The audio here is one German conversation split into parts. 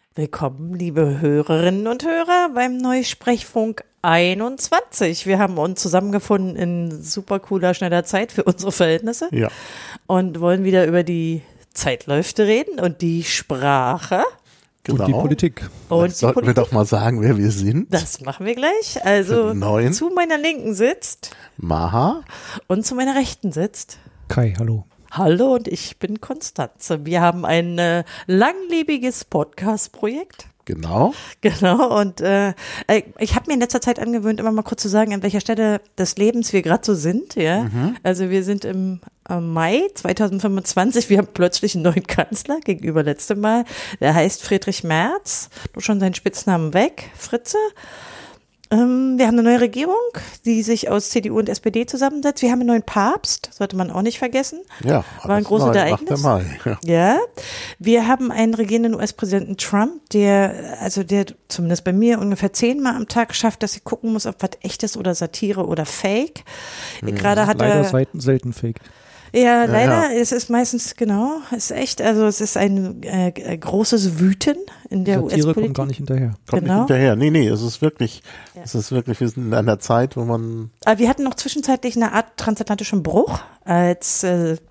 Willkommen, liebe Hörerinnen und Hörer, beim Neusprechfunk 21. Wir haben uns zusammengefunden in super cooler, schneller Zeit für unsere Verhältnisse. Ja. Und wollen wieder über die Zeitläufe reden und die Sprache. Genau. Und die Politik. Und sollten wir doch mal sagen, wer wir sind. Das machen wir gleich. Also zu meiner Linken sitzt Maha. Und zu meiner Rechten sitzt Kai, hallo. Hallo, und ich bin Konstanze. Wir haben ein langlebiges Podcast-Projekt. Genau. Genau, und ich habe mir in letzter Zeit angewöhnt, immer mal kurz zu sagen, an welcher Stelle des Lebens wir gerade so sind. Ja, Also wir sind im Mai 2025. Wir haben plötzlich einen neuen Kanzler gegenüber letztem Mal. Der heißt Friedrich Merz. Nur schon seinen Spitznamen weg, Fritze. Wir haben eine neue Regierung, die sich aus CDU und SPD zusammensetzt. Wir haben einen neuen Papst, sollte man auch nicht vergessen. Ja, war ein großes Ereignis. Ja, wir haben einen regierenden US-Präsidenten Trump, der zumindest bei mir ungefähr 10-mal am Tag schafft, dass ich gucken muss, ob was echt ist oder Satire oder Fake. Gerade hat leider selten Fake. Ja, leider, es ist meistens, es ist echt, also es ist ein großes Wüten in der US-Politik. Satire kommt gar nicht hinterher. Kommt nicht hinterher, nee, es ist wirklich, wir sind in einer Zeit, wo man... Aber wir hatten noch zwischenzeitlich eine Art transatlantischen Bruch, als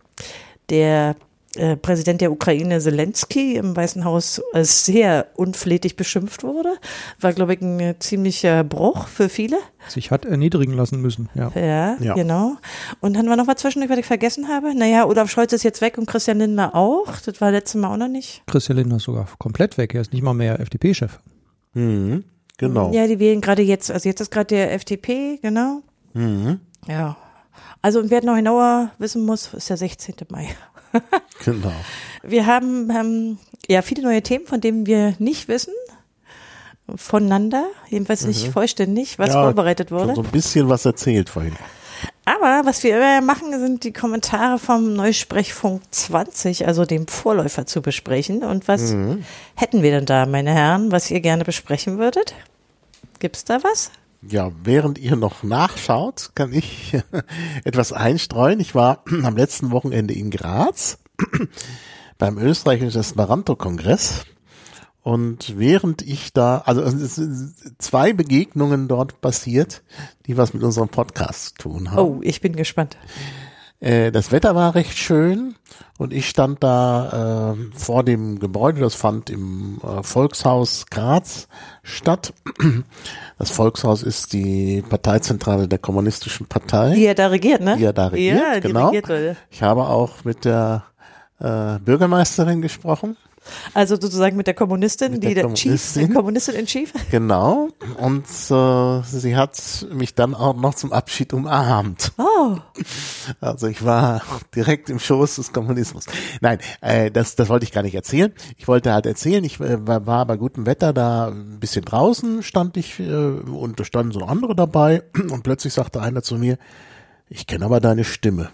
der Präsident der Ukraine Zelensky im Weißen Haus sehr unflätig beschimpft wurde. War, glaube ich, ein ziemlicher Bruch für viele. Sich hat erniedrigen lassen müssen, ja. Ja, genau. Und dann war noch was zwischendurch, was ich vergessen habe. Naja, Olaf Scholz ist jetzt weg und Christian Lindner auch. Das war letztes Mal auch noch nicht. Christian Lindner ist sogar komplett weg. Er ist nicht mal mehr FDP-Chef. Mhm, genau. Ja, die wählen gerade jetzt. Also jetzt ist gerade der FDP, genau. Mhm. Ja. Also, und wer noch genauer wissen muss, ist der 16. Mai. Genau. Wir haben viele neue Themen, von denen wir nicht wissen, voneinander, jedenfalls nicht vollständig, was vorbereitet wurde. So ein bisschen was erzählt vorhin. Aber was wir immer machen, sind die Kommentare vom Neusprechfunk 20, also dem Vorläufer, zu besprechen. Und was hätten wir denn da, meine Herren, was ihr gerne besprechen würdet? Gibt's da was? Ja, während ihr noch nachschaut, kann ich etwas einstreuen. Ich war am letzten Wochenende in Graz beim österreichischen Esperanto-Kongress. Und während ich da, also es sind 2 Begegnungen dort passiert, die was mit unserem Podcast zu tun haben. Oh, ich bin gespannt. Das Wetter war recht schön und ich stand da vor dem Gebäude, das fand im Volkshaus Graz statt. Das Volkshaus ist die Parteizentrale der Kommunistischen Partei. Die ja da regiert, ne? Die ja da regiert, ja, genau. Regiert, Leute. Ich habe auch mit der Bürgermeisterin gesprochen. Also sozusagen mit der Kommunistin, Kommunistin in Chief. Genau. Und sie hat mich dann auch noch zum Abschied umarmt. Oh. Also ich war direkt im Schoß des Kommunismus. Nein, das wollte ich gar nicht erzählen. Ich wollte halt erzählen, ich war bei gutem Wetter da ein bisschen draußen, stand ich und da standen so andere dabei und plötzlich sagte einer zu mir, ich kenne aber deine Stimme.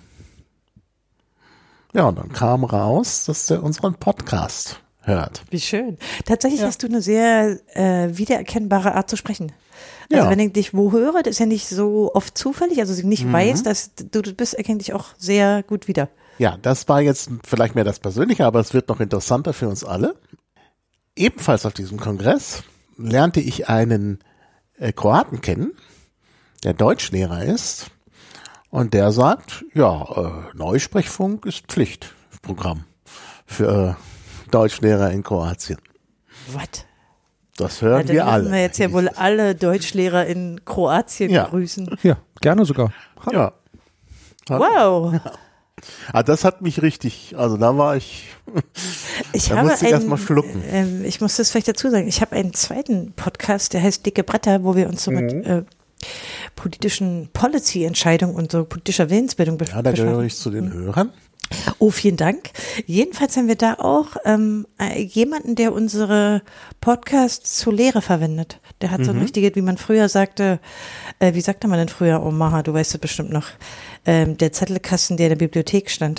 Ja, und dann kam raus, dass der unseren Podcast hört. Wie schön. Tatsächlich hast du eine sehr wiedererkennbare Art zu sprechen. Also wenn ich dich wo höre, das ist ja nicht so oft zufällig, also ich nicht weiß, dass du bist, erkenne dich auch sehr gut wieder. Ja, das war jetzt vielleicht mehr das Persönliche, aber es wird noch interessanter für uns alle. Ebenfalls auf diesem Kongress lernte ich einen Kroaten kennen, der Deutschlehrer ist und der sagt, Neusprechfunk ist Pflichtprogramm für Deutschlehrer in Kroatien. Was? Das hören wir alle. Dann müssen wir jetzt ja wohl alle Deutschlehrer in Kroatien grüßen. Ja, gerne sogar. Hallo. Ja. Wow. Ja. Ah, das hat mich richtig, also da war ich, da musste ich erst mal schlucken. Ich muss das vielleicht dazu sagen, ich habe einen zweiten Podcast, der heißt Dicke Bretter, wo wir uns so mit politischen Policy-Entscheidungen und so politischer Willensbildung beschäftigen. Ja, da gehöre ich zu den Hörern. Oh, vielen Dank. Jedenfalls haben wir da auch jemanden, der unsere Podcasts zur Lehre verwendet. Der hat so ein richtiges, wie man früher sagte, wie sagte man denn früher, oh Maha, du weißt das bestimmt noch, der Zettelkasten, der in der Bibliothek stand.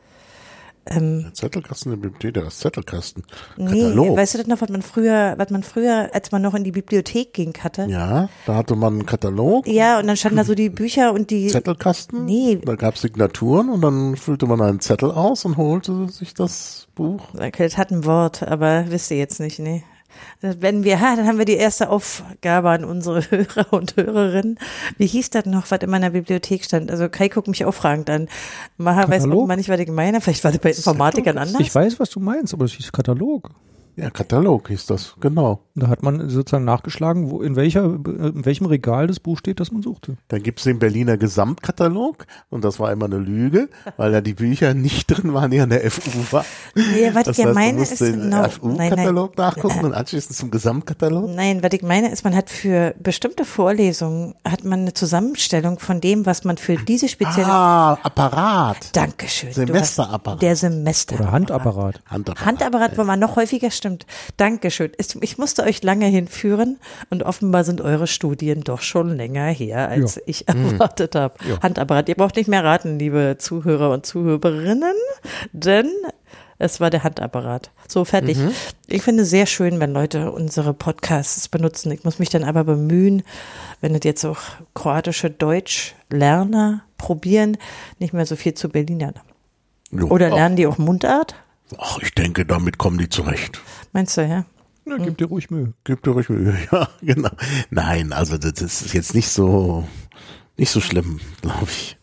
Der Zettelkasten in der Bibliothek, das Zettelkasten. Nee, Katalog. weißt du das noch, was man früher, als man noch in die Bibliothek ging, hatte? Ja, da hatte man einen Katalog. Ja, und dann standen da so die Bücher und die Zettelkasten. Nee. Da gab es Signaturen und dann füllte man einen Zettel aus und holte sich das Buch. Okay, das hat ein Wort, aber wisst ihr jetzt nicht, nee. Dann haben wir die erste Aufgabe an unsere Hörer und Hörerinnen. Wie hieß das noch, was in meiner Bibliothek stand? Also Kai guckt mich auch fragend an. Maha weiß auch mal nicht, was ich meine. Vielleicht war das bei Informatikern anders. Ich weiß, was du meinst, aber das hieß Katalog. Ja, Katalog hieß das, genau. Da hat man sozusagen nachgeschlagen, in welchem Regal das Buch steht, das man suchte. Dann gibt's den Berliner Gesamtkatalog und das war immer eine Lüge, weil da die Bücher nicht drin waren, die an der FU war. Ja, was das ich heißt, meine du musst ist, den FU-Katalog nachgucken und anschließend zum Gesamtkatalog. Nein, was ich meine ist, man hat für bestimmte Vorlesungen hat man eine Zusammenstellung von dem, was man für diese spezielle Apparat. Dankeschön. Semesterapparat. Der Semesterapparat. Oder Handapparat. Handapparat, wo man noch häufiger stimmt. Dankeschön. Ich musste euch lange hinführen und offenbar sind eure Studien doch schon länger her, als ich erwartet habe. Ja. Handapparat. Ihr braucht nicht mehr raten, liebe Zuhörer und Zuhörerinnen, denn es war der Handapparat. So, fertig. Ich finde es sehr schön, wenn Leute unsere Podcasts benutzen. Ich muss mich dann aber bemühen, wenn es jetzt auch kroatische Deutschlerner probieren, nicht mehr so viel zu Berlinern. Jo. Oder lernen die auch Mundart? Ach, ich denke, damit kommen die zurecht. Meinst du, ja? Ja, gib dir ruhig Mühe. Gib dir ruhig Mühe, ja, genau. Nein, also das ist jetzt nicht so schlimm, glaube ich.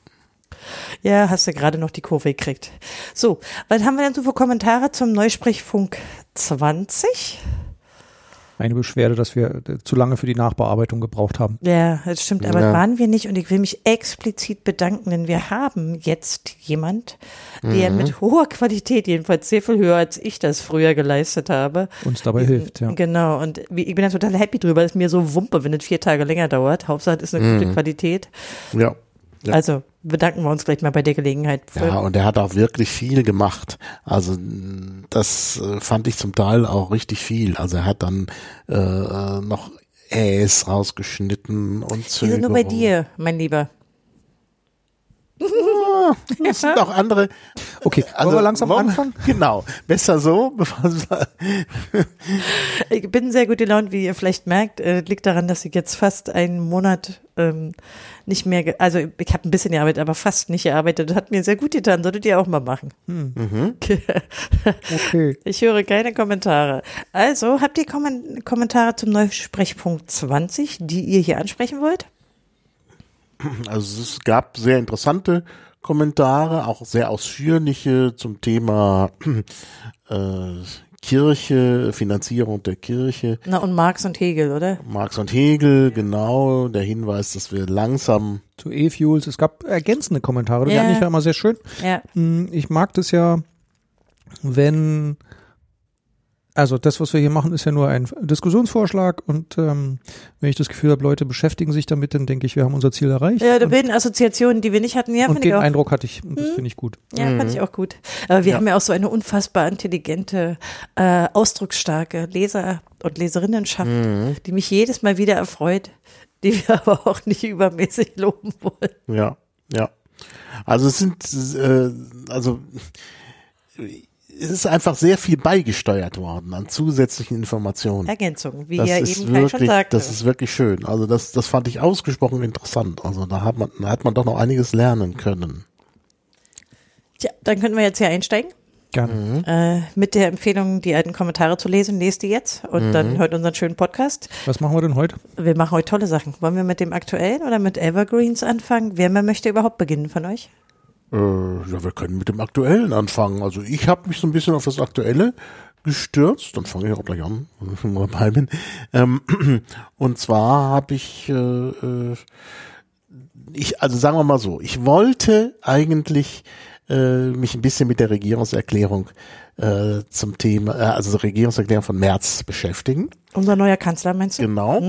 Ja, hast du gerade noch die Kurve gekriegt. So, was haben wir denn so für Kommentare zum Neusprechfunk 20? Eine Beschwerde, dass wir zu lange für die Nachbearbeitung gebraucht haben. Ja, das stimmt, aber Ja. waren wir nicht und ich will mich explizit bedanken, denn wir haben jetzt jemand, der mit hoher Qualität, jedenfalls sehr viel höher als ich das früher geleistet habe. Uns dabei hilft, ja. Genau, und ich bin da total happy drüber, ist mir so Wumpe, wenn es 4 Tage länger dauert. Hauptsache, es ist eine gute Qualität. Ja. Ja. Also bedanken wir uns gleich mal bei der Gelegenheit. Ja, und er hat auch wirklich viel gemacht. Also das fand ich zum Teil auch richtig viel. Also er hat dann noch Äs rausgeschnitten und Die sind nur bei dir, mein Lieber. Es sind auch andere. Okay, wollen wir langsam anfangen? Genau, besser so. Ich bin sehr gut gelaunt, wie ihr vielleicht merkt. Liegt daran, dass ich jetzt fast einen Monat nicht mehr, also ich habe ein bisschen gearbeitet, aber fast nicht gearbeitet. Das hat mir sehr gut getan. Solltet ihr auch mal machen. Okay. Ich höre keine Kommentare. Also, habt ihr Kommentare zum Neusprechpunkt 20, die ihr hier ansprechen wollt? Also es gab sehr interessante Kommentare, auch sehr ausführliche zum Thema Kirche, Finanzierung der Kirche. Na, und Marx und Hegel, oder? Marx und Hegel, genau, der Hinweis, dass wir langsam Zu E-Fuels. Es gab ergänzende Kommentare. Die Ja. fand ich ja immer sehr schön. Ja. Ich mag das ja, also das, was wir hier machen, ist ja nur ein Diskussionsvorschlag und wenn ich das Gefühl habe, Leute beschäftigen sich damit, dann denke ich, wir haben unser Ziel erreicht. Ja, da bilden Assoziationen, die wir nicht hatten. Ja, Und fand ich den auch. Eindruck hatte ich, und das finde ich gut. Ja, fand ich auch gut. Aber wir haben ja auch so eine unfassbar intelligente, ausdrucksstarke Leser- und Leserinnenschaft, die mich jedes Mal wieder erfreut, die wir aber auch nicht übermäßig loben wollen. Ja, ja. Also es ist einfach sehr viel beigesteuert worden an zusätzlichen Informationen. Ergänzung, wie Das ja ist eben Kai schon wirklich, sagte. das ist wirklich schön. Also das fand ich ausgesprochen interessant. Also da hat man doch noch einiges lernen können. Tja, dann könnten wir jetzt hier einsteigen. Gerne. Mit der Empfehlung, die alten Kommentare zu lesen, lest die jetzt und dann hört unseren schönen Podcast. Was machen wir denn heute? Wir machen heute tolle Sachen. Wollen wir mit dem Aktuellen oder mit Evergreens anfangen? Wer möchte überhaupt beginnen von euch? Ja, wir können mit dem Aktuellen anfangen. Also ich habe mich so ein bisschen auf das Aktuelle gestürzt. Dann fange ich auch gleich an, wenn ich schon mal dabei bin. Und zwar habe also sagen wir mal so, ich wollte eigentlich mich ein bisschen mit der Regierungserklärung zum Thema, also der Regierungserklärung von März beschäftigen. Unser neuer Kanzler, meinst du? Genau.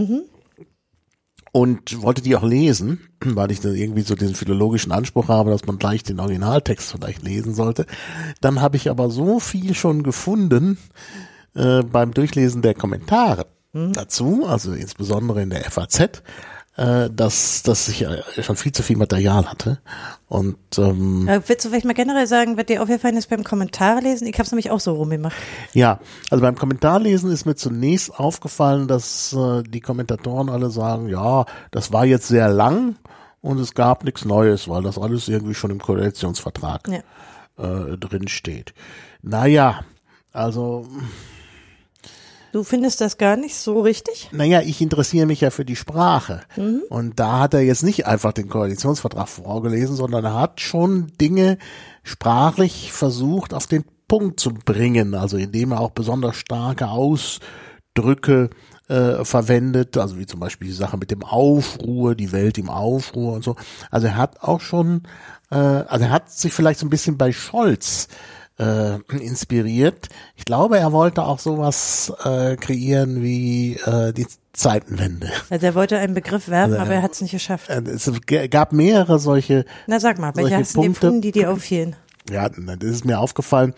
Und wollte die auch lesen, weil ich dann irgendwie so diesen philologischen Anspruch habe, dass man gleich den Originaltext vielleicht lesen sollte. Dann habe ich aber so viel schon gefunden beim Durchlesen der Kommentare dazu, also insbesondere in der FAZ, dass ich schon viel zu viel Material hatte. Und willst du vielleicht mal generell sagen, was dir aufgefallen ist beim Kommentarlesen? Ich habe es nämlich auch so rumgemacht. ja, also beim Kommentarlesen ist mir zunächst aufgefallen, dass die Kommentatoren alle sagen, ja, das war jetzt sehr lang und es gab nichts Neues, weil das alles irgendwie schon im Koalitionsvertrag drin steht. Naja, also Du findest das gar nicht so richtig? Naja, ich interessiere mich ja für die Sprache. Und da hat er jetzt nicht einfach den Koalitionsvertrag vorgelesen, sondern er hat schon Dinge sprachlich versucht auf den Punkt zu bringen, also indem er auch besonders starke Ausdrücke verwendet, also wie zum Beispiel die Sache mit dem Aufruhr, die Welt im Aufruhr und so. Also er hat auch schon, also er hat sich vielleicht so ein bisschen bei Scholz inspiriert. Ich glaube, er wollte auch sowas kreieren wie die Zeitenwende. Also er wollte einen Begriff werfen, aber er hat es nicht geschafft. Es gab mehrere solche. Na sag mal, welche hast du gefunden, die dir auffielen? Ja, das ist mir aufgefallen.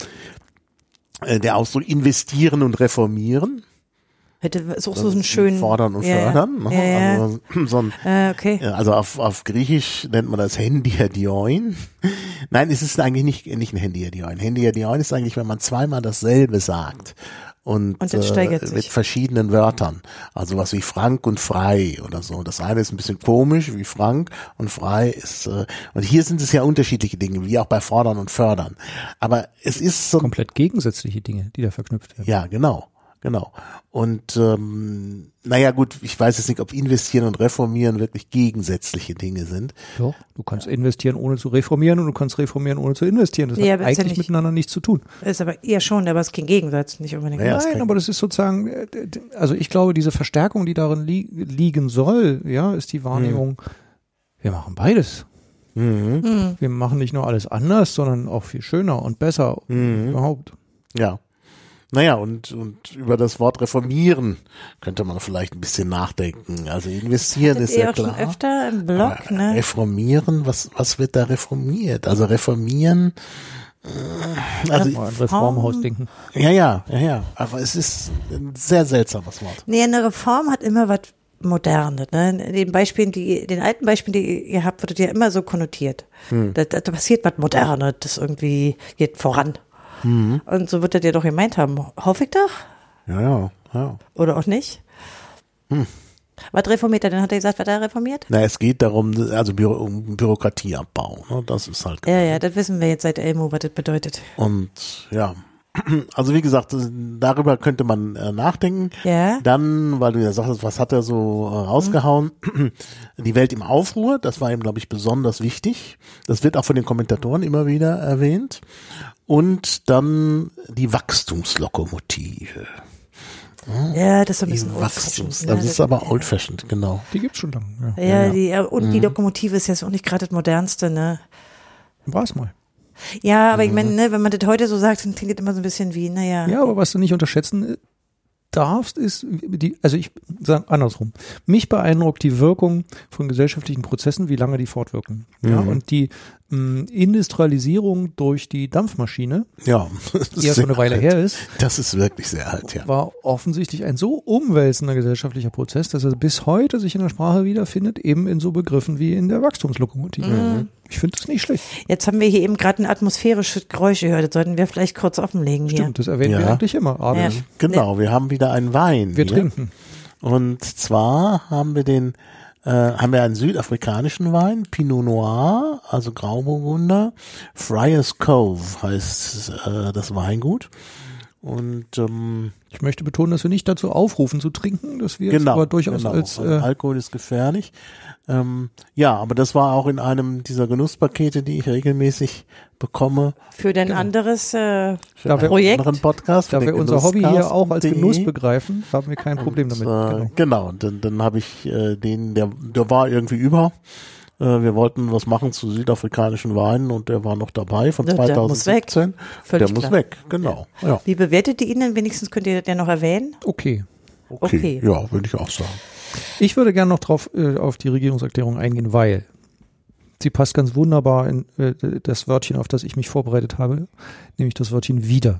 Der Ausdruck investieren und reformieren. Hätte so einen schönen Fordern und fördern. Ja. Also, so ein, okay. Also auf Griechisch nennt man das Hendiadioin. Nein, es ist eigentlich nicht ein Hendiadioin. Hendiadioin ist eigentlich, wenn man zweimal dasselbe sagt. Und das steigert sich. Mit verschiedenen Wörtern. Also was wie frank und frei oder so. Das eine ist ein bisschen komisch, wie frank, und frei ist, und hier sind es ja unterschiedliche Dinge, wie auch bei fordern und fördern. Aber es ist so komplett gegensätzliche Dinge, die da verknüpft werden. Ja, genau. Und naja gut, ich weiß jetzt nicht, ob investieren und reformieren wirklich gegensätzliche Dinge sind. Doch, du kannst investieren, ohne zu reformieren, und du kannst reformieren, ohne zu investieren. Das hat eigentlich miteinander nichts zu tun. Ist aber eher schon, aber es ist kein Gegensatz, nicht unbedingt. Ja, Nein, aber das ist sozusagen, also ich glaube, diese Verstärkung, die darin liegen soll, ja, ist die Wahrnehmung, wir machen beides. Wir machen nicht nur alles anders, sondern auch viel schöner und besser überhaupt. Ja. Naja, und über das Wort reformieren könnte man vielleicht ein bisschen nachdenken. Also investieren ist ja klar. Schon öfter im Blog, ne? Reformieren, was wird da reformiert? Also reformieren, also mal an Reformhaus denken. Ja. Aber es ist ein sehr seltsames Wort. Nee, eine Reform hat immer was Modernes, ne? Den alten Beispielen, die ihr habt, wird ja immer so konnotiert. Da passiert was Modernes, das irgendwie geht voran. Und so wird er dir doch gemeint haben. Hoffe ich doch? Ja. Oder auch nicht? Was reformiert er denn? Hat er gesagt, was er reformiert? Na, es geht darum, also um Bürokratieabbau. Ne? Das ist halt. Ja, das wissen wir jetzt seit Elmo, was das bedeutet. Und ja, also wie gesagt, darüber könnte man nachdenken. Ja. Dann, weil du ja sagtest, was hat er so rausgehauen? Die Welt im Aufruhr, das war ihm, glaube ich, besonders wichtig. Das wird auch von den Kommentatoren immer wieder erwähnt. Und dann die Wachstumslokomotive. Ja, das ist so ein Die bisschen Wachstums, das ist aber old-fashioned, genau. Die gibt's schon lange. Ja. Die Lokomotive ist jetzt auch nicht gerade das Modernste, ne? War es mal. Ja, aber ich meine, ne, wenn man das heute so sagt, dann klingt das immer so ein bisschen wie, naja. Ja, aber was du nicht unterschätzen darfst, ist also ich sage andersrum. Mich beeindruckt die Wirkung von gesellschaftlichen Prozessen, wie lange die fortwirken. Ja, und die Industrialisierung durch die Dampfmaschine, die ja schon eine Weile her ist. Das ist wirklich sehr alt, ja. War offensichtlich ein so umwälzender gesellschaftlicher Prozess, dass er bis heute sich in der Sprache wiederfindet, eben in so Begriffen wie in der Wachstumslokomotive. Ich finde das nicht schlecht. Jetzt haben wir hier eben gerade ein atmosphärisches Geräusch gehört. Das sollten wir vielleicht kurz offenlegen hier. Stimmt, das erwähnen wir eigentlich immer. Ja. Genau, wir haben wieder einen Wein. Wir trinken. Und zwar haben wir einen südafrikanischen Wein, Pinot Noir, also Grauburgunder. Friars Cove heißt das Weingut. Und ich möchte betonen, dass wir nicht dazu aufrufen zu trinken, dass wir es aber durchaus als Alkohol ist gefährlich. Ja, aber das war auch in einem dieser Genusspakete, die ich regelmäßig bekomme. Für dein anderes Projekt. Anderen Podcast. Da wir unser Hobby hier auch als Genuss begreifen, haben wir kein Problem damit. Genau, dann habe ich der war irgendwie über. Wir wollten was machen zu südafrikanischen Weinen und der war noch dabei von 2017. Der muss weg, genau. Ja. Wie bewertet ihr ihn denn? Wenigstens könnt ihr den noch erwähnen? Okay. Ja, würde ich auch sagen. Ich würde gerne noch auf die Regierungserklärung eingehen, weil sie passt ganz wunderbar in das Wörtchen, auf das ich mich vorbereitet habe, nämlich das Wörtchen wieder.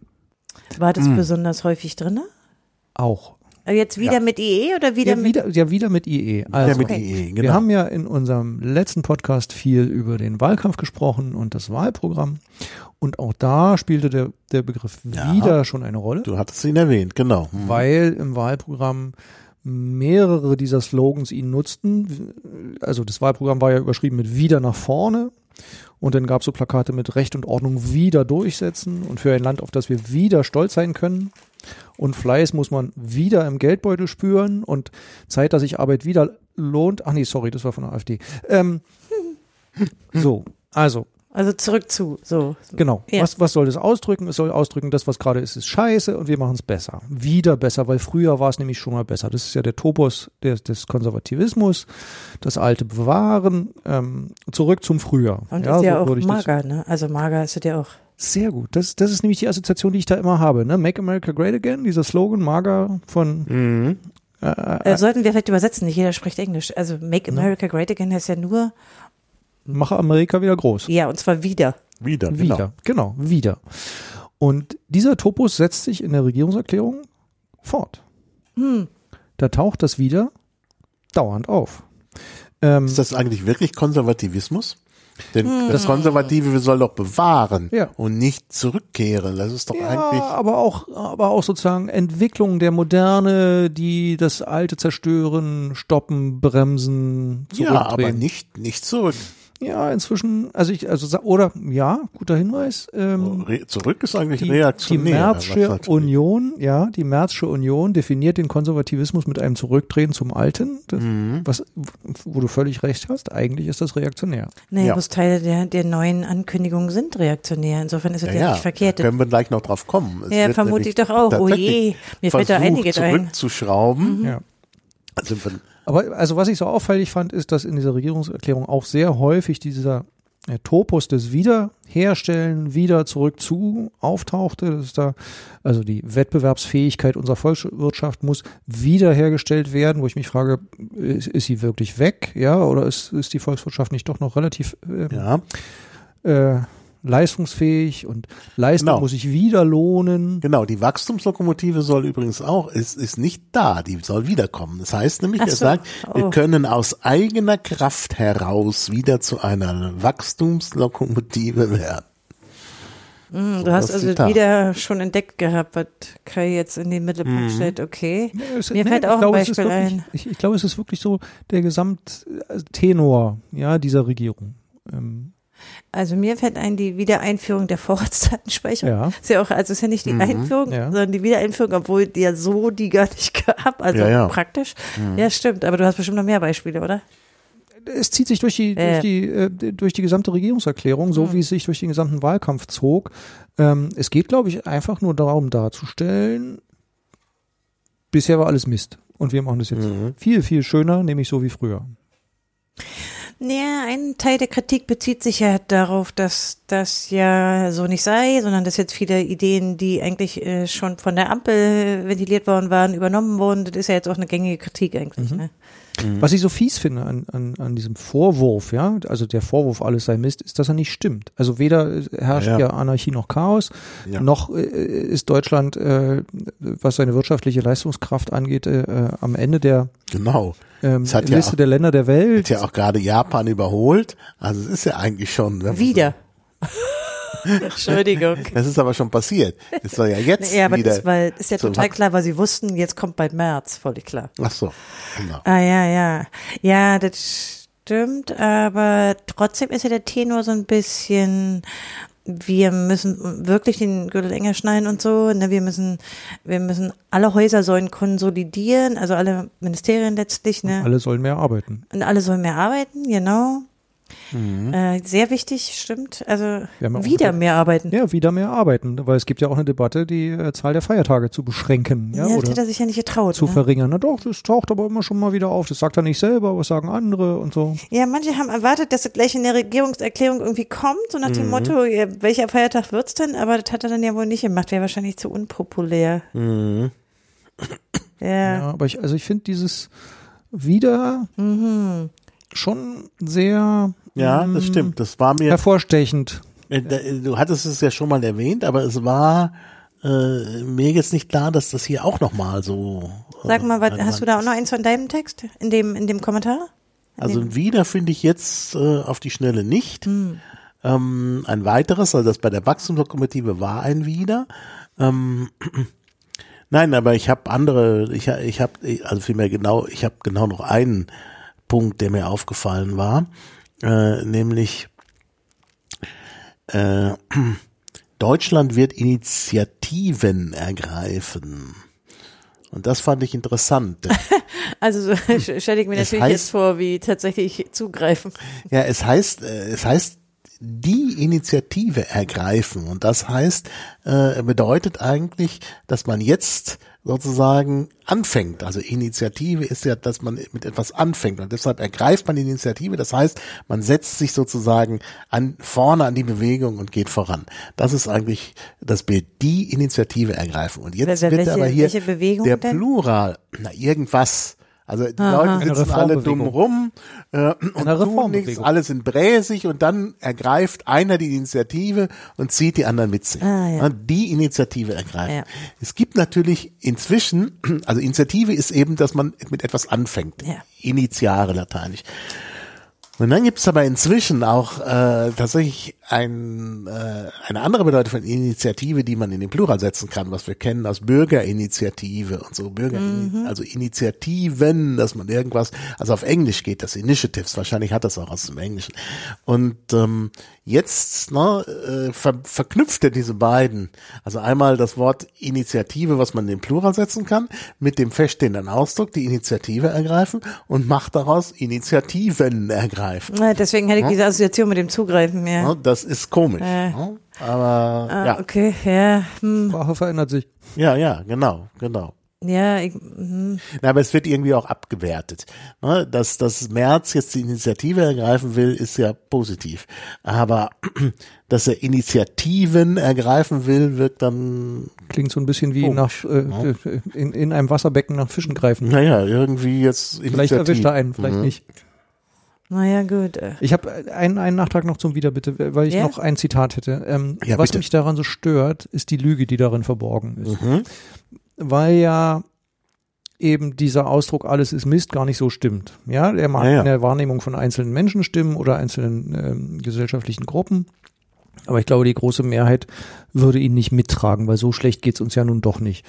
War das besonders häufig drin? Auch. Jetzt wieder mit IE oder wieder mit? Wieder mit IE. Also, mit IE, genau. Wir haben ja in unserem letzten Podcast viel über den Wahlkampf gesprochen und das Wahlprogramm. Und auch da spielte der Begriff wieder schon eine Rolle. Du hattest ihn erwähnt, genau. Weil im Wahlprogramm mehrere dieser Slogans ihn nutzten. Also das Wahlprogramm war ja überschrieben mit wieder nach vorne. Und dann gab es so Plakate mit Recht und Ordnung wieder durchsetzen und für ein Land, auf das wir wieder stolz sein können. Und Fleiß muss man wieder im Geldbeutel spüren und Zeit, dass sich Arbeit wieder lohnt. Ach nee, sorry, das war von der AfD. So, also zurück zu, so. genau. Ja. Was soll das ausdrücken? Es soll ausdrücken, das, was gerade ist scheiße und wir machen es besser. Wieder besser, weil früher war es nämlich schon mal besser. Das ist ja der Topos des Konservativismus, das Alte bewahren, zurück zum Früher. Und ja, ist ja so auch mager, ne? Also mager ist es ja auch. Sehr gut. Das ist nämlich die Assoziation, die ich da immer habe. Ne? Make America Great Again, dieser Slogan, mager von sollten wir vielleicht übersetzen, nicht jeder spricht Englisch. Also Make America Great Again heißt ja nur mache Amerika wieder groß. ja, und zwar wieder. Wieder. Genau, wieder. Und dieser Topos setzt sich in der Regierungserklärung fort. Da taucht das wieder dauernd auf. Ist das eigentlich wirklich Konservativismus? Denn das Konservative soll doch bewahren und nicht zurückkehren. Das ist doch eigentlich. Aber auch sozusagen Entwicklung der Moderne, die das Alte zerstören, stoppen, bremsen, zurückdrehen. Ja, aber nicht zurück. Ja, inzwischen, guter Hinweis. Zurück ist eigentlich Die reaktionär. Märzsche Union, die Märzsche Union definiert den Konservativismus mit einem Zurückdrehen zum Alten, wo du völlig recht hast. Eigentlich ist das reaktionär. Naja, bloß Teile der neuen Ankündigungen sind reaktionär. Insofern ist es ja nicht verkehrt. Da können wir gleich noch drauf kommen. Es Ja, wird vermute ich doch auch. Oh je, mir fällt da einiges ein. Zurückzuschrauben. Ja. Also Aber also was ich so auffällig fand, ist, dass in dieser Regierungserklärung auch sehr häufig dieser Topos des Wiederherstellen, wieder zurück zu auftauchte. Das ist da, also die Wettbewerbsfähigkeit unserer Volkswirtschaft muss wiederhergestellt werden, wo ich mich frage, ist sie wirklich weg? Ja, oder ist die Volkswirtschaft nicht doch noch relativ leistungsfähig und Leistung muss sich wieder lohnen. Genau, die Wachstumslokomotive soll übrigens auch, ist nicht da, die soll wiederkommen. Das heißt nämlich, er sagt, wir können aus eigener Kraft heraus wieder zu einer Wachstumslokomotive werden. Du hast also wieder schon entdeckt gehabt, was Kai jetzt in den Mittelpunkt stellt. Okay, mir fällt auch ein Beispiel ein. Ich glaube, es ist wirklich so der Gesamttenor dieser Regierung. Also mir fällt ein, die Wiedereinführung der Vorratsdatenspeicherung. Ja. Ist ja auch, also ist ja nicht die Einführung, sondern die Wiedereinführung, obwohl die die gar nicht gab. Also praktisch. Ja, stimmt. Aber du hast bestimmt noch mehr Beispiele, oder? Es zieht sich durch die gesamte Regierungserklärung, so wie es sich durch den gesamten Wahlkampf zog. Es geht, glaube ich, einfach nur darum darzustellen, bisher war alles Mist. Und wir machen das jetzt viel, viel schöner, nämlich so wie früher. Ja, ein Teil der Kritik bezieht sich ja darauf, dass das ja so nicht sei, sondern dass jetzt viele Ideen, die eigentlich schon von der Ampel ventiliert worden waren, übernommen wurden. Das ist ja jetzt auch eine gängige Kritik eigentlich. Ne? Was ich so fies finde an diesem Vorwurf, also der Vorwurf, alles sei Mist, ist, dass er nicht stimmt. Also weder herrscht ja Anarchie noch Chaos, noch ist Deutschland, was seine wirtschaftliche Leistungskraft angeht, am Ende der Liste der Länder der Welt. Hat ja auch gerade Japan überholt. Also es ist ja eigentlich schon. Wieder. Entschuldigung. Das ist aber schon passiert. Das soll ja jetzt aber wieder. Das ist ja total klar, weil sie wussten, jetzt kommt bald März, völlig klar. Ach so, genau. Ja, das stimmt, aber trotzdem ist ja der Tenor so ein bisschen, wir müssen wirklich den Gürtel enger schneiden und so, ne, wir müssen alle Häuser sollen konsolidieren, also alle Ministerien letztlich, ne. Und alle sollen mehr arbeiten. Und alle sollen mehr arbeiten, genau. Sehr wichtig, stimmt. Also wieder mehr arbeiten. Ja, wieder mehr arbeiten, weil es gibt ja auch eine Debatte, die Zahl der Feiertage zu beschränken. Ja, das hat er sich ja nicht getraut. Zu verringern. Na doch, das taucht aber immer schon mal wieder auf. Das sagt er nicht selber, was sagen andere und so. Ja, manche haben erwartet, dass es gleich in der Regierungserklärung irgendwie kommt, so nach dem Motto, welcher Feiertag wird's denn? Aber das hat er dann ja wohl nicht gemacht. Wäre wahrscheinlich zu unpopulär. Ja, aber ich finde dieses wieder schon sehr das stimmt. Das war mir hervorstechend. Du hattest es ja schon mal erwähnt, aber es war mir jetzt nicht klar, dass das hier auch nochmal so. Sag mal, hast du da auch noch eins von deinem Text in dem Kommentar? Also wieder finde ich jetzt auf die Schnelle nicht. Ein weiteres, also das bei der Wachstumslokomotive war ein wieder. Nein, aber ich habe andere, ich habe genau noch einen Punkt, der mir aufgefallen war, nämlich Deutschland wird Initiativen ergreifen. Und das fand ich interessant. Also stelle ich mir natürlich jetzt vor, wie tatsächlich zugreifen. Ja, es heißt die Initiative ergreifen. Und das heißt, bedeutet eigentlich, dass man jetzt sozusagen anfängt. Also Initiative ist ja, dass man mit etwas anfängt. Und deshalb ergreift man die Initiative. Das heißt, man setzt sich sozusagen vorne an die Bewegung und geht voran. Das ist eigentlich das Bild. Die Initiative ergreifen. Und jetzt wird aber hier der Plural. Na, irgendwas. Also die Leute sitzen alle dumm rum und tun nichts, alle sind bräsig und dann ergreift einer die Initiative und zieht die anderen mit sich. Die Initiative ergreifen. Ja. Es gibt natürlich inzwischen, also Initiative ist eben, dass man mit etwas anfängt. Ja. Initiare lateinisch. Und dann gibt es aber inzwischen auch tatsächlich eine andere Bedeutung von Initiative, die man in den Plural setzen kann, was wir kennen als Bürgerinitiative und so also Initiativen, dass man irgendwas, also auf Englisch geht das Initiatives, wahrscheinlich hat das auch aus dem Englischen. Und jetzt verknüpft er diese beiden, also einmal das Wort Initiative, was man in den Plural setzen kann, mit dem feststehenden Ausdruck, die Initiative ergreifen und macht daraus Initiativen ergreifen. Ja, deswegen hätte ich diese Assoziation mit dem Zugreifen, ja. Das ist komisch. Aber ja. Okay, ja. Sprache verändert sich. Ja, genau. Ja, aber es wird irgendwie auch abgewertet. Dass Merz jetzt die Initiative ergreifen will, ist ja positiv. Aber dass er Initiativen ergreifen will, wirkt dann klingt so ein bisschen wie in einem Wasserbecken nach Fischen greifen. Naja, irgendwie jetzt Vielleicht erwischt er einen, vielleicht nicht. Naja, gut. Ich habe einen Nachtrag noch zum Wieder, bitte, weil ich noch ein Zitat hätte. Was mich daran so stört, ist die Lüge, die darin verborgen ist. Weil ja eben dieser Ausdruck, alles ist Mist, gar nicht so stimmt. Ja, er mag in der Wahrnehmung von einzelnen Menschen stimmen oder einzelnen gesellschaftlichen Gruppen. Aber ich glaube, die große Mehrheit würde ihn nicht mittragen, weil so schlecht geht's uns ja nun doch nicht.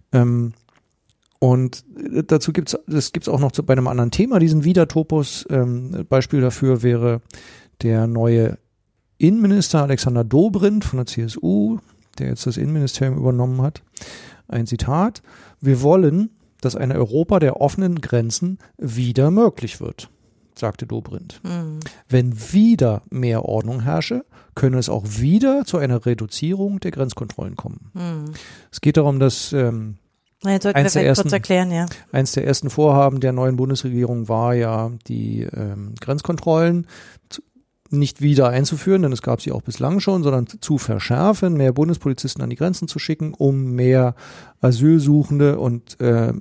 Und dazu gibt's auch noch bei einem anderen Thema, diesen Widertopos. Beispiel dafür wäre der neue Innenminister Alexander Dobrindt von der CSU, der jetzt das Innenministerium übernommen hat. Ein Zitat: Wir wollen, dass ein Europa der offenen Grenzen wieder möglich wird, sagte Dobrindt. Wenn wieder mehr Ordnung herrsche, könne es auch wieder zu einer Reduzierung der Grenzkontrollen kommen. Es geht darum, dass jetzt sollten wir vielleicht kurz erklären, ja. Eins der ersten Vorhaben der neuen Bundesregierung war ja, die Grenzkontrollen nicht wieder einzuführen, denn es gab sie auch bislang schon, sondern zu verschärfen, mehr Bundespolizisten an die Grenzen zu schicken, um mehr Asylsuchende und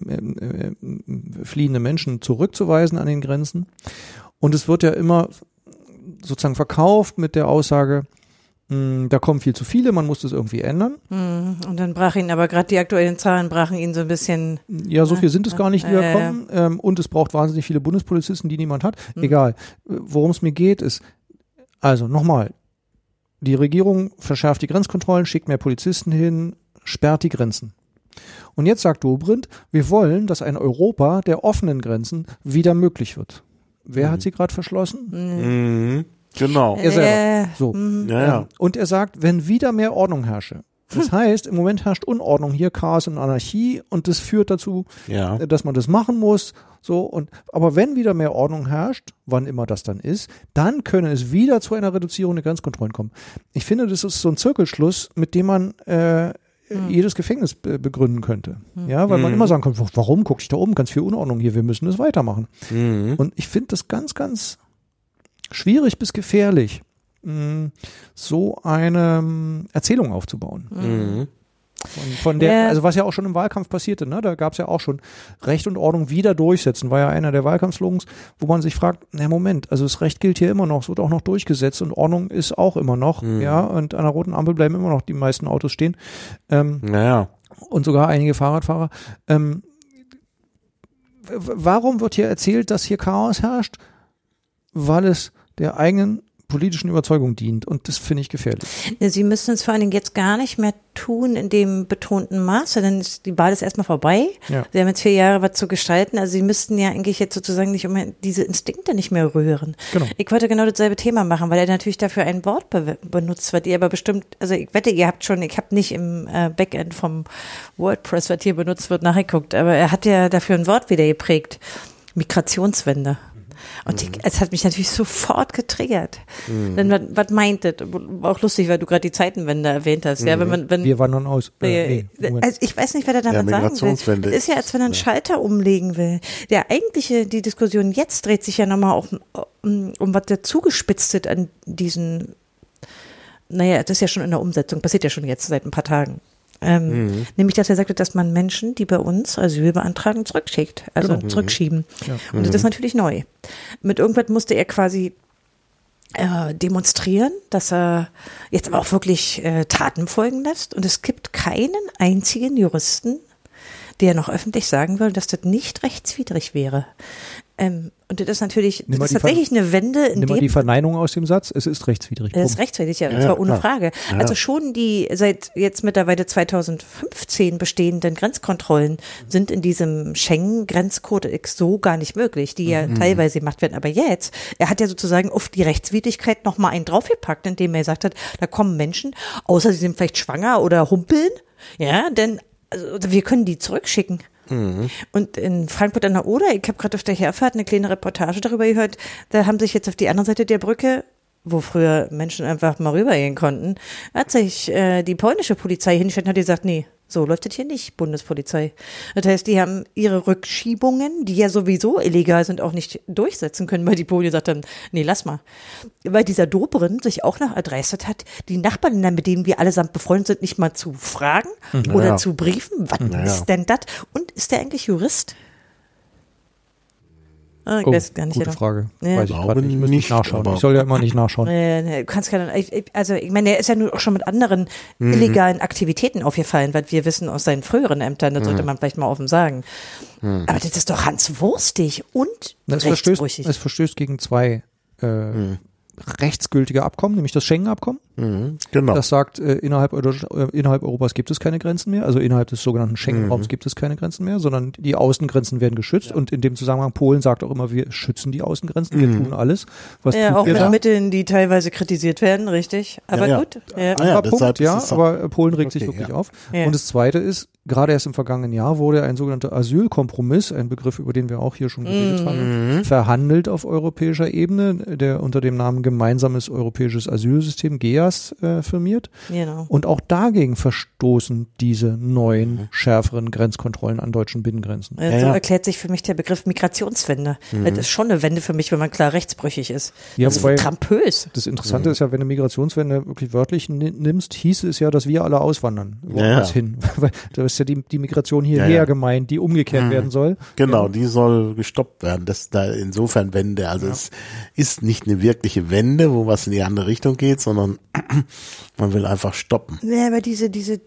fliehende Menschen zurückzuweisen an den Grenzen. Und es wird ja immer sozusagen verkauft mit der Aussage, da kommen viel zu viele, man muss das irgendwie ändern. Und dann brach ihn, aber gerade die aktuellen Zahlen brachen ihn so ein bisschen. Ja, so viel sind es gar nicht, die da kommen. Und es braucht wahnsinnig viele Bundespolizisten, die niemand hat. Egal. Worum es mir geht, ist, also nochmal, die Regierung verschärft die Grenzkontrollen, schickt mehr Polizisten hin, sperrt die Grenzen. Und jetzt sagt Dobrindt, wir wollen, dass ein Europa der offenen Grenzen wieder möglich wird. Wer hat sie gerade verschlossen? Genau. Er selber. So. Ja. Und er sagt, wenn wieder mehr Ordnung herrsche. Das heißt, im Moment herrscht Unordnung, hier Chaos und Anarchie, und das führt dazu, dass man das machen muss. So, aber wenn wieder mehr Ordnung herrscht, wann immer das dann ist, dann könne es wieder zu einer Reduzierung der Grenzkontrollen kommen. Ich finde, das ist so ein Zirkelschluss, mit dem man jedes Gefängnis begründen könnte. Ja, weil man immer sagen kann, warum guck ich da oben, ganz viel Unordnung hier, wir müssen das weitermachen. Und ich finde das ganz, ganz schwierig bis gefährlich, so eine Erzählung aufzubauen. Von der, also was ja auch schon im Wahlkampf passierte, ne? Da gab es ja auch schon Recht und Ordnung wieder durchsetzen, war ja einer der Wahlkampfslogans, wo man sich fragt, na Moment, also das Recht gilt hier immer noch, es wird auch noch durchgesetzt und Ordnung ist auch immer noch, ja, und an der roten Ampel bleiben immer noch die meisten Autos stehen. Und sogar einige Fahrradfahrer. Warum wird hier erzählt, dass hier Chaos herrscht? Weil es der eigenen politischen Überzeugung dient. Und das finde ich gefährlich. Sie müssen es vor allen Dingen jetzt gar nicht mehr tun in dem betonten Maße, denn die Wahl ist erstmal vorbei. Ja. Sie haben jetzt 4 Jahre was zu gestalten, also Sie müssten ja eigentlich jetzt sozusagen nicht diese Instinkte nicht mehr rühren. Genau. Ich wollte genau dasselbe Thema machen, weil er natürlich dafür ein Wort benutzt, was ihr aber bestimmt, also ich wette, ich habe nicht im Backend vom WordPress, was hier benutzt wird, nachgeguckt, aber er hat ja dafür ein Wort wieder geprägt. Migrationswende. Und es hat mich natürlich sofort getriggert. Denn was meint das? Auch lustig, weil du gerade die Zeitenwende erwähnt hast. Ja, wenn Wir wandern aus. also ich weiß nicht, wer da damit sagen will. Ist ja, als wenn er einen Schalter umlegen will. Die Diskussion jetzt dreht sich ja nochmal auch um was da zugespitzt wird an diesen, naja, das ist ja schon in der Umsetzung, passiert ja schon jetzt seit ein paar Tagen. Nämlich, dass er sagte, dass man Menschen, die bei uns Asyl beantragen, zurückschickt, also zurückschieben. Ja. Und das ist natürlich neu. Mit irgendwas musste er quasi demonstrieren, dass er jetzt aber auch wirklich Taten folgen lässt. Und es gibt keinen einzigen Juristen, der noch öffentlich sagen will, dass das nicht rechtswidrig wäre. Und das ist natürlich, das ist tatsächlich eine Wende. Nimm mal die Verneinung aus dem Satz, es ist rechtswidrig. Es ist rechtswidrig, ja, das war ohne Frage. Ja. Also schon die seit jetzt mittlerweile 2015 bestehenden Grenzkontrollen sind in diesem Schengen-Grenzkodex so gar nicht möglich, die ja teilweise gemacht werden. Aber jetzt, er hat ja sozusagen auf die Rechtswidrigkeit nochmal einen draufgepackt, indem er gesagt hat, da kommen Menschen, außer sie sind vielleicht schwanger oder humpeln, ja, denn also wir können die zurückschicken. Und in Frankfurt an der Oder, ich habe gerade auf der Herfahrt eine kleine Reportage darüber gehört, da haben sich jetzt auf die andere Seite der Brücke, wo früher Menschen einfach mal rübergehen konnten, hat sich die polnische Polizei hingestellt und hat gesagt, nee, so läuft das hier nicht, Bundespolizei. Das heißt, die haben ihre Rückschiebungen, die ja sowieso illegal sind, auch nicht durchsetzen können, weil die Polen gesagt haben, nee, lass mal. Weil dieser Dobrindt sich auch noch erdreistet hat, die Nachbarländer, mit denen wir allesamt befreundet sind, nicht mal zu fragen oder zu briefen. Was ist denn das? Und ist der eigentlich Jurist? Ich weiß gar nicht. Gute Frage. Ja. Weiß ich gerade nicht. Müsste ich nachschauen. Ich soll ja immer nicht nachschauen. Du kannst keine, also ich meine, er ist ja nur auch schon mit anderen illegalen Aktivitäten aufgefallen, weil wir wissen aus seinen früheren Ämtern, das sollte man vielleicht mal offen sagen. Aber das ist doch hanswurstig und rechtsbrüchig. Es verstößt gegen 2 rechtsgültige Abkommen, nämlich das Schengen-Abkommen. Genau. Das sagt, innerhalb Europas gibt es keine Grenzen mehr, also innerhalb des sogenannten Schengen-Raums gibt es keine Grenzen mehr, sondern die Außengrenzen werden geschützt und in dem Zusammenhang Polen sagt auch immer, wir schützen die Außengrenzen, wir tun alles. Was ja, tut auch ihr mit da? Mitteln, die teilweise kritisiert werden, richtig. Aber gut. Aber Polen regt sich wirklich auf. Ja. Und das Zweite ist, gerade erst im vergangenen Jahr wurde ein sogenannter Asylkompromiss, ein Begriff, über den wir auch hier schon geredet haben, verhandelt auf europäischer Ebene, der unter dem Namen Gemeinsames Europäisches Asylsystem, GEAS, firmiert. Genau. Und auch dagegen verstoßen diese neuen, schärferen Grenzkontrollen an deutschen Binnengrenzen. So erklärt sich für mich der Begriff Migrationswende. Das ist schon eine Wende für mich, wenn man klar rechtsbrüchig ist. Ja, das ist trampös. Das Interessante ist ja, wenn du Migrationswende wirklich wörtlich nimmst, hieß es ja, dass wir alle auswandern. Woanders hin. Weil da ist ja die Migration hierher gemeint, die umgekehrt werden soll. Genau, die soll gestoppt werden. Das ist da insofern Wende. Also es ist nicht eine wirkliche Wende, wo was in die andere Richtung geht, sondern man will einfach stoppen. Ja, aber das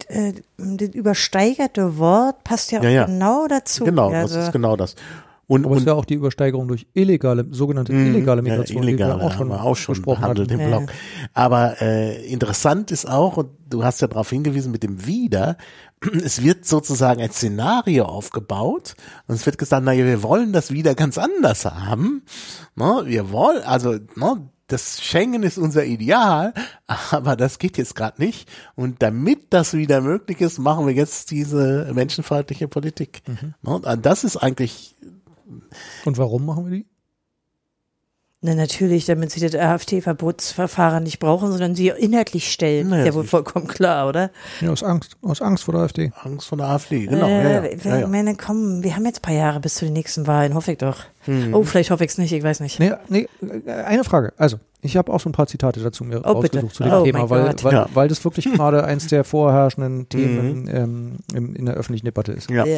übersteigerte Wort passt ja auch genau dazu. Genau, das ist genau das. Aber es ist ja auch die Übersteigerung durch sogenannte illegale Migration, die wir auch schon besprochen behandelt im Blog. Aber interessant ist auch, und du hast ja darauf hingewiesen mit dem Wieder, es wird sozusagen ein Szenario aufgebaut und es wird gesagt, naja, wir wollen das wieder ganz anders haben. Wir wollen, das Schengen ist unser Ideal, aber das geht jetzt gerade nicht. Und damit das wieder möglich ist, machen wir jetzt diese menschenfeindliche Politik. Und das ist eigentlich. Und warum machen wir die? Na natürlich, damit sie das AfD-Verbotsverfahren nicht brauchen, sondern sie inhaltlich stellen. Ist ja wohl vollkommen klar, oder? Ja, aus Angst vor der AfD. Angst vor der AfD, genau. Ich meine, komm, wir haben jetzt ein paar Jahre bis zu den nächsten Wahlen, hoffe ich doch. Oh, vielleicht hoffe ich es nicht, ich weiß nicht. Nee, eine Frage. Also, ich habe auch so ein paar Zitate dazu mir rausgesucht zu dem Thema, weil das wirklich gerade eins der vorherrschenden Themen in der öffentlichen Debatte ist. Ja.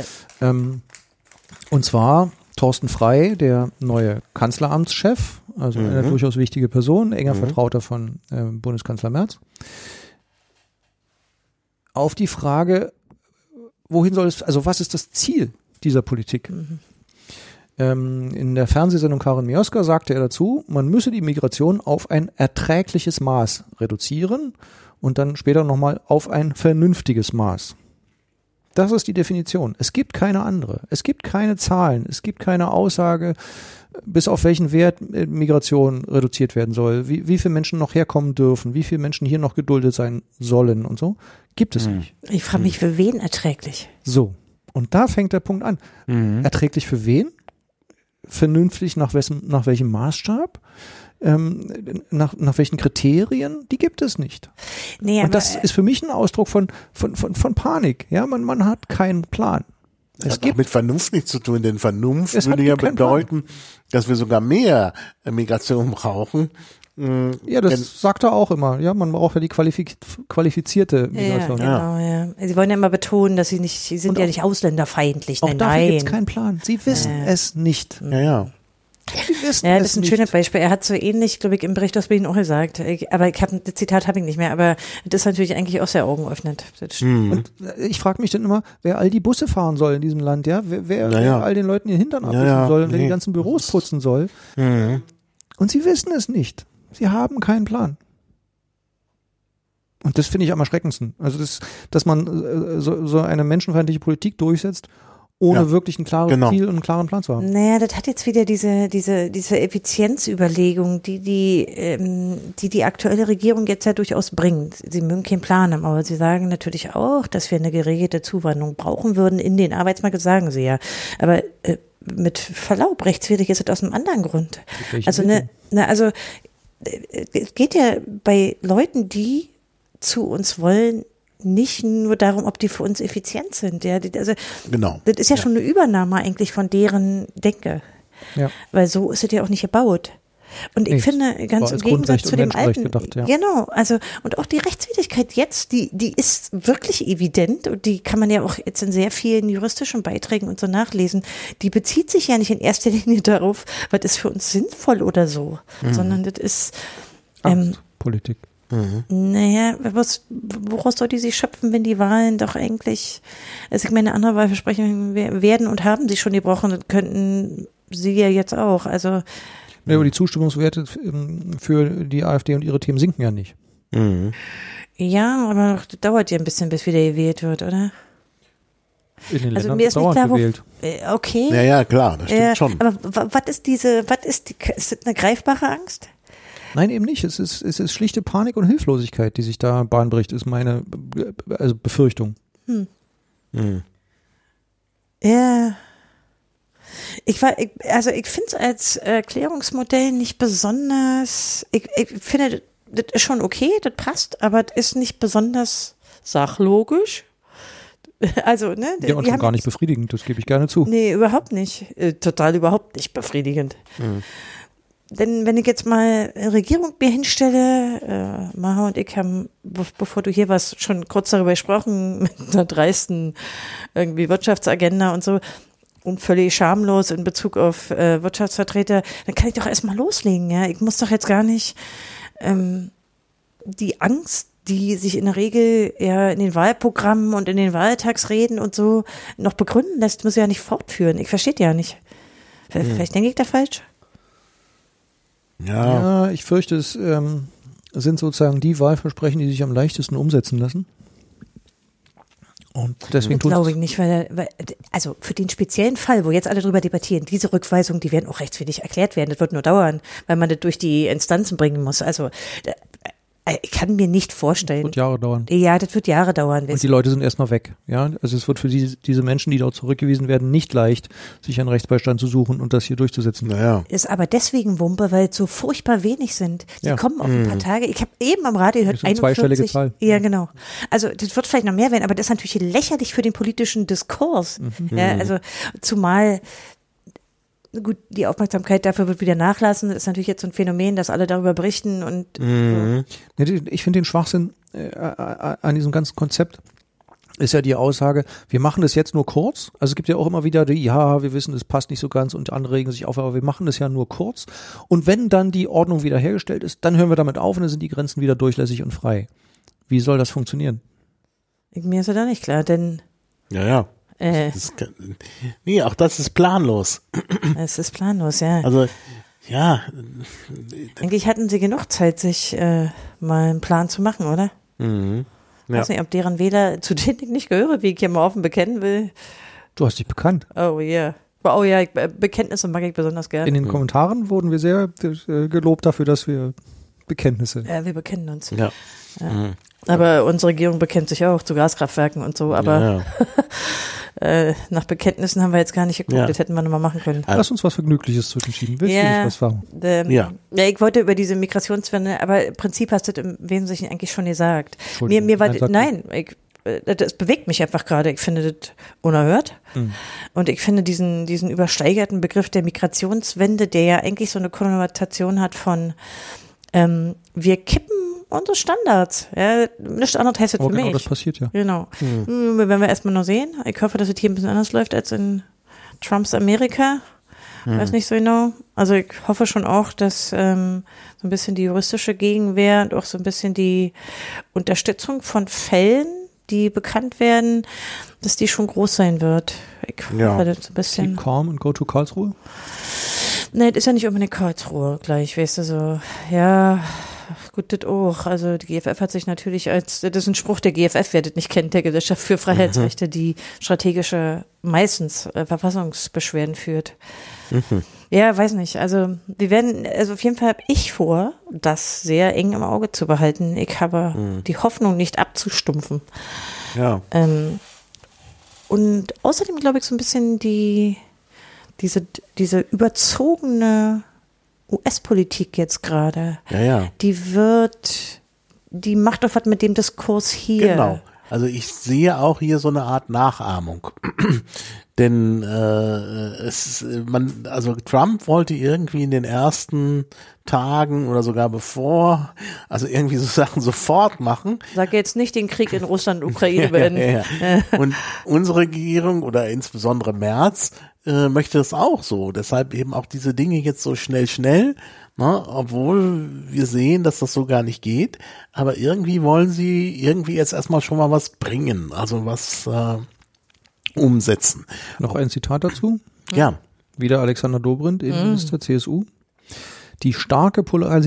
Und zwar Thorsten Frey, der neue Kanzleramtschef, also eine durchaus wichtige Person, enger Vertrauter von Bundeskanzler Merz. Auf die Frage, was ist das Ziel dieser Politik? In der Fernsehsendung Karin Mioska sagte er dazu, man müsse die Migration auf ein erträgliches Maß reduzieren und dann später nochmal auf ein vernünftiges Maß. Das ist die Definition. Es gibt keine andere. Es gibt keine Zahlen. Es gibt keine Aussage, bis auf welchen Wert Migration reduziert werden soll, wie viele Menschen noch herkommen dürfen, wie viele Menschen hier noch geduldet sein sollen und so. Gibt es nicht. Ich frage mich, für wen erträglich? So. Und da fängt der Punkt an. Erträglich für wen? Vernünftig nach welchem Maßstab? Nach welchen Kriterien? Die gibt es nicht. Nee, und das ist für mich ein Ausdruck von Panik. Ja, man hat keinen Plan. Das hat auch mit Vernunft nichts zu tun, denn Vernunft würde ja bedeuten, dass wir sogar mehr Migration brauchen. Ja, das sagt er auch immer. Ja, man braucht ja die qualifizierte Migration. Ja, genau, ja. Sie wollen ja immer betonen, dass sie sind ja nicht ausländerfeindlich. Auch dafür gibt es keinen Plan. Sie wissen es nicht. Ja. Sie wissen ja, das es ist ein nicht. schönes Beispiel. Er hat so ähnlich, glaube ich, im Bericht aus Berlin auch gesagt. Aber das Zitat habe ich nicht mehr. Aber das ist natürlich eigentlich auch sehr augenöffnend. Und ich frage mich dann immer, wer all die Busse fahren soll in diesem Land, ja? Wer all den Leuten den Hintern abwischen soll und wer die ganzen Büros putzen soll. Und sie wissen es nicht. Sie haben keinen Plan. Und das finde ich am erschreckendsten. Also dass man so eine menschenfeindliche Politik durchsetzt, ohne wirklich ein klares Ziel und einen klaren Plan zu haben. Naja, das hat jetzt wieder diese Effizienzüberlegung, die aktuelle Regierung jetzt ja durchaus bringt. Sie mögen keinen Plan haben, aber sie sagen natürlich auch, dass wir eine geregelte Zuwanderung brauchen würden in den Arbeitsmarkt, das sagen sie ja. Aber mit Verlaub, rechtswidrig ist es aus einem anderen Grund. Also es geht ja bei Leuten, die zu uns wollen, nicht nur darum, ob die für uns effizient sind. Ja, genau. Das ist ja schon eine Übernahme eigentlich von deren Denke. Ja. Weil so ist es ja auch nicht gebaut. Und ich finde, ganz im Gegensatz zu dem alten, gedacht, ja. Genau, also, und auch die Rechtswidrigkeit jetzt, die ist wirklich evident und die kann man ja auch jetzt in sehr vielen juristischen Beiträgen und so nachlesen. Die bezieht sich ja nicht in erster Linie darauf, was ist für uns sinnvoll oder so, sondern das ist, Politik. Naja, woraus soll die sich schöpfen, wenn die Wahlen doch eigentlich, also ich meine, andere Wahlversprechen werden und haben sie schon gebrochen, das könnten sie ja jetzt auch, also. Ja, aber die Zustimmungswerte für die AfD und ihre Themen sinken ja nicht. Ja, aber das dauert ja ein bisschen, bis wieder gewählt wird, oder? In den Also Ländern mir ist nicht klar, gewählt. Okay. Ja, klar, das stimmt schon. Aber ist das eine greifbare Angst? Nein, eben nicht. Es ist schlichte Panik und Hilflosigkeit, die sich da Bahn bricht, ist meine Befürchtung. Ja. Ich finde es als Erklärungsmodell nicht besonders, ich finde, das ist schon okay, das passt, aber das ist nicht besonders sachlogisch. Also, ne? Ja, und schon gar nicht befriedigend, das gebe ich gerne zu. Nee, überhaupt nicht. Total überhaupt nicht befriedigend. Denn wenn ich jetzt mal Regierung mir hinstelle, Maha und ich haben, bevor du hier warst, schon kurz darüber gesprochen, mit einer dreisten irgendwie Wirtschaftsagenda und so, und völlig schamlos in Bezug auf Wirtschaftsvertreter, dann kann ich doch erstmal loslegen, ja. Ich muss doch jetzt gar nicht die Angst, die sich in der Regel ja in den Wahlprogrammen und in den Wahltagsreden und so noch begründen lässt, muss ich ja nicht fortführen. Ich verstehe ja nicht. Vielleicht denke ich da falsch. Ja, ich fürchte, es sind sozusagen die Wahlversprechen, die sich am leichtesten umsetzen lassen. Und deswegen glaube ich nicht, weil also für den speziellen Fall, wo jetzt alle drüber debattieren, diese Rückweisungen, die werden auch rechtswidrig erklärt werden. Das wird nur dauern, weil man das durch die Instanzen bringen muss. Also ich kann mir nicht vorstellen. Das wird Jahre dauern. Ja, das wird Jahre dauern. Und die Leute sind erstmal weg. Ja, also es wird für diese Menschen, die dort zurückgewiesen werden, nicht leicht, sich einen Rechtsbeistand zu suchen und das hier durchzusetzen. Naja. Ist aber deswegen Wumpe, weil es so furchtbar wenig sind. Die kommen auf ein paar Tage. Ich habe eben am Radio gehört, 41. Zweistellige Zahl. Ja, genau. Also das wird vielleicht noch mehr werden, aber das ist natürlich lächerlich für den politischen Diskurs. Ja, also zumal gut, die Aufmerksamkeit dafür wird wieder nachlassen. Das ist natürlich jetzt so ein Phänomen, dass alle darüber berichten und so. Ich finde den Schwachsinn an diesem ganzen Konzept ist ja die Aussage, wir machen das jetzt nur kurz. Also es gibt ja auch immer wieder wir wissen, es passt nicht so ganz und andere regen sich auf, aber wir machen das ja nur kurz. Und wenn dann die Ordnung wiederhergestellt ist, dann hören wir damit auf und dann sind die Grenzen wieder durchlässig und frei. Wie soll das funktionieren? Mir ist ja da nicht klar, denn Nee, auch das ist planlos. Es ist planlos, ja. Also, ja. Eigentlich hatten sie genug Zeit, sich mal einen Plan zu machen, oder? Mhm. Ich weiß nicht, ob deren Wähler, zu denen ich nicht gehöre, wie ich hier mal offen bekennen will. Du hast dich bekannt. Oh yeah. Oh ja, Bekenntnisse mag ich besonders gerne. In den Kommentaren wurden wir sehr gelobt dafür, dass wir Bekenntnisse. Ja, wir bekennen uns. Ja. Mhm. Aber unsere Regierung bekennt sich auch zu Gaskraftwerken und so, aber nach Bekenntnissen haben wir jetzt gar nicht geguckt, das hätten wir nochmal machen können. Lass uns was Vergnügliches zwischenschieben. Willst du nicht was sagen? Ja, ich wollte über diese Migrationswende, aber im Prinzip hast du das im Wesentlichen eigentlich schon gesagt. Mir war, das bewegt mich einfach gerade. Ich finde das unerhört. Und ich finde diesen übersteigerten Begriff der Migrationswende, der ja eigentlich so eine Konnotation hat von wir kippen unsere Standards. Ja, nichts anderes heißt das für mich. Das passiert ja. Genau. Wenn wir erstmal noch sehen. Ich hoffe, dass es hier ein bisschen anders läuft als in Trumps Amerika. Weiß nicht so genau. Also ich hoffe schon auch, dass so ein bisschen die juristische Gegenwehr und auch so ein bisschen die Unterstützung von Fällen, die bekannt werden, dass die schon groß sein wird. Ich hoffe, das so ein bisschen. Keep calm and go to Karlsruhe? Nee, das ist ja nicht unbedingt Karlsruhe gleich, weißt du, so. Ja, gut, das auch. Also die GFF hat sich natürlich das ist ein Spruch der GFF, wer das nicht kennt, der Gesellschaft für Freiheitsrechte, die strategische, meistens Verfassungsbeschwerden führt. Ja, weiß nicht. Also auf jeden Fall habe ich vor, das sehr eng im Auge zu behalten. Ich habe die Hoffnung, nicht abzustumpfen. Ja. Und außerdem glaube ich so ein bisschen diese überzogene US-Politik jetzt gerade, die macht doch was mit dem Diskurs hier. Genau. Also ich sehe auch hier so eine Art Nachahmung. Denn Trump wollte irgendwie in den ersten Tagen oder sogar bevor, also irgendwie so Sachen sofort machen. Sag jetzt nicht den Krieg in Russland und Ukraine beenden. Und unsere Regierung oder insbesondere Merz möchte das auch so. Deshalb eben auch diese Dinge jetzt so schnell, ne, obwohl wir sehen, dass das so gar nicht geht. Aber irgendwie wollen sie jetzt erstmal schon mal was bringen, also was umsetzen. Noch ein Zitat dazu. Ja. Wieder Alexander Dobrindt, Innenminister CSU. Die starke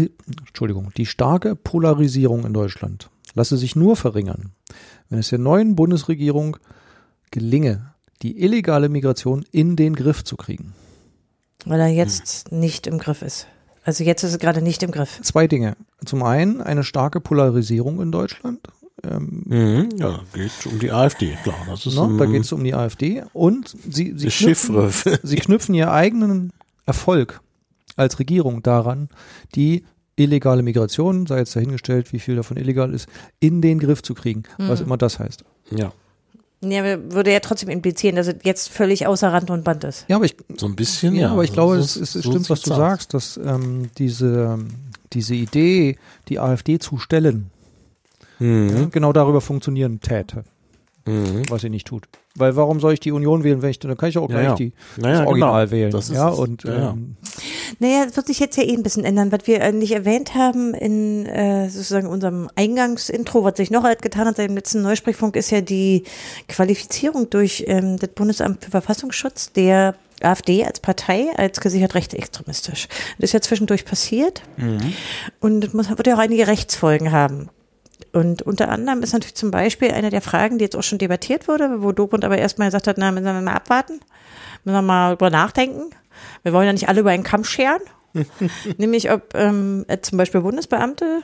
Polarisierung in Deutschland lasse sich nur verringern, wenn es der neuen Bundesregierung gelinge, die illegale Migration in den Griff zu kriegen. Weil er jetzt nicht im Griff ist. Also jetzt ist er gerade nicht im Griff. Zwei Dinge. Zum einen eine starke Polarisierung in Deutschland. Ja, geht um die AfD, klar. Das ist da geht es um die AfD. Und sie knüpfen ihren eigenen Erfolg als Regierung daran, die illegale Migration, sei jetzt dahingestellt, wie viel davon illegal ist, in den Griff zu kriegen, was immer das heißt. Ja. Ja, würde ja trotzdem implizieren, dass es jetzt völlig außer Rand und Band ist. Ja, aber so ein bisschen. Ja, aber ich glaube, es stimmt, was du sagst, dass diese Idee, die AfD zu stellen, genau darüber funktionieren täte, was sie nicht tut. Weil warum soll ich die Union wählen, wenn dann kann ich auch gleich das Original wählen. Das ist Naja, das wird sich jetzt ja ein bisschen ändern. Was wir nicht erwähnt haben in sozusagen unserem Eingangsintro, was sich noch getan hat seit dem letzten Neusprechfunk, ist ja die Qualifizierung durch das Bundesamt für Verfassungsschutz der AfD als Partei als gesichert rechtsextremistisch. Das ist ja zwischendurch passiert und das wird ja auch einige Rechtsfolgen haben. Und unter anderem ist natürlich zum Beispiel eine der Fragen, die jetzt auch schon debattiert wurde, wo Dobrindt aber erstmal gesagt hat, müssen wir mal abwarten, müssen wir mal drüber nachdenken. Wir wollen ja nicht alle über einen Kamm scheren. Nämlich ob zum Beispiel Bundesbeamte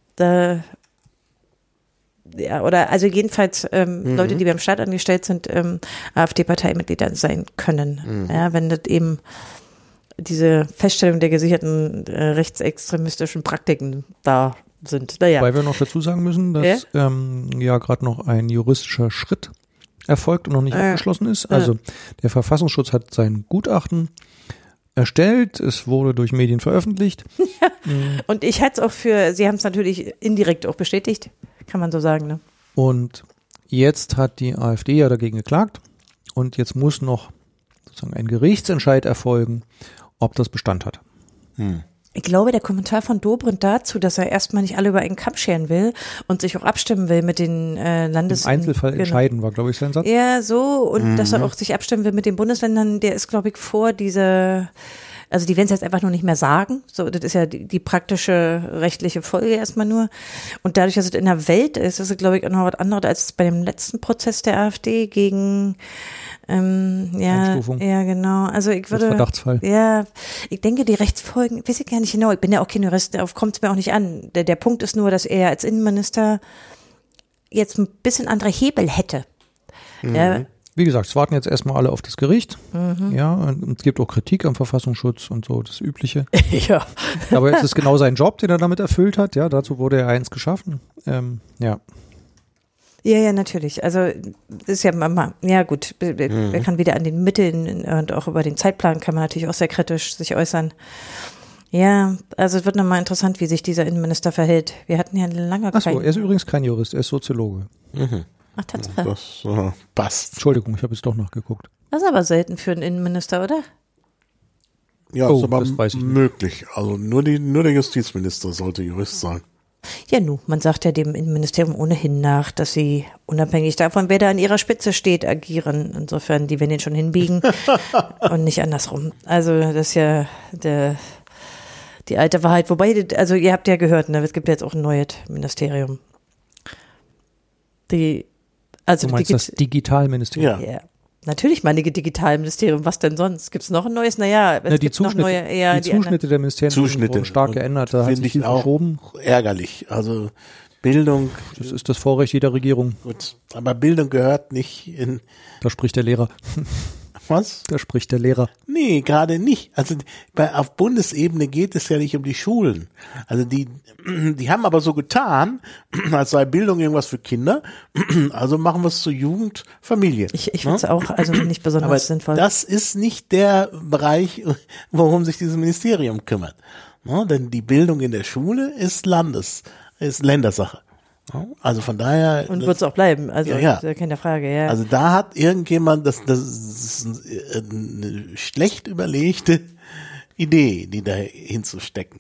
oder also jedenfalls Leute, die beim Staat angestellt sind, AfD-Parteimitglieder sein können. Ja, wenn das eben diese Feststellung der gesicherten rechtsextremistischen Praktiken da sind. Naja. Weil wir noch dazu sagen müssen, dass gerade noch ein juristischer Schritt erfolgt und noch nicht abgeschlossen ist. Also der Verfassungsschutz hat sein Gutachten erstellt, es wurde durch Medien veröffentlicht. Und ich halte es auch Sie haben es natürlich indirekt auch bestätigt, kann man so sagen. Ne? Und jetzt hat die AfD ja dagegen geklagt und jetzt muss noch sozusagen ein Gerichtsentscheid erfolgen, ob das Bestand hat. Ich glaube, der Kommentar von Dobrindt dazu, dass er erstmal nicht alle über einen Kamm scheren will und sich auch abstimmen will mit den Landes... Im Einzelfall entscheiden war, glaube ich, sein Satz. Ja, so. Und dass er auch sich abstimmen will mit den Bundesländern, der ist, glaube ich, vor dieser... Also die werden es jetzt einfach nur nicht mehr sagen. So, das ist ja die praktische rechtliche Folge erstmal nur. Und dadurch, dass es in der Welt ist es, glaube ich, auch noch was anderes als bei dem letzten Prozess der AfD gegen Einstufung. Ja, genau. Also ich würde, Verdachtsfall. ja, ich denke, die Rechtsfolgen, weiß ich gar nicht genau, ich bin ja auch kein Jurist, darauf kommt es mir auch nicht an. Der Punkt ist nur, dass er als Innenminister jetzt ein bisschen andere Hebel hätte. Ja. Wie gesagt, es warten jetzt erstmal alle auf das Gericht. Ja, und es gibt auch Kritik am Verfassungsschutz und so, das Übliche. Ja. Aber es ist genau sein Job, den er damit erfüllt hat. Ja, dazu wurde er eins geschaffen. Ja. Ja, natürlich. Also das ist ja ja gut, er kann wieder an den Mitteln und auch über den Zeitplan kann man natürlich auch sehr kritisch sich äußern. Ja, also es wird nochmal interessant, wie sich dieser Innenminister verhält. Wir hatten ja lange Ach so, er ist übrigens kein Jurist, er ist Soziologe. Ach, Tatsache. Das passt. Entschuldigung, ich habe jetzt doch nachgeguckt. Das ist aber selten für einen Innenminister, oder? Ja, Oh, ist aber das weiß ich nicht. möglich. Also nur der Justizminister sollte Jurist sein. Ja, man sagt ja dem Innenministerium ohnehin nach, dass sie unabhängig davon, wer da an ihrer Spitze steht, agieren. Insofern, die werden den schon hinbiegen und nicht andersrum. Also das ist ja die alte Wahrheit. Wobei, also ihr habt ja gehört, ne, es gibt ja jetzt auch ein neues Ministerium. Du meinst das Digitalministerium? Ja. Natürlich meine Digitalministerium, was denn sonst? Gibt es noch ein neues? Naja, es Die gibt noch neue, die Zuschnitte der Ministerien wurden stark geändert, da hat Finde sich viel ich auch verschoben. ärgerlich. Also Bildung, Das ist das Vorrecht jeder Regierung. gut, aber Bildung gehört nicht in, Da spricht der Lehrer. was? Da spricht der Lehrer. Nee, gerade nicht. Also auf Bundesebene geht es ja nicht um die Schulen. Also die haben aber so getan, als sei Bildung irgendwas für Kinder. Also machen wir es zur Jugend, Familie. Ich finde es auch also nicht besonders Aber sinnvoll. das ist nicht der Bereich, worum sich dieses Ministerium kümmert. Ne? Denn die Bildung in der Schule ist Ländersache. Ne? Also von daher. Und wird es auch bleiben, also Ja. ist ja keine Frage, ja. Also da hat irgendjemand, das ist eine schlecht überlegte Idee, die da hinzustecken.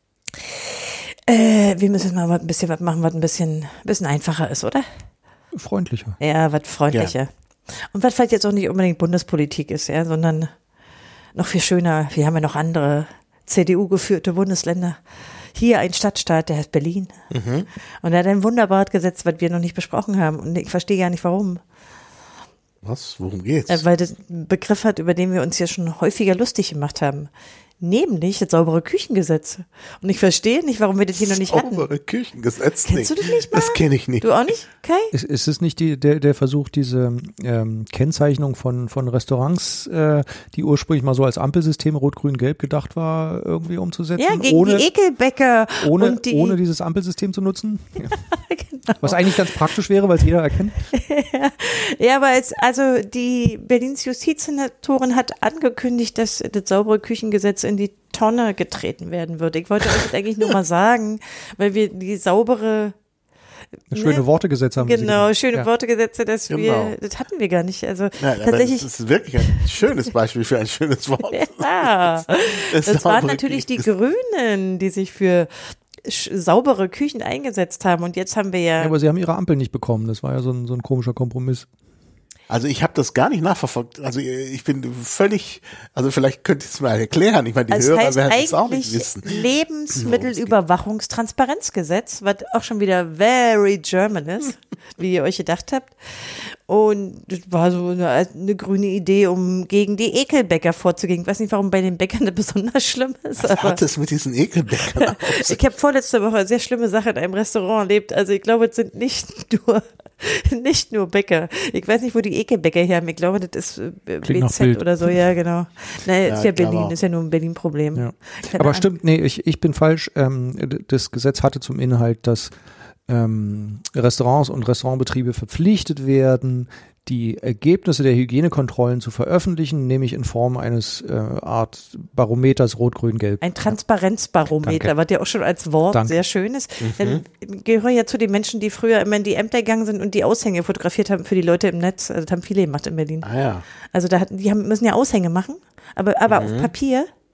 Wir müssen mal ein bisschen was machen, was ein bisschen einfacher ist, oder? Freundlicher. Ja, was freundlicher. Und was vielleicht jetzt auch nicht unbedingt Bundespolitik ist, ja, sondern noch viel schöner. Wir haben ja noch andere CDU-geführte Bundesländer. Hier ein Stadtstaat, der heißt Berlin. Und er hat ein wunderbares Gesetz, was wir noch nicht besprochen haben. Und ich verstehe gar nicht, warum. Was? Worum geht's? Weil das einen Begriff hat, über den wir uns ja schon häufiger lustig gemacht haben. Nämlich das saubere Küchengesetz. Und ich verstehe nicht, warum wir das hier noch nicht hatten. Saubere Küchengesetz. Kennst du das nicht mal? Das kenne ich nicht. Du auch nicht, Kai? Ist es nicht der Versuch, diese Kennzeichnung von Restaurants, die ursprünglich mal so als Ampelsystem Rot-Grün-Gelb gedacht war, irgendwie umzusetzen? Ja, gegen die Ekelbäcker. Ohne dieses Ampelsystem zu nutzen? Ja. Genau. Was eigentlich ganz praktisch wäre, weil es jeder erkennt. Ja, aber also die Berlins Justizsenatorin hat angekündigt, dass das saubere Küchengesetz in die Tonne getreten werden wird. Ich wollte euch das eigentlich nur mal sagen, weil wir die saubere schöne Wortegesetze haben. Genau, schöne Wortegesetze, das hatten wir gar nicht. Also tatsächlich. Das ist wirklich ein schönes Beispiel für ein schönes Wort. Ja, das waren natürlich die Grünen, die sich für saubere Küchen eingesetzt haben. Und jetzt haben wir ja. Ja, aber sie haben ihre Ampel nicht bekommen. Das war ja so ein komischer Kompromiss. Also ich habe das gar nicht nachverfolgt. Also ich bin völlig, also vielleicht könnt ihr es mal erklären. Ich meine, die Hörer werden es auch nicht wissen. Lebensmittelüberwachungstransparenzgesetz, was auch schon wieder very German ist, wie ihr euch gedacht habt. Und das war so eine grüne Idee, um gegen die Ekelbäcker vorzugehen. Ich weiß nicht, warum bei den Bäckern das besonders schlimm ist. Was hat es mit diesen Ekelbäckern aus? Ich habe vorletzte Woche eine sehr schlimme Sache in einem Restaurant erlebt. Also ich glaube, es sind nicht nur Bäcker. Ich weiß nicht, wo die Ekelbäcker her haben. Ich glaube, das ist BZ oder so. Ja, genau. Naja, ist ja Berlin, ist ja nur ein Berlin-Problem. Ja. Aber stimmt, nee, ich bin falsch. Das Gesetz hatte zum Inhalt, dass Restaurants und Restaurantbetriebe verpflichtet werden, die Ergebnisse der Hygienekontrollen zu veröffentlichen, nämlich in Form eines Art Barometers Rot-Grün-Gelb. Ein Transparenzbarometer, was ja auch schon als Wort sehr schön ist. Denn ich gehöre ja zu den Menschen, die früher immer in die Ämter gegangen sind und die Aushänge fotografiert haben für die Leute im Netz. Also das haben viele gemacht in Berlin. Ah ja. Also müssen ja Aushänge machen, aber auf Papier.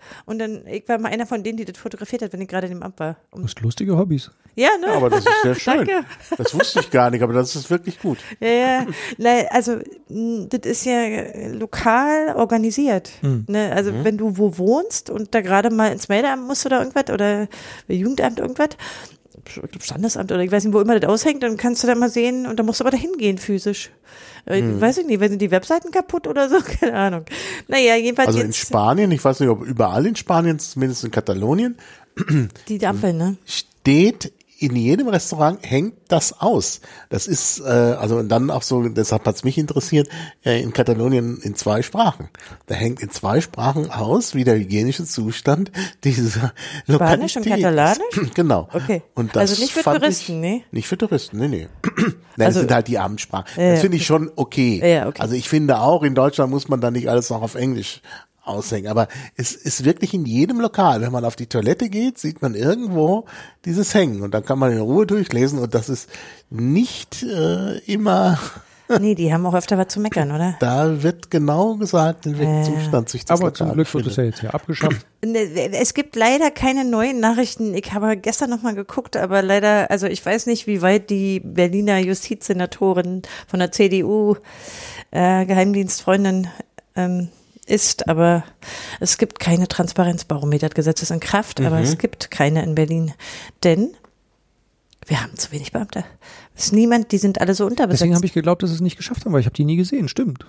Und dann, ich war mal einer von denen, die das fotografiert hat, wenn ich gerade in dem Amt war. Du hast lustige Hobbys. Ja, ne? Ja, aber das ist sehr schön. Danke. Das wusste ich gar nicht, aber das ist wirklich gut. Ja. Also, das ist ja lokal organisiert. Ne? Also, wenn du wo wohnst und da gerade mal ins Meldeamt musst oder irgendwas oder Jugendamt irgendwas, Standesamt oder ich weiß nicht, wo immer das aushängt, dann kannst du da mal sehen und dann musst du aber da hingehen physisch. Weiß ich nicht, sind die Webseiten kaputt oder so? Keine Ahnung. Naja, jedenfalls Also jetzt in Spanien, ich weiß nicht, ob überall in Spanien, zumindest in Katalonien, die Ampel, ne? steht in jedem Restaurant, hängt das aus. Das ist, also und dann auch so, deshalb hat's mich interessiert, in Katalonien in 2 Sprachen. Da hängt in 2 Sprachen aus, wie der hygienische Zustand dieser Lokalität. Spanisch und Katalanisch? Genau. Okay. Und das Also nicht für fand Touristen, nee? Nicht für Touristen, nee. Nein, Also- das sind halt die Amtssprachen. Das finde ich schon okay. Ja, okay. Also ich finde auch, in Deutschland muss man da nicht alles noch auf Englisch aushängen. Aber es ist wirklich in jedem Lokal, wenn man auf die Toilette geht, sieht man irgendwo dieses Hängen. Und dann kann man in Ruhe durchlesen und das ist nicht immer, Nee, die haben auch öfter was zu meckern, oder? da wird genau gesagt, in welchem Zustand sich das Aber zum Lokal Glück wird es befindet. ja jetzt hier abgeschafft. Es gibt leider keine neuen Nachrichten. Ich habe gestern noch mal geguckt, aber leider, also ich weiß nicht, wie weit die Berliner Justizsenatorin von der CDU, Geheimdienstfreundin, ist, aber es gibt keine Transparenzbarometer. Das Gesetz ist in Kraft, aber es gibt keine in Berlin. Denn wir haben zu wenig Beamte. Es ist niemand, die sind alle so unterbesetzt. Deswegen habe ich geglaubt, dass sie es nicht geschafft haben, weil ich habe die nie gesehen. Stimmt.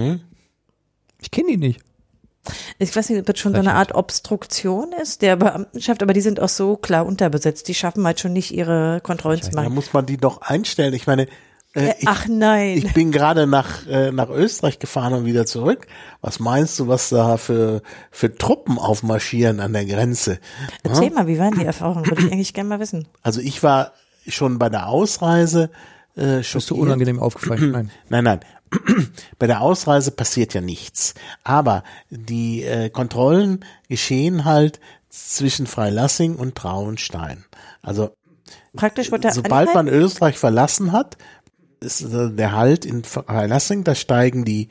Ich kenne die nicht. Ich weiß nicht, ob das schon so eine Art Obstruktion ist, der Beamtenschaft, aber die sind auch so klar unterbesetzt. Die schaffen halt schon nicht, ihre Kontrollen zu Da machen. muss man die doch einstellen. Ich meine, Ach nein. ich bin gerade nach Österreich gefahren und wieder zurück. Was meinst du, was da für Truppen aufmarschieren an der Grenze? Erzähl mal, wie waren die Erfahrungen? Würde ich eigentlich gerne mal wissen. Also ich war schon bei der Ausreise Bist du schockiert. unangenehm aufgefallen? Nein. Nein. Bei der Ausreise passiert ja nichts. Aber die Kontrollen geschehen halt zwischen Freilassing und Traunstein. Also Praktisch wird der sobald man Österreich verlassen hat, ist der Halt in Freilassing, da steigen die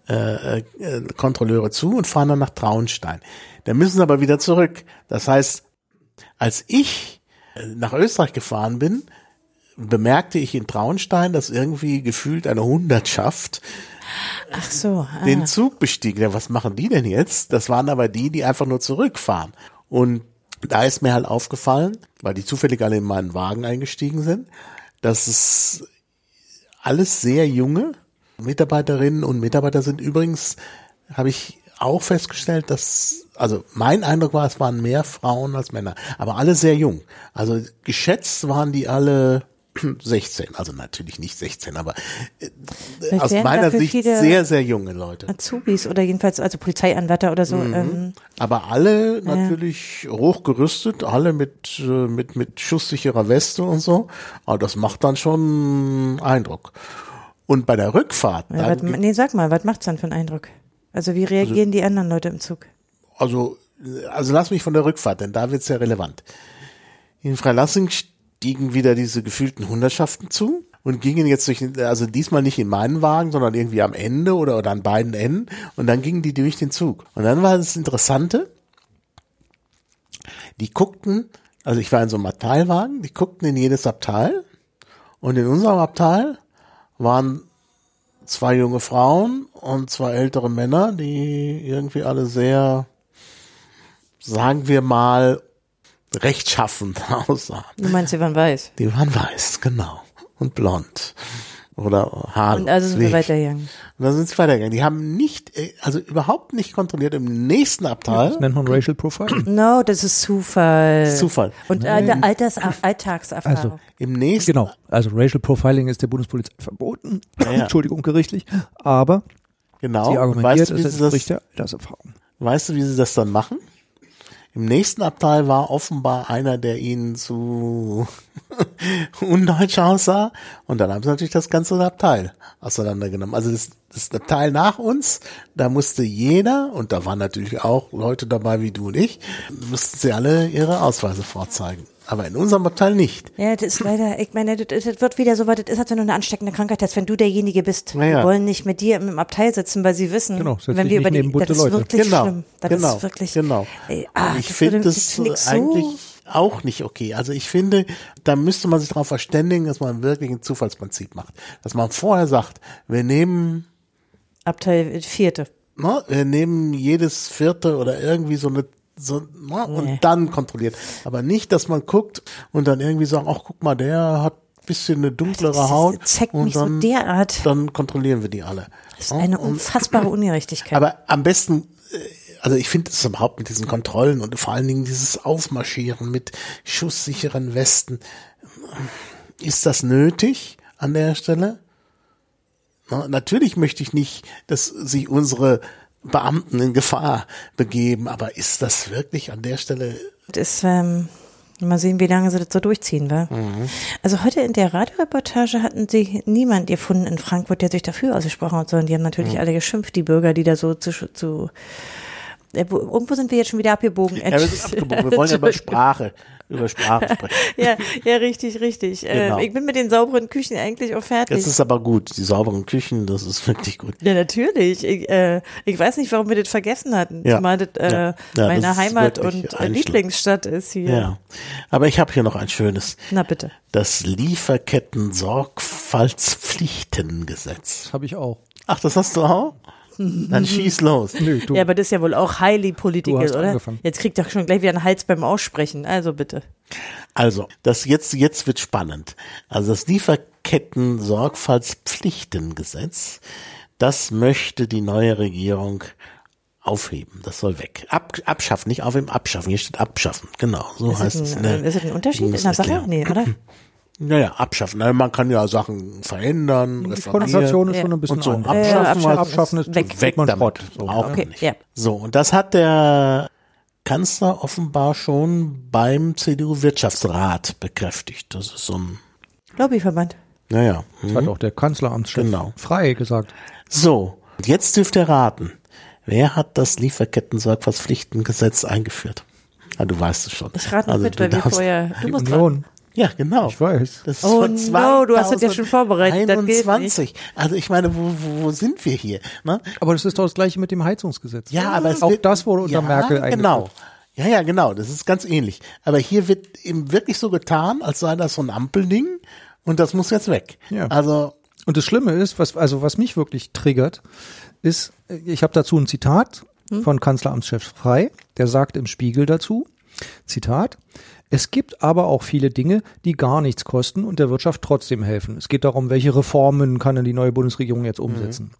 Kontrolleure zu und fahren dann nach Traunstein. Da müssen sie aber wieder zurück. Das heißt, als ich nach Österreich gefahren bin, bemerkte ich in Traunstein, dass irgendwie gefühlt eine Hundertschaft Ach so. den Zug bestiegen. Ja, was machen die denn jetzt? Das waren aber die einfach nur zurückfahren. Und da ist mir halt aufgefallen, weil die zufällig alle in meinen Wagen eingestiegen sind, dass es alles sehr junge Mitarbeiterinnen und Mitarbeiter sind. Übrigens habe ich auch festgestellt, dass, also mein Eindruck war, es waren mehr Frauen als Männer, aber alle sehr jung. Also geschätzt waren die alle 16, also natürlich nicht 16, aber Vielleicht aus werden meiner dafür Sicht viele sehr, sehr junge Leute. Azubis oder jedenfalls also Polizeianwärter oder so. Aber alle natürlich hochgerüstet, alle mit schusssicherer Weste und so. Aber das macht dann schon Eindruck. Und bei der Rückfahrt, Ja, sag mal, was macht's dann für einen Eindruck? Also wie reagieren die anderen Leute im Zug? also lass mich von der Rückfahrt, denn da wird's ja relevant. In Freilassing stiegen wieder diese gefühlten Hundertschaften zu und gingen jetzt also diesmal nicht in meinen Wagen, sondern irgendwie am Ende oder an beiden Enden und dann gingen die durch den Zug. Und dann war das Interessante, die guckten, also ich war in so einem Abteilwagen, die guckten in jedes Abteil und in unserem Abteil waren 2 junge Frauen und 2 ältere Männer, die irgendwie alle sehr, sagen wir mal, rechtschaffend aussahen. Du meinst, sie waren weiß? Die waren weiß, genau. Und blond. Oder haarlos. Und also sind wir weitergegangen. Und dann sind sie weitergegangen. Die haben nicht, also überhaupt nicht kontrolliert. Im nächsten Abteil. Das nennt man Racial Profiling. No, das ist Zufall. Das ist Zufall. Und Alltagserfahrung. Also im nächsten. Genau. Also Racial Profiling ist der Bundespolizei verboten. Ja. Entschuldigung, gerichtlich. Aber Genau. sie argumentiert, Weißt du, es entspricht der Alterserfahrung. weißt du, wie sie das dann machen? Im nächsten Abteil war offenbar einer, der ihnen zu undeutsch aussah. Und dann haben sie natürlich das ganze Abteil auseinandergenommen. Also das Abteil nach uns, da musste jeder, und da waren natürlich auch Leute dabei wie du und ich, mussten sie alle ihre Ausweise vorzeigen. aber in unserem Abteil nicht. Ja, das ist leider, ich meine, das wird wieder so, weil das ist, als wenn du eine ansteckende Krankheit hast, wenn du derjenige bist. Naja. Die wollen nicht mit dir im Abteil sitzen, weil sie wissen, Genau, setz wenn dich wir nicht über die, neben bunte das ist Leute. wirklich schlimm. Das Genau, ist wirklich, genau. Ey, Ich finde das eigentlich auch nicht okay. Also ich finde, da müsste man sich darauf verständigen, dass man wirklich ein Zufallsprinzip macht. Dass man vorher sagt, wir nehmen Abteil 4. wir nehmen jedes 4. oder irgendwie und dann kontrolliert. Aber nicht, dass man guckt und dann irgendwie sagt, ach guck mal, der hat ein bisschen eine dunklere Haut. Das zeigt und mich so derart. Dann kontrollieren wir die alle. Das ist eine unfassbare Ungerechtigkeit. Aber am besten, also ich finde es überhaupt mit diesen Kontrollen und vor allen Dingen dieses Aufmarschieren mit schusssicheren Westen. Ist das nötig an der Stelle? Na, natürlich möchte ich nicht, dass sich unsere Beamten in Gefahr begeben, aber ist das wirklich an der Stelle? Das mal sehen, wie lange sie das so durchziehen, wa? Also heute in der Radioreportage hatten sie niemand gefunden in Frankfurt, der sich dafür ausgesprochen hat, sondern die haben natürlich alle geschimpft, die Bürger, die da so irgendwo sind wir jetzt schon wieder abgebogen. Ja, wir sind abgebogen. Wir wollen ja über Sprache sprechen. ja, richtig. Genau. Ich bin mit den sauberen Küchen eigentlich auch fertig. Das ist aber gut. Die sauberen Küchen, das ist wirklich gut. Ja, natürlich. Ich weiß nicht, warum wir das vergessen hatten. Ja. Zumal das meine das ist Heimat wirklich und einschlag. Lieblingsstadt ist hier. Ja. Aber ich habe hier noch ein schönes. Na bitte. Das Lieferketten-Sorgfaltspflichtengesetz. Habe ich auch. Ach, das hast du auch? Dann schieß los. Nö, du. Ja, aber das ist ja wohl auch highly political, Du hast oder? angefangen. Jetzt kriegt doch schon gleich wieder einen Hals beim Aussprechen. Also bitte. Also, das jetzt wird spannend. Also das Lieferketten-Sorgfaltspflichtengesetz, das möchte die neue Regierung aufheben. Das soll weg. Abschaffen, nicht aufheben, abschaffen. Hier steht abschaffen. Genau, so heißt es. Ist das ein Unterschied in der Sache? Nee, oder? Naja, abschaffen. Na, man kann ja Sachen verändern, Die reformieren. Konnotation ist schon ein bisschen Und so. anders. Abschaffen ist weg man damit. Schrott. So. Auch Okay, nicht. ja. So, und das hat der Kanzler offenbar schon beim CDU-Wirtschaftsrat bekräftigt. Das ist so ein, Lobbyverband. naja. Das hat auch der Kanzleramtschef Genau. frei gesagt. So, und jetzt dürft ihr raten. Wer hat das Lieferketten-Sorgfaltspflichtengesetz eingeführt? Ah, du weißt es schon. Ich rate noch Also mit, weil wir darfst- vorher. Du Die musst Union. Ja, genau. Ich weiß. Das ist Oh von no, du hast das ja schon vorbereitet, das geht 2021. Also ich meine, wo sind wir hier? Ne? Aber das ist doch das Gleiche mit dem Heizungsgesetz. Ja, aber es auch wird, das wurde unter Merkel eingeführt. Genau. Ja, genau. Das ist ganz ähnlich. Aber hier wird eben wirklich so getan, als sei das so ein Ampelding und das muss jetzt weg. Ja. Also Und das Schlimme ist, was mich wirklich triggert, ist, ich habe dazu ein Zitat von Kanzleramtschef Frey, der sagt im Spiegel dazu, Zitat, es gibt aber auch viele Dinge, die gar nichts kosten und der Wirtschaft trotzdem helfen. Es geht darum, welche Reformen kann denn die neue Bundesregierung jetzt umsetzen.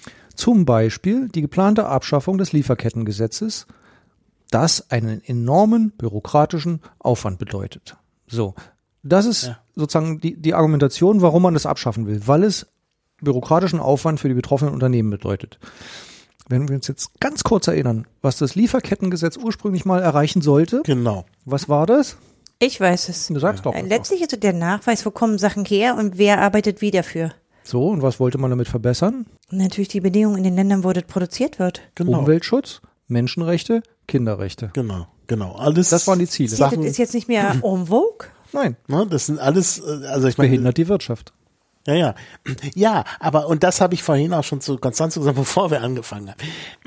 Zum Beispiel die geplante Abschaffung des Lieferkettengesetzes, das einen enormen bürokratischen Aufwand bedeutet. So, das ist sozusagen die Argumentation, warum man das abschaffen will, weil es bürokratischen Aufwand für die betroffenen Unternehmen bedeutet. Wenn wir uns jetzt ganz kurz erinnern, was das Lieferkettengesetz ursprünglich mal erreichen sollte, genau. was war das? Ich weiß es. Du sagst doch. Letztlich ist der Nachweis, wo kommen Sachen her und wer arbeitet wie dafür. So, und was wollte man damit verbessern? Und natürlich die Bedingungen in den Ländern, wo das produziert wird. Genau. Umweltschutz, Menschenrechte, Kinderrechte. Genau. Alles. Das waren die Ziele. Das Sachen, ist jetzt nicht mehr en vogue. Nein, ne, das sind alles, also ich meine, behindert die Wirtschaft. Ja. Ja, aber, und das habe ich vorhin auch schon zu Konstanze gesagt, bevor wir angefangen haben.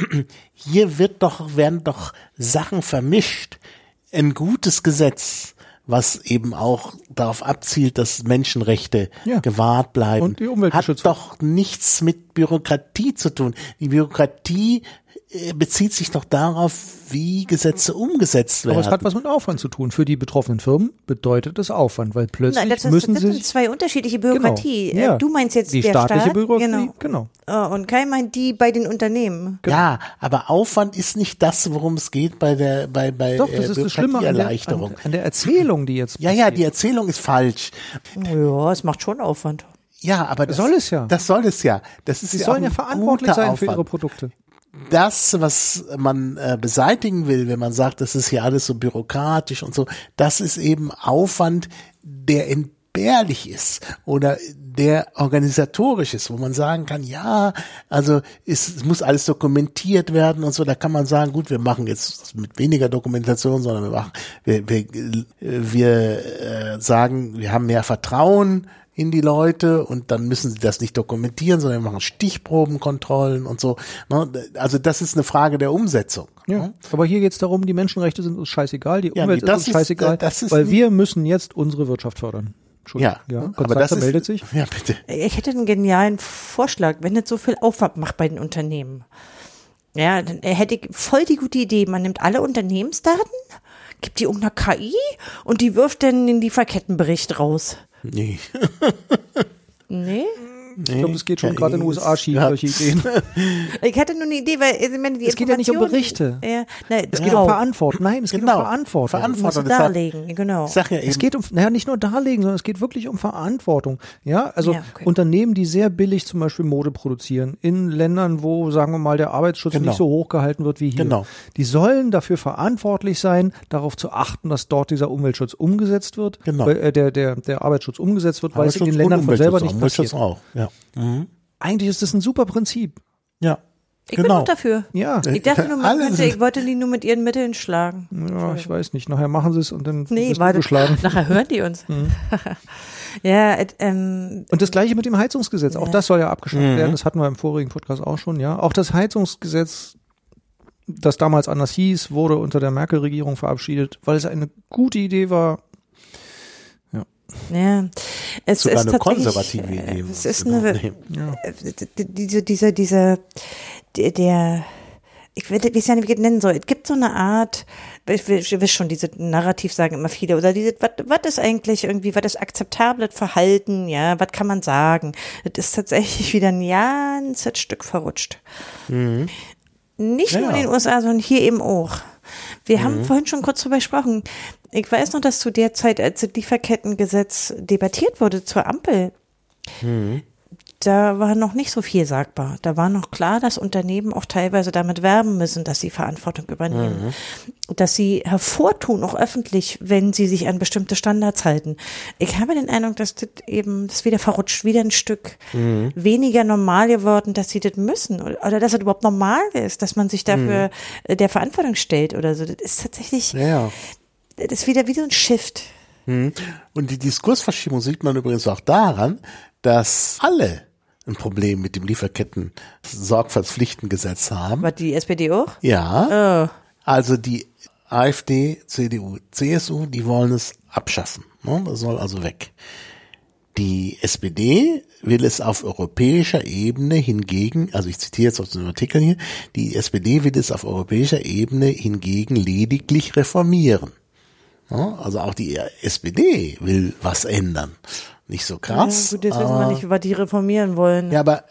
Hier werden doch Sachen vermischt. Ein gutes Gesetz, was eben auch darauf abzielt, dass Menschenrechte gewahrt bleiben, Und die Umwelt hat geschützt doch nichts mit Bürokratie zu tun. Die Bürokratie bezieht sich doch darauf, wie Gesetze umgesetzt werden. Aber es hat was mit Aufwand zu tun. Für die betroffenen Firmen bedeutet es Aufwand, weil plötzlich Nein, das müssen sie sind zwei unterschiedliche Bürokratie. Genau, ja. Du meinst jetzt die der staatliche Staat, Bürokratie, genau. Und Kai meint die bei den Unternehmen. Ja, aber Aufwand ist nicht das, worum es geht bei Doch, das ist das Schlimme Bürokratieerleichterung. an der Erzählung, die jetzt Ja, die Erzählung ist falsch. Ja, es macht schon Aufwand. Ja, aber das Soll es ja. Das soll es ja. Das ist Sie ja sollen auch ja ein verantwortlich guter sein für Aufwand. ihre Produkte. Das, was man beseitigen will, wenn man sagt, das ist hier alles so bürokratisch und so, das ist eben Aufwand, der in spärlich ist oder der organisatorisch ist, wo man sagen kann, ja, also es muss alles dokumentiert werden und so, da kann man sagen, gut, wir machen jetzt mit weniger Dokumentation, sondern wir sagen, wir haben mehr Vertrauen in die Leute und dann müssen sie das nicht dokumentieren, sondern wir machen Stichprobenkontrollen und so. Also das ist eine Frage der Umsetzung. Ja, aber hier geht es darum, die Menschenrechte sind uns scheißegal, die Umwelt ist uns scheißegal, das weil wir müssen jetzt unsere Wirtschaft fördern. Ja, Gott sei Dank meldet sich. Ja, bitte. Ich hätte einen genialen Vorschlag, wenn das so viel Aufwand macht bei den Unternehmen. Ja, dann hätte ich voll die gute Idee. Man nimmt alle Unternehmensdaten, gibt die irgendeiner KI und die wirft dann den Lieferkettenbericht raus. Nee. Nee? Ich glaube, das geht schon gerade in den USA schief, solche Ideen. Ich hatte nur eine Idee, weil ich meine, die Es geht ja nicht um Berichte. Es geht um Verantwortung. Nein, es geht um Verantwortung. Verantwortung darlegen, genau. Ich sag ja eben, Es geht um, nicht nur darlegen, sondern es geht wirklich um Verantwortung. Ja, also Unternehmen, die sehr billig zum Beispiel Mode produzieren, in Ländern, wo, sagen wir mal, der Arbeitsschutz nicht so hoch gehalten wird wie hier. Genau. Die sollen dafür verantwortlich sein, darauf zu achten, dass dort dieser Umweltschutz umgesetzt wird, Genau. Der Arbeitsschutz umgesetzt wird, weil es in den Ländern von selber nicht passiert. Auch, ja. Mhm. Eigentlich ist das ein super Prinzip. Ja. Ich bin auch dafür. Ja. Ich dachte nur, ich wollte die nur mit ihren Mitteln schlagen. Ja, ich weiß nicht. Nachher machen sie es und dann Nee, wirst du geschlagen. nachher hören die uns. Ja, und das Gleiche mit dem Heizungsgesetz. Auch das soll ja abgeschafft werden. Das hatten wir im vorigen Podcast auch schon. Ja, auch das Heizungsgesetz, das damals anders hieß, wurde unter der Merkel-Regierung verabschiedet, weil es eine gute Idee war. Ja, es sogar ist eine tatsächlich, konservative Idee. Es ist eine, ich weiß ja nicht, wie ich es nennen soll. Es gibt so eine Art, ich will schon, diese Narrativ sagen immer viele, oder diese, was ist eigentlich irgendwie, was ist akzeptables Verhalten, ja, was kann man sagen? Das ist tatsächlich wieder ein ganzes Stück verrutscht. Mhm. Nicht nur in den USA, sondern hier eben auch. Wir haben vorhin schon kurz drüber gesprochen. Ich weiß noch, dass zu der Zeit, als das Lieferkettengesetz debattiert wurde zur Ampel, da war noch nicht so viel sagbar. Da war noch klar, dass Unternehmen auch teilweise damit werben müssen, dass sie Verantwortung übernehmen. Dass sie hervortun, auch öffentlich, wenn sie sich an bestimmte Standards halten. Ich habe den Eindruck, dass das eben, das wieder verrutscht, wieder ein Stück weniger normal geworden, dass sie das müssen. Oder dass es überhaupt normal ist, dass man sich dafür der Verantwortung stellt oder so. Das ist tatsächlich, das ist wieder wie so ein Shift. Und die Diskursverschiebung sieht man übrigens auch daran, dass alle ein Problem mit dem Lieferketten-Sorgfaltspflichtengesetz haben. Was, die SPD auch? Ja. Also die AfD, CDU, CSU, die wollen es abschaffen. Ne? Das soll also weg. Die SPD will es auf europäischer Ebene hingegen, also ich zitiere jetzt aus dem Artikel hier, die SPD will es auf europäischer Ebene hingegen lediglich reformieren. Ja, also auch die SPD will was ändern. Nicht so krass. Ja, gut, jetzt wissen wir nicht, was die reformieren wollen. Ja, aber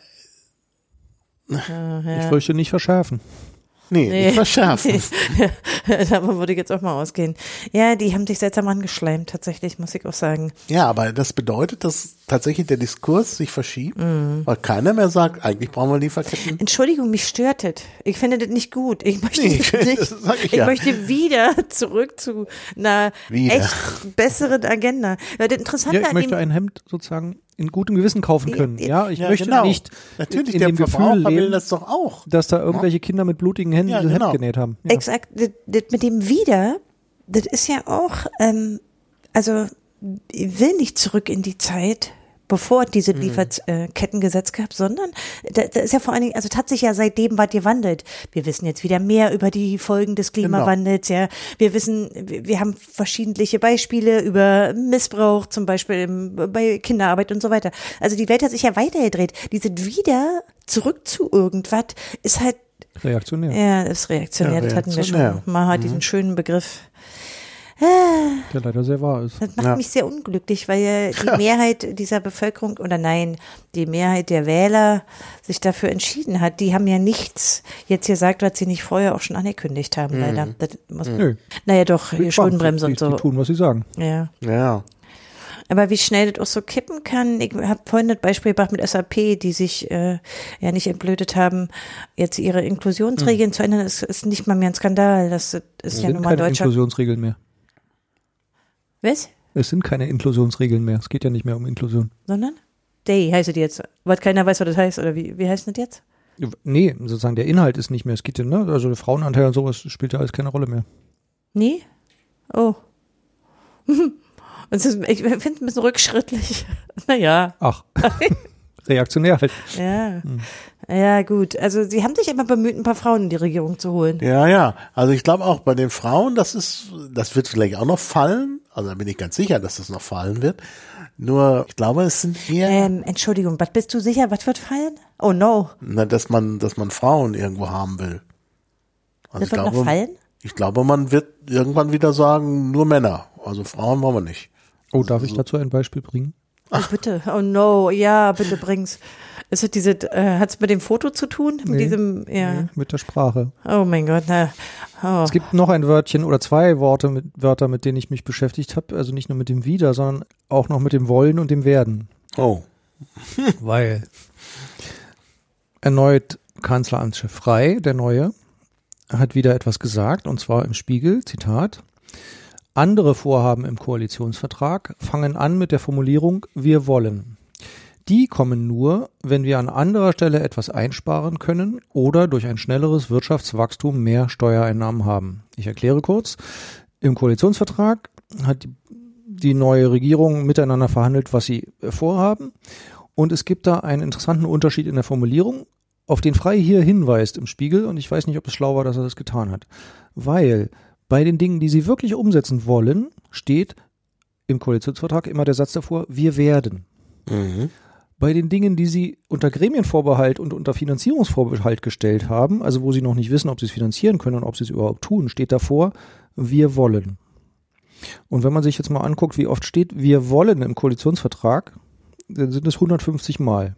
Ich fürchte nicht verschärfen. nee, nicht verschärfen. Davon würde ich jetzt auch mal ausgehen. Ja, die haben sich seltsam angeschleimt, tatsächlich, muss ich auch sagen. Ja, aber das bedeutet, dass tatsächlich der Diskurs sich verschiebt, weil keiner mehr sagt, eigentlich brauchen wir Lieferketten. Entschuldigung, mich stört das. Ich finde das nicht gut. Ich möchte das sag ich ja. möchte wieder zurück zu einer echt besseren Agenda. Weil das Interessante Ja, ich an möchte dem, ein Hemd sozusagen in gutem Gewissen kaufen können. Ja, ich möchte genau. nicht Natürlich, in der dem Gefühl Verbraucher will leben, das doch auch. dass da irgendwelche Kinder mit blutigen Händen Ja, das genau. Hemd genäht haben. Ja. exakt, das mit dem wieder, das ist ja auch, also ich will nicht zurück in die Zeit, bevor es diese Lieferkettengesetz gab, sondern da ist ja vor allen Dingen, also hat sich ja seitdem was gewandelt. Wir wissen jetzt wieder mehr über die Folgen des Klimawandels, ja. Wir wissen, wir haben verschiedentliche Beispiele über Missbrauch, zum Beispiel bei Kinderarbeit und so weiter. Also die Welt hat sich ja weitergedreht. Diese wieder zurück zu irgendwas ist halt, Reaktionär. ja, ist reaktionär, das hatten wir reaktionär. schon mal, diesen schönen Begriff. Der leider sehr wahr ist. Das macht mich sehr unglücklich, weil ja die Mehrheit dieser Bevölkerung, oder nein, die Mehrheit der Wähler sich dafür entschieden hat. Die haben ja nichts jetzt gesagt, was sie nicht vorher auch schon angekündigt haben, leider. Das muss man, Nö. naja doch, hier Schuldenbremse und so. Die tun, was sie sagen. Ja. Ja. Aber wie schnell das auch so kippen kann, ich habe vorhin das Beispiel gebracht mit SAP, die sich ja nicht entblödet haben, jetzt ihre Inklusionsregeln zu ändern, ist nicht mal mehr ein Skandal. Das ist ja nun mal keine deutscher. Inklusionsregeln mehr. Was? Es sind keine Inklusionsregeln mehr. Es geht ja nicht mehr um Inklusion. Sondern? Day heißt es jetzt. Weil keiner weiß, was das heißt. Oder wie heißt das jetzt? Nee, sozusagen der Inhalt ist nicht mehr. Es geht ja, ne? Also der Frauenanteil und sowas spielt ja alles keine Rolle mehr. Nee? Oh. Ich finde es ein bisschen rückschrittlich. Naja. Ach, reaktionär halt. Ja. Ja, gut. Also sie haben sich immer bemüht, ein paar Frauen in die Regierung zu holen. Ja. Also ich glaube auch bei den Frauen, das wird vielleicht auch noch fallen. Also da bin ich ganz sicher, dass das noch fallen wird. Nur, ich glaube, es sind eher, Entschuldigung, was bist du sicher? Was wird fallen? Oh no. dass man Frauen irgendwo haben will. Also Das wird noch fallen? Ich glaube, man wird irgendwann wieder sagen, nur Männer. Also Frauen wollen wir nicht. Oh, darf ich dazu ein Beispiel bringen? Oh, bitte. Oh no. Ja, bitte bring's. Ist es hat's mit dem Foto zu tun? Mit diesem, ja. Nee, mit der Sprache. Oh mein Gott, na. Oh. Es gibt noch ein Wörtchen oder zwei Wörter, mit denen ich mich beschäftigt habe. Also nicht nur mit dem Wieder, sondern auch noch mit dem Wollen und dem Werden. Oh. Weil erneut Kanzleramtschef Frey, der Neue, hat wieder etwas gesagt, und zwar im Spiegel, Zitat: Andere Vorhaben im Koalitionsvertrag fangen an mit der Formulierung „Wir wollen“. Die kommen nur, wenn wir an anderer Stelle etwas einsparen können oder durch ein schnelleres Wirtschaftswachstum mehr Steuereinnahmen haben. Ich erkläre kurz. Im Koalitionsvertrag hat die neue Regierung miteinander verhandelt, was sie vorhaben. Und es gibt da einen interessanten Unterschied in der Formulierung, auf den Frey hier hinweist im Spiegel. Und ich weiß nicht, ob es schlau war, dass er das getan hat. Weil bei den Dingen, die sie wirklich umsetzen wollen, steht im Koalitionsvertrag immer der Satz davor: Wir werden. Mhm. Bei den Dingen, die sie unter Gremienvorbehalt und unter Finanzierungsvorbehalt gestellt haben, also wo sie noch nicht wissen, ob sie es finanzieren können und ob sie es überhaupt tun, steht davor: Wir wollen. Und wenn man sich jetzt mal anguckt, wie oft steht „Wir wollen“ im Koalitionsvertrag, dann sind es 150 Mal.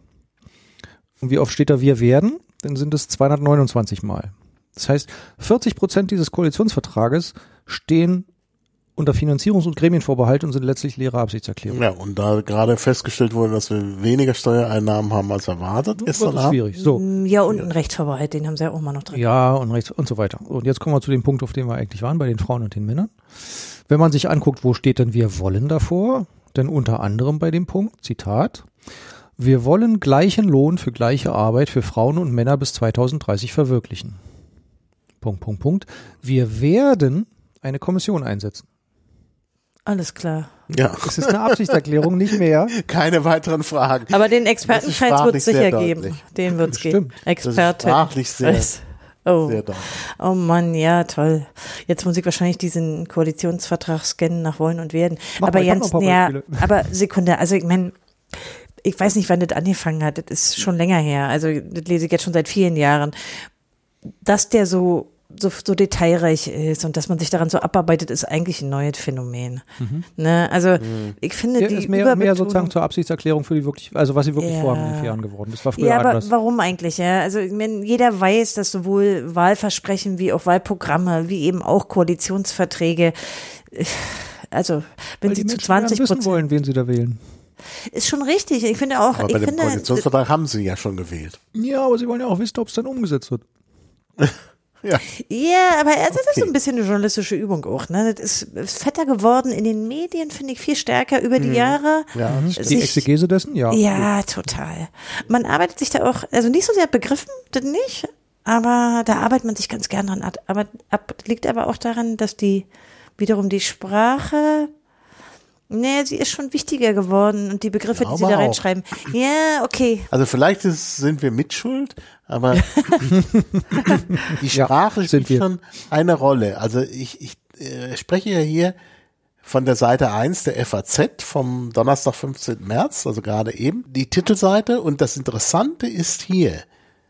Und wie oft steht da „Wir werden“, dann sind es 229 Mal. Das heißt, 40% dieses Koalitionsvertrages stehen unter Finanzierungs- und Gremienvorbehalt und sind letztlich leere Absichtserklärungen. Ja, und da gerade festgestellt wurde, dass wir weniger Steuereinnahmen haben als erwartet, ist Das ist schwierig. So. Ja, und ein Rechtsvorbehalt, den haben sie ja auch mal noch drin. Ja, und rechts und so weiter. Und jetzt kommen wir zu dem Punkt, auf dem wir eigentlich waren, bei den Frauen und den Männern. Wenn man sich anguckt, wo steht denn „Wir wollen“ davor, denn unter anderem bei dem Punkt, Zitat: Wir wollen gleichen Lohn für gleiche Arbeit für Frauen und Männer bis 2030 verwirklichen. Punkt. Wir werden eine Kommission einsetzen. Alles klar. Ja. Es ist eine Absichtserklärung, nicht mehr. Keine weiteren Fragen. Aber den Expertenkreis wird es sicher geben. Den wird es geben. Stimmt. Experten. Das ist sprachlich sehr deutlich. Oh Mann, ja, toll. Jetzt muss ich wahrscheinlich diesen Koalitionsvertrag scannen nach Wollen und Werden. Aber Jens, ja, aber Sekunde, also ich meine, ich weiß nicht, wann das angefangen hat. Das ist schon länger her. Also das lese ich jetzt schon seit vielen Jahren. Dass der so detailreich ist und dass man sich daran so abarbeitet, ist eigentlich ein neues Phänomen. Ne? Also ich finde, Ja, die ist mehr sozusagen zur Absichtserklärung für die wirklich, also was sie wirklich vorhaben in den 4 Jahren geworden. Das war früher ja, aber anders. warum eigentlich? Ja? Also ich meine, jeder weiß, dass sowohl Wahlversprechen wie auch Wahlprogramme, wie eben auch Koalitionsverträge, also wenn Weil sie die zu Menschen 20% wissen wollen, wen sie da wählen. ist schon richtig. Ich finde auch, Aber bei dem Koalitionsvertrag haben sie ja schon gewählt. Ja, aber sie wollen ja auch wissen, ob es dann umgesetzt wird. Ja. ja, aber das ist so ein bisschen eine journalistische Übung auch. Ne? Das ist fetter geworden in den Medien, finde ich, viel stärker über die Jahre. Ja, Die Exegese dessen? Ja. Ja, total. Man arbeitet sich da auch, also nicht so sehr begriffen, das nicht, aber da arbeitet man sich ganz gern dran ab. Liegt aber auch daran, dass wiederum die Sprache, sie ist schon wichtiger geworden und die Begriffe, die sie da reinschreiben. Ja, okay. Also vielleicht sind wir mitschuld, aber die Sprache spielt schon eine Rolle. Also ich spreche ja hier von der Seite 1 der FAZ vom Donnerstag, 15. März, also gerade eben, die Titelseite. Und das Interessante ist hier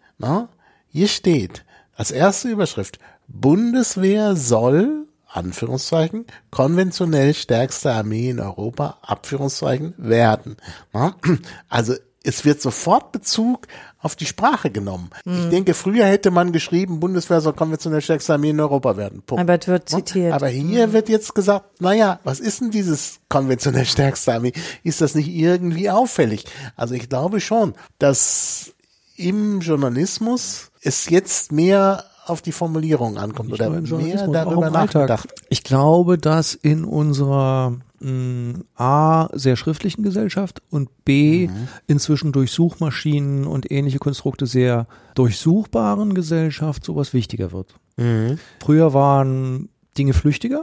steht als erste Überschrift: Bundeswehr soll, Anführungszeichen, konventionell stärkste Armee in Europa, Abführungszeichen, werden. Also es wird sofort Bezug auf die Sprache genommen. Ich denke, früher hätte man geschrieben, Bundeswehr soll konventionell stärkste Armee in Europa werden. Punkt. Aber es wird zitiert. Aber hier wird jetzt gesagt, was ist denn dieses konventionell stärkste Armee? Ist das nicht irgendwie auffällig? Also ich glaube schon, dass im Journalismus es jetzt mehr auf die Formulierung ankommt oder mehr darüber nachgedacht. Ich glaube, dass in unserer A, sehr schriftlichen Gesellschaft und B, inzwischen durch Suchmaschinen und ähnliche Konstrukte sehr durchsuchbaren Gesellschaft sowas wichtiger wird. Früher waren Dinge flüchtiger.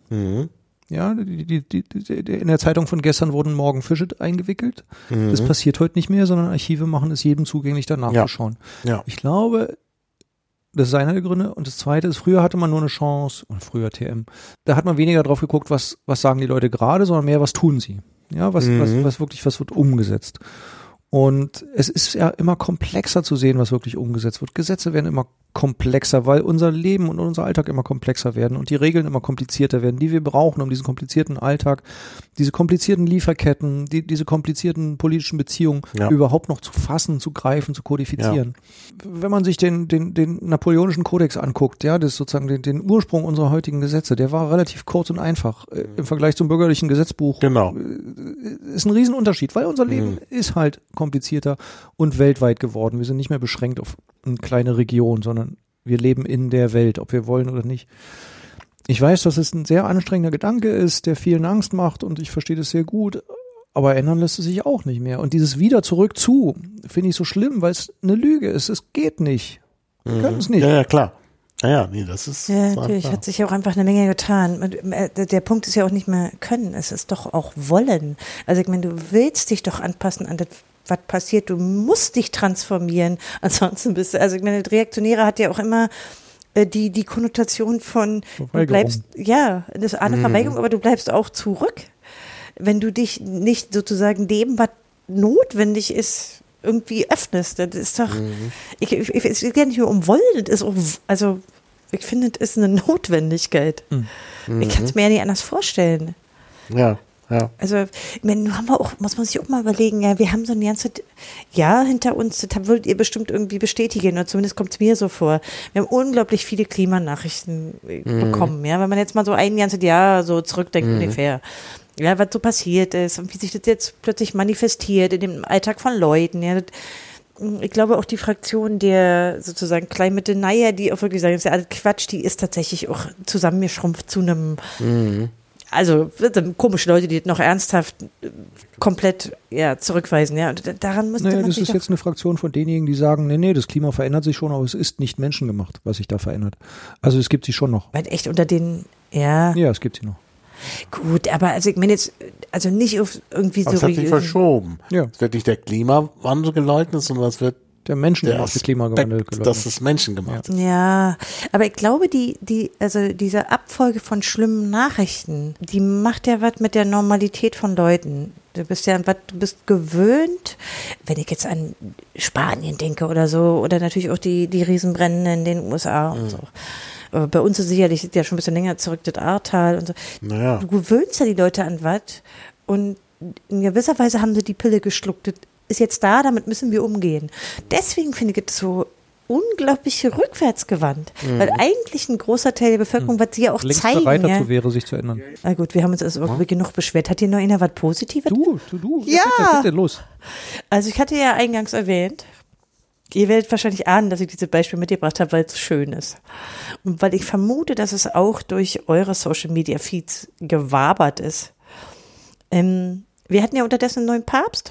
Ja, in der Zeitung von gestern wurden morgen Fische eingewickelt. Das passiert heute nicht mehr, sondern Archive machen es jedem zugänglich, danach zu schauen. Ja. Ich glaube, das ist einer der Gründe. Und das zweite ist, früher hatte man nur eine Chance, oder früher TM, da hat man weniger drauf geguckt, was sagen die Leute gerade, sondern mehr, was tun sie. Ja, was wird umgesetzt. Und es ist ja immer komplexer zu sehen, was wirklich umgesetzt wird. Gesetze werden immer komplexer, weil unser Leben und unser Alltag immer komplexer werden und die Regeln immer komplizierter werden, die wir brauchen, um diesen komplizierten Alltag, diese komplizierten Lieferketten, diese komplizierten politischen Beziehungen überhaupt noch zu fassen, zu greifen, zu kodifizieren. Ja. Wenn man sich den napoleonischen Kodex anguckt, ja, das ist sozusagen den Ursprung unserer heutigen Gesetze, der war relativ kurz und einfach im Vergleich zum bürgerlichen Gesetzbuch. Genau. Ist ein Riesenunterschied, weil unser Leben ist halt komplizierter und weltweit geworden. Wir sind nicht mehr beschränkt auf eine kleine Region, sondern wir leben in der Welt, ob wir wollen oder nicht. Ich weiß, dass es ein sehr anstrengender Gedanke ist, der vielen Angst macht und ich verstehe das sehr gut, aber ändern lässt es sich auch nicht mehr. Und dieses wieder zurück zu, finde ich so schlimm, weil es eine Lüge ist. Es geht nicht. Wir können es nicht. Ja, klar. Ja, nee, das ist. Ja, natürlich hat sich auch einfach eine Menge getan. Der Punkt ist ja auch nicht mehr können, es ist doch auch wollen. Also ich meine, du willst dich doch anpassen an das, was passiert. Du musst dich transformieren, ansonsten bist du, also ich meine, Reaktionäre hat ja auch immer die Konnotation von, du bleibst, ja, das ist eine Verweigerung, aber du bleibst auch zurück. Wenn du dich nicht sozusagen dem, was notwendig ist, irgendwie öffnest, das ist doch, es geht ja nicht nur um Wollen, das ist auch, also ich finde, das ist eine Notwendigkeit. Ich kann es mir ja nicht anders vorstellen. Ja. Ja. Also, ich meine, muss man sich auch mal überlegen, ja, wir haben so ein ganzes Jahr hinter uns, das würdet ihr bestimmt irgendwie bestätigen, oder zumindest kommt es mir so vor. Wir haben unglaublich viele Klimanachrichten bekommen, ja, wenn man jetzt mal so ein ganzes Jahr so zurückdenkt ungefähr. Ja, was so passiert ist und wie sich das jetzt plötzlich manifestiert in dem Alltag von Leuten, ja, ich glaube auch die Fraktion der sozusagen Climate Denier, die auch wirklich sagen, das ist ja alles Quatsch, die ist tatsächlich auch zusammengeschrumpft zu einem also komische Leute, die noch ernsthaft komplett zurückweisen, ja. Und daran müsste man das ist jetzt eine Fraktion von denjenigen, die sagen, nee, das Klima verändert sich schon, aber es ist nicht menschengemacht, was sich da verändert. Also es gibt sie schon noch. Weil echt unter den, ja. Ja, es gibt sie noch. Gut, aber also ich meine jetzt, also nicht auf irgendwie so. Es hat sich verschoben. Ja. Es wird nicht der Klimawandel geleugnet, sondern es wird der menschengemachte Klimawandel geleugnet. Das ist menschengemacht. Ja, aber ich glaube, also diese Abfolge von schlimmen Nachrichten, die macht ja was mit der Normalität von Leuten. Du bist gewöhnt, wenn ich jetzt an Spanien denke oder so, oder natürlich auch die Riesenbrände in den USA und so. Aber bei uns ist sicherlich ja schon ein bisschen länger zurück, das Ahrtal und so. Naja. Du gewöhnst ja die Leute an was und in gewisser Weise haben sie die Pille geschluckt. Das ist jetzt da, damit müssen wir umgehen. Deswegen finde ich es so unglaublich rückwärtsgewandt, weil eigentlich ein großer Teil der Bevölkerung, was sie ja auch längst zeigen. bereit dazu wäre, sich zu ändern. Na gut, wir haben uns also irgendwie genug beschwert. Hat hier noch einer was Positives? Du. Ja. Was ist denn los? Also ich hatte ja eingangs erwähnt, ihr werdet wahrscheinlich ahnen, dass ich dieses Beispiel mitgebracht habe, weil es schön ist. Und weil ich vermute, dass es auch durch eure Social-Media-Feeds gewabert ist. Wir hatten ja unterdessen einen neuen Papst,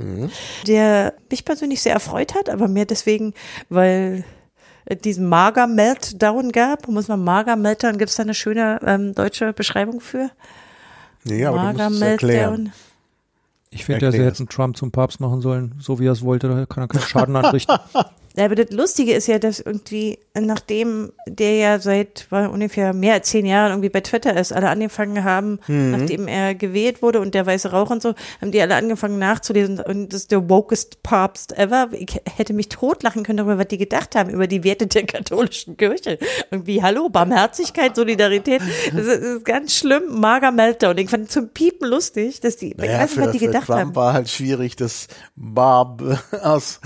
der mich persönlich sehr erfreut hat, aber mehr deswegen, weil es diesen Mager-Meltdown gab. Muss man Mager-Meltdown, gibt es da eine schöne deutsche Beschreibung für? Nee, aber du musst es erklären. Ich finde, sie hätten Trump zum Papst machen sollen, so wie er es wollte, da kann er keinen Schaden anrichten. Ja, aber das Lustige ist ja, dass irgendwie, nachdem der ja seit ungefähr mehr als 10 Jahren irgendwie bei Twitter ist, alle angefangen haben, nachdem er gewählt wurde und der weiße Rauch und so, haben die alle angefangen nachzulesen und das ist der wokest Papst ever. Ich hätte mich totlachen können darüber, was die gedacht haben, über die Werte der katholischen Kirche. Irgendwie, hallo, Barmherzigkeit, Solidarität, das ist ganz schlimm, mager Meltdown. Ich fand zum Piepen lustig, dass die, ich weiß nicht, was die gedacht Trump haben. War halt schwierig, dass Barb aus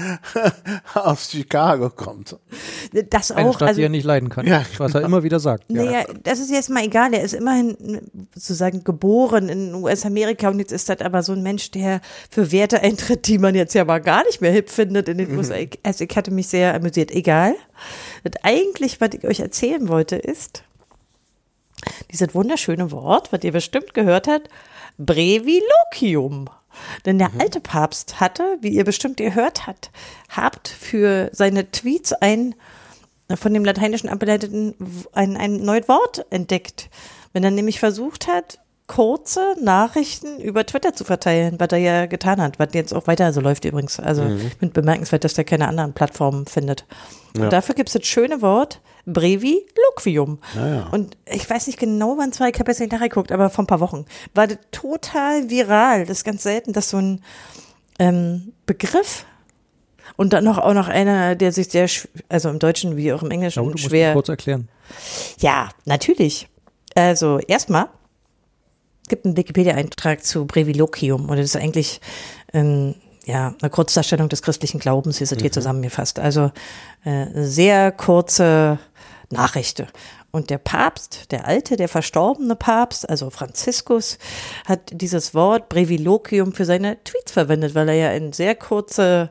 Chicago kommt. Eine Das auch. Stadt, die er nicht leiden kann, was er immer wieder sagt. Naja, das ist jetzt mal egal. Er ist immerhin sozusagen geboren in US-Amerika und jetzt ist das aber so ein Mensch, der für Werte eintritt, die man jetzt ja mal gar nicht mehr hip findet in den USA. Also ich hatte mich sehr amüsiert. Egal. Das eigentlich, was ich euch erzählen wollte, ist dieses wunderschöne Wort, was ihr bestimmt gehört habt, Breviloquium. Denn der alte Papst hatte, wie ihr bestimmt gehört habt, für seine Tweets von dem Lateinischen abgeleiteten ein neues Wort entdeckt. Wenn er nämlich versucht hat, kurze Nachrichten über Twitter zu verteilen, was er ja getan hat, was jetzt auch weiter so läuft übrigens. Also ich finde bemerkenswert, dass der keine anderen Plattformen findet. Ja. Und dafür gibt es das schöne Wort Breviloquium. Ja. Und ich weiß nicht genau, wann es war, ich habe jetzt nicht nachgeguckt, aber vor ein paar Wochen war das total viral. Das ist ganz selten, dass so ein Begriff und dann auch noch einer, der sich also im Deutschen wie auch im Englischen du schwer. Musst kurz erklären. Ja, natürlich. Also erstmal gibt einen Wikipedia-Eintrag zu Breviloquium und das ist eigentlich eine Kurzdarstellung des christlichen Glaubens, ist hier zusammengefasst. Also sehr kurze Nachrichten. Und der Papst, der alte, der verstorbene Papst, also Franziskus, hat dieses Wort Breviloquium für seine Tweets verwendet, weil er ja in sehr kurzer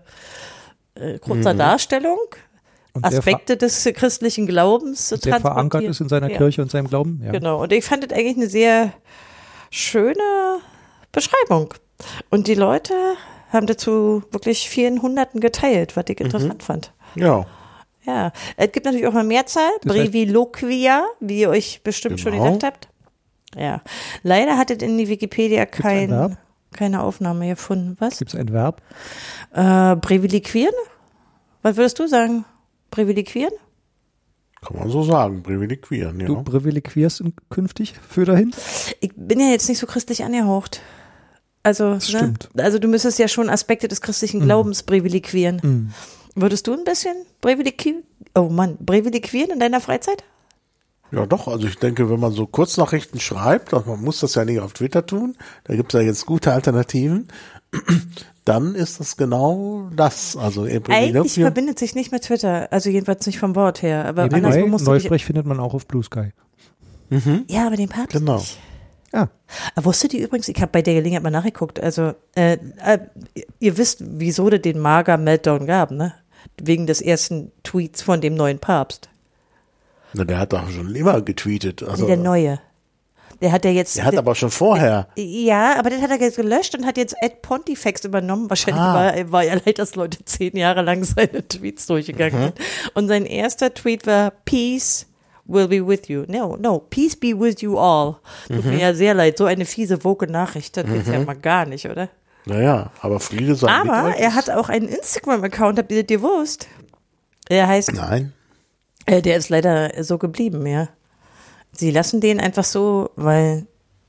Darstellung und Aspekte des christlichen Glaubens der verankert ist in seiner Kirche und seinem Glauben. Ja. Genau. Und ich fand das eigentlich eine sehr schöne Beschreibung. Und die Leute haben dazu wirklich vielen Hunderten geteilt, was ich interessant fand. Ja. Ja. Es gibt natürlich auch eine Mehrzahl, Breviloquia, wie ihr euch bestimmt schon gedacht habt. Ja. Leider hat es in die Wikipedia keine Aufnahme gefunden. Was? Gibt es ein Verb? Breviliquieren? Was würdest du sagen? Breviliquieren? Kann man so sagen, privilegieren, ja. Du privilegierst künftig für dahin? Ich bin ja jetzt nicht so christlich angehaucht. Also, stimmt. Also du müsstest ja schon Aspekte des christlichen Glaubens privilegieren. Würdest du ein bisschen privilegieren in deiner Freizeit? Ja doch, also ich denke, wenn man so Kurznachrichten schreibt, und man muss das ja nicht auf Twitter tun, da gibt es ja jetzt gute Alternativen, dann ist das genau das. Also eigentlich verbindet sich nicht mit Twitter, also jedenfalls nicht vom Wort her. Aber anderswo musst Neusprech findet man auch auf Blue Sky. Ja, aber den Papst nicht. Ja. Wusstet ihr übrigens, ich habe bei der Gelegenheit mal nachgeguckt, also ihr wisst, wieso es den Mager-Meltdown gab, ne? Wegen des ersten Tweets von dem neuen Papst. Na, der hat doch schon immer getweetet. Also, der neue. Der hat aber schon vorher. Ja, aber den hat er jetzt gelöscht und hat jetzt Pontifex übernommen. Wahrscheinlich war er leid, dass Leute 10 Jahre lang seine Tweets durchgegangen sind. Und sein erster Tweet war Peace will be with you. No, peace be with you all. Tut mir ja sehr leid. So eine fiese, woke Nachricht, das geht's ja mal gar nicht, oder? Naja, aber Friede sei mit euch. Aber er hat auch einen Instagram-Account, habt ihr das gewusst? Er heißt... Nein. Der ist leider so geblieben, ja. Sie lassen den einfach so, weil,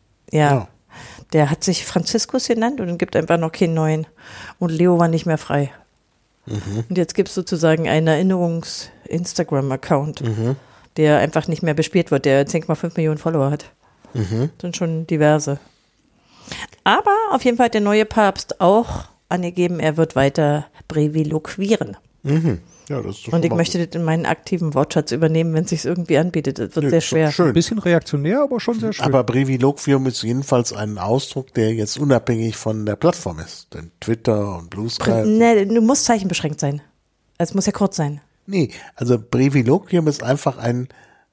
der hat sich Franziskus genannt und gibt einfach noch keinen neuen. Und Leo war nicht mehr frei. Und jetzt gibt es sozusagen einen Erinnerungs-Instagram-Account, der einfach nicht mehr bespielt wird, der 10,5 Millionen Follower hat. Sind schon diverse. Aber auf jeden Fall hat der neue Papst auch angegeben, er wird weiter breviloquieren. Ja, das ist und ich möchte das in meinen aktiven Wortschatz übernehmen, wenn es sich irgendwie anbietet. Das wird sehr schwer. Schön. Ein bisschen reaktionär, aber schon sehr schön. Aber Breviloquium ist jedenfalls ein Ausdruck, der jetzt unabhängig von der Plattform ist. Denn Twitter und Blue Sky. Nee, du musst zeichenbeschränkt sein. Es muss ja kurz sein. Nee, also Breviloquium ist einfach eine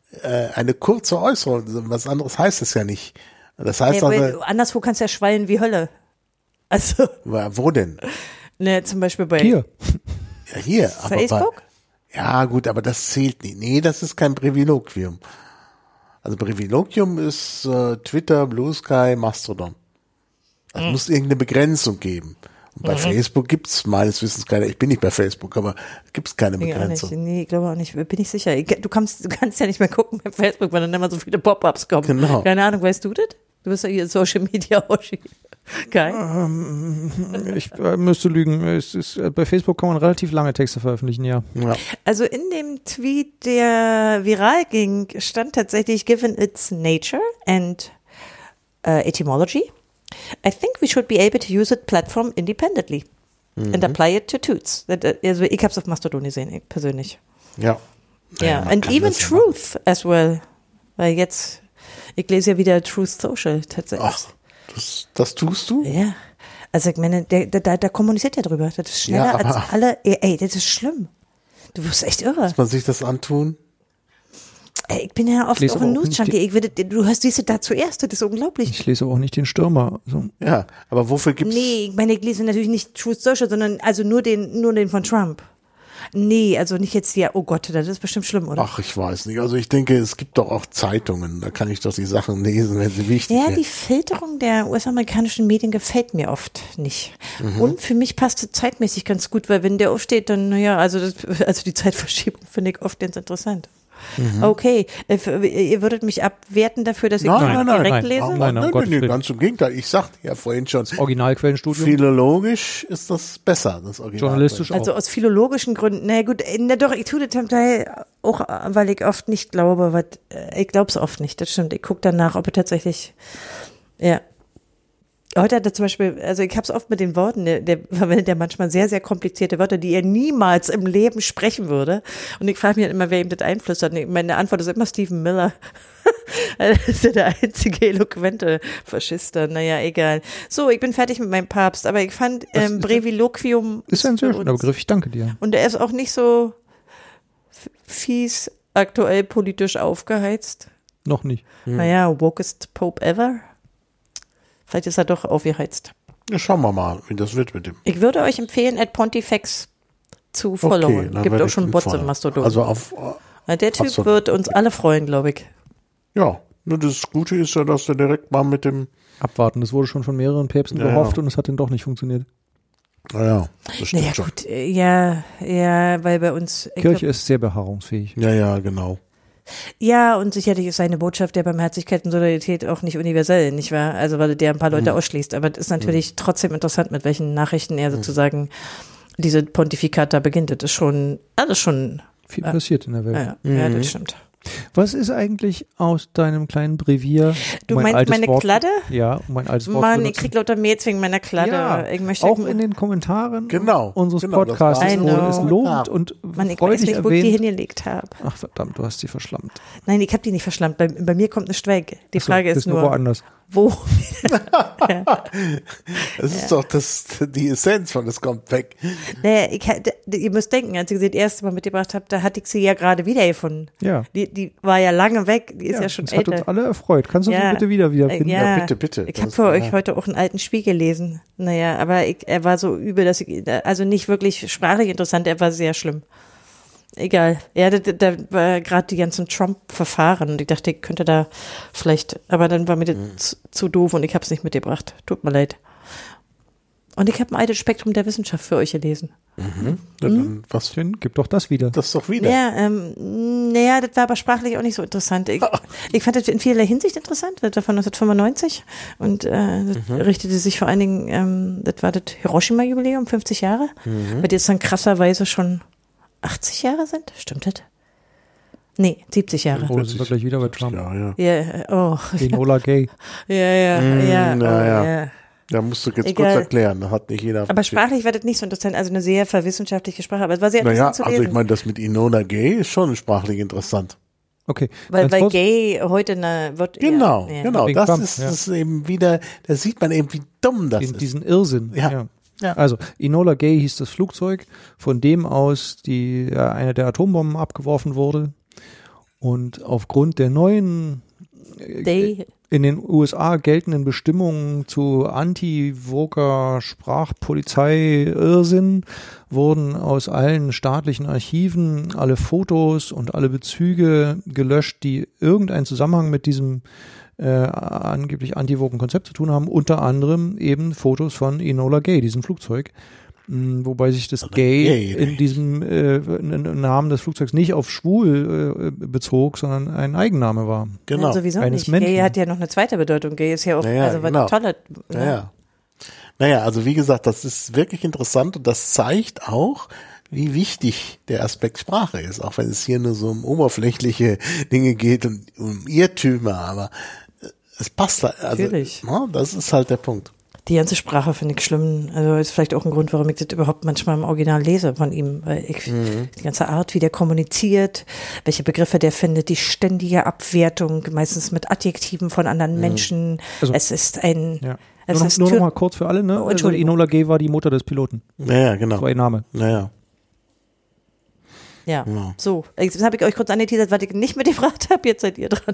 kurze Äußerung. Was anderes heißt es ja nicht. Das heißt anderswo kannst du ja schwallen wie Hölle. Also. Wo denn? Ne, zum Beispiel bei. Hier. Ja, hier. Facebook? Ja, gut, aber das zählt nicht. Nee, das ist kein Breviloquium. Also Breviloquium ist Twitter, Blue Sky, Mastodon. Es muss irgendeine Begrenzung geben. Und bei Facebook gibt's meines Wissens keine, ich bin nicht bei Facebook, aber gibt's keine Begrenzung. Nee, ich glaube auch nicht, bin ich sicher. Du kannst ja nicht mehr gucken bei Facebook, weil dann immer so viele Pop-ups kommen. Genau. Keine Ahnung, weißt du das? Du bist ja hier Social Media Hoshi. Ich müsste lügen. Bei Facebook kann man relativ lange Texte veröffentlichen, ja. Also in dem Tweet, der viral ging, stand tatsächlich, given its nature and etymology, I think we should be able to use it platform independently and apply it to tweets. Also ich habe es auf Mastodon gesehen, persönlich. Ja. Ja, and even Truth as well. Weil jetzt, ich lese ja wieder Truth Social tatsächlich. Ach, das tust du? Ja. Also ich meine, der kommuniziert ja drüber. Das ist schneller als alle. Ey, das ist schlimm. Du wirst echt irre. Muss man sich das antun? Ich bin ja oft lese auch ein aber auch nicht News-Junkie. Du siehst du da zuerst, das ist unglaublich. Ich lese aber auch nicht den Stürmer. So. Ja, aber wofür gibt's? Nee, ich meine, ich lese natürlich nicht Truth Social, sondern also nur den von Trump. Nee, also nicht jetzt hier, oh Gott, das ist bestimmt schlimm, oder? Ach, ich weiß nicht. Also ich denke, es gibt doch auch Zeitungen, da kann ich doch die Sachen lesen, wenn sie wichtig Ja, sind. die Filterung der US-amerikanischen Medien gefällt mir oft nicht. Und für mich passt es zeitmäßig ganz gut, weil wenn der aufsteht, dann, naja, also die Zeitverschiebung finde ich oft ganz interessant. Okay, ihr würdet mich abwerten dafür, dass ich direkt lese? Nein, um Gottes Willen. Ganz im Gegenteil. Ich sagte ja vorhin schon, Originalquellenstudium. Philologisch ist das besser, das Original. Journalistisch Also auch. aus philologischen Gründen, na gut, doch, ich tue das zum Teil auch, weil ich oft nicht glaube, ich glaube es oft nicht, das stimmt. Ich gucke danach, ob er tatsächlich, ja. Heute hat er zum Beispiel, also ich habe es oft mit den Worten, der verwendet ja manchmal sehr, sehr komplizierte Wörter, die er niemals im Leben sprechen würde. Und ich frage mich halt immer, wer ihm das einflüstert. Und meine Antwort ist immer Stephen Miller. Das ist ja der einzige eloquente Faschist. Naja, egal. So, ich bin fertig mit meinem Papst, aber ich fand Breviloquium Ist ein sehr schöner Begriff, ich danke dir. und er ist auch nicht so fies aktuell politisch aufgeheizt. Noch nicht. Naja, wokest Pope ever? Vielleicht ist er doch aufgeheizt. Ja, schauen wir mal, wie das wird mit dem. Ich würde euch empfehlen, @Pontifex zu followen. dann Gibt werde auch ich schon ihn Bots im folgen. Mastodon. Also auf, Der Typ Mastodon. wird uns alle freuen, glaube ich. ja, nur das Gute ist ja, dass er direkt mal mit dem, Abwarten, das wurde schon von mehreren Päpsten Ja, gehofft ja. und es hat dann doch nicht funktioniert. naja, das stimmt Naja, schon. gut, ja, weil bei uns. ich Kirche ist sehr beharrungsfähig. Ja, genau. Ja, und sicherlich ist seine Botschaft der Barmherzigkeit und Solidarität auch nicht universell, nicht wahr? Also, weil der ein paar Leute ausschließt. Aber es ist natürlich trotzdem interessant, mit welchen Nachrichten er sozusagen diese Pontifikat da beginnt. Das ist schon, Viel passiert in der Welt. ja, das stimmt. Was ist eigentlich aus deinem kleinen Brevier? Du um ein meinst altes meine Wort, Kladde? Ja, um ein altes Wort zu Mann, ich benutzen. krieg lauter Mails wegen meiner Kladde. Ja, Ich möchte auch in den Kommentaren unseres das Podcasts war- wurde es I know. lobend und Mann, ich weiß freudig nicht, wo ich die erwähnt. hingelegt habe. Ach verdammt, du hast sie verschlammt. Nein, ich habe die nicht verschlammt. Bei mir kommt eine weg. Die Ach so, Frage ist nur, woanders. wo? Das ist doch die Essenz von, es kommt weg. Naja, ihr müsst denken, als ich sie das erste Mal mitgebracht habe, da hatte ich sie ja gerade wiedergefunden. Ja. Die war ja lange weg, die ist ja schon das hat älter. uns alle erfreut. Kannst du sie bitte wiederfinden? Ja, Ja, bitte. Ich habe für euch heute auch einen alten Spiegel gelesen. Naja, aber er war so übel, dass also nicht wirklich sprachlich interessant, er war sehr schlimm. Egal. Ja, da war gerade die ganzen Trump-Verfahren und ich dachte, ich könnte da vielleicht, aber dann war mir das zu doof und ich habe es nicht mitgebracht. Tut mir leid. Und ich habe ein altes Spektrum der Wissenschaft für euch gelesen. Ja, dann was? Schön, gib doch das wieder. Das doch wieder. Ja, naja, das war aber sprachlich auch nicht so interessant. Ich fand das in vielerlei Hinsicht interessant. Das war von 1995 und das richtete sich vor allen Dingen, das war das Hiroshima-Jubiläum, 50 Jahre, weil die jetzt dann krasserweise schon 80 Jahre sind. Stimmt das? Nee, 70 Jahre. Oh, sind wir gleich wieder bei Trump. Ja. Ja, Enola Gay. ja. Da musst du jetzt Egal. kurz erklären, da hat nicht jeder. Aber sprachlich war das nicht so interessant, also eine sehr verwissenschaftliche Sprache, aber es war sehr Naja, interessant zu also lesen. ich meine, das mit Enola Gay ist schon sprachlich interessant. Okay. weil Ganz kurz. gay heute wird Genau, ja. genau. Wegen Das Trump, ist, ja. das ist eben wieder, da sieht man eben, wie dumm das ist. Diesen Irrsinn. Ja. Ja. Also, Enola Gay hieß das Flugzeug, von dem aus eine der Atombomben abgeworfen wurde. Und aufgrund der neuen in den USA geltenden Bestimmungen zu Anti-Voker-Sprachpolizei-Irrsinn wurden aus allen staatlichen Archiven alle Fotos und alle Bezüge gelöscht, die irgendeinen Zusammenhang mit diesem angeblich Anti-Voken-Konzept zu tun haben, unter anderem eben Fotos von Enola Gay, diesem Flugzeug. Wobei sich das Gay in diesem Namen des Flugzeugs nicht auf schwul bezog, sondern ein Eigenname war. Genau. Ja, sowieso Eines nicht. Menschen. Gay hat ja noch eine zweite Bedeutung. Gay ist ja auch, Naja, also was genau. tolle. Naja, also wie gesagt, das ist wirklich interessant und das zeigt auch, wie wichtig der Aspekt Sprache ist, auch wenn es hier nur so um oberflächliche Dinge geht und um Irrtümer, aber es passt halt. Also, Natürlich. Na, das ist halt der Punkt. Die ganze Sprache finde ich schlimm. Also ist vielleicht auch ein Grund, warum ich das überhaupt manchmal im Original lese von ihm, weil ich die ganze Art, wie der kommuniziert, welche Begriffe der findet, die ständige Abwertung, meistens mit Adjektiven von anderen Menschen. Also, es ist ein, Ja. es ist Nur noch mal kurz für alle, ne? Oh, Also Entschuldigung. Enola Gay war die Mutter des Piloten. Naja, genau. Das war ihr Name. Naja. Ja, Ja. so. Jetzt habe ich euch kurz angeteasert, was ich nicht mitgebracht habe. Jetzt seid ihr dran.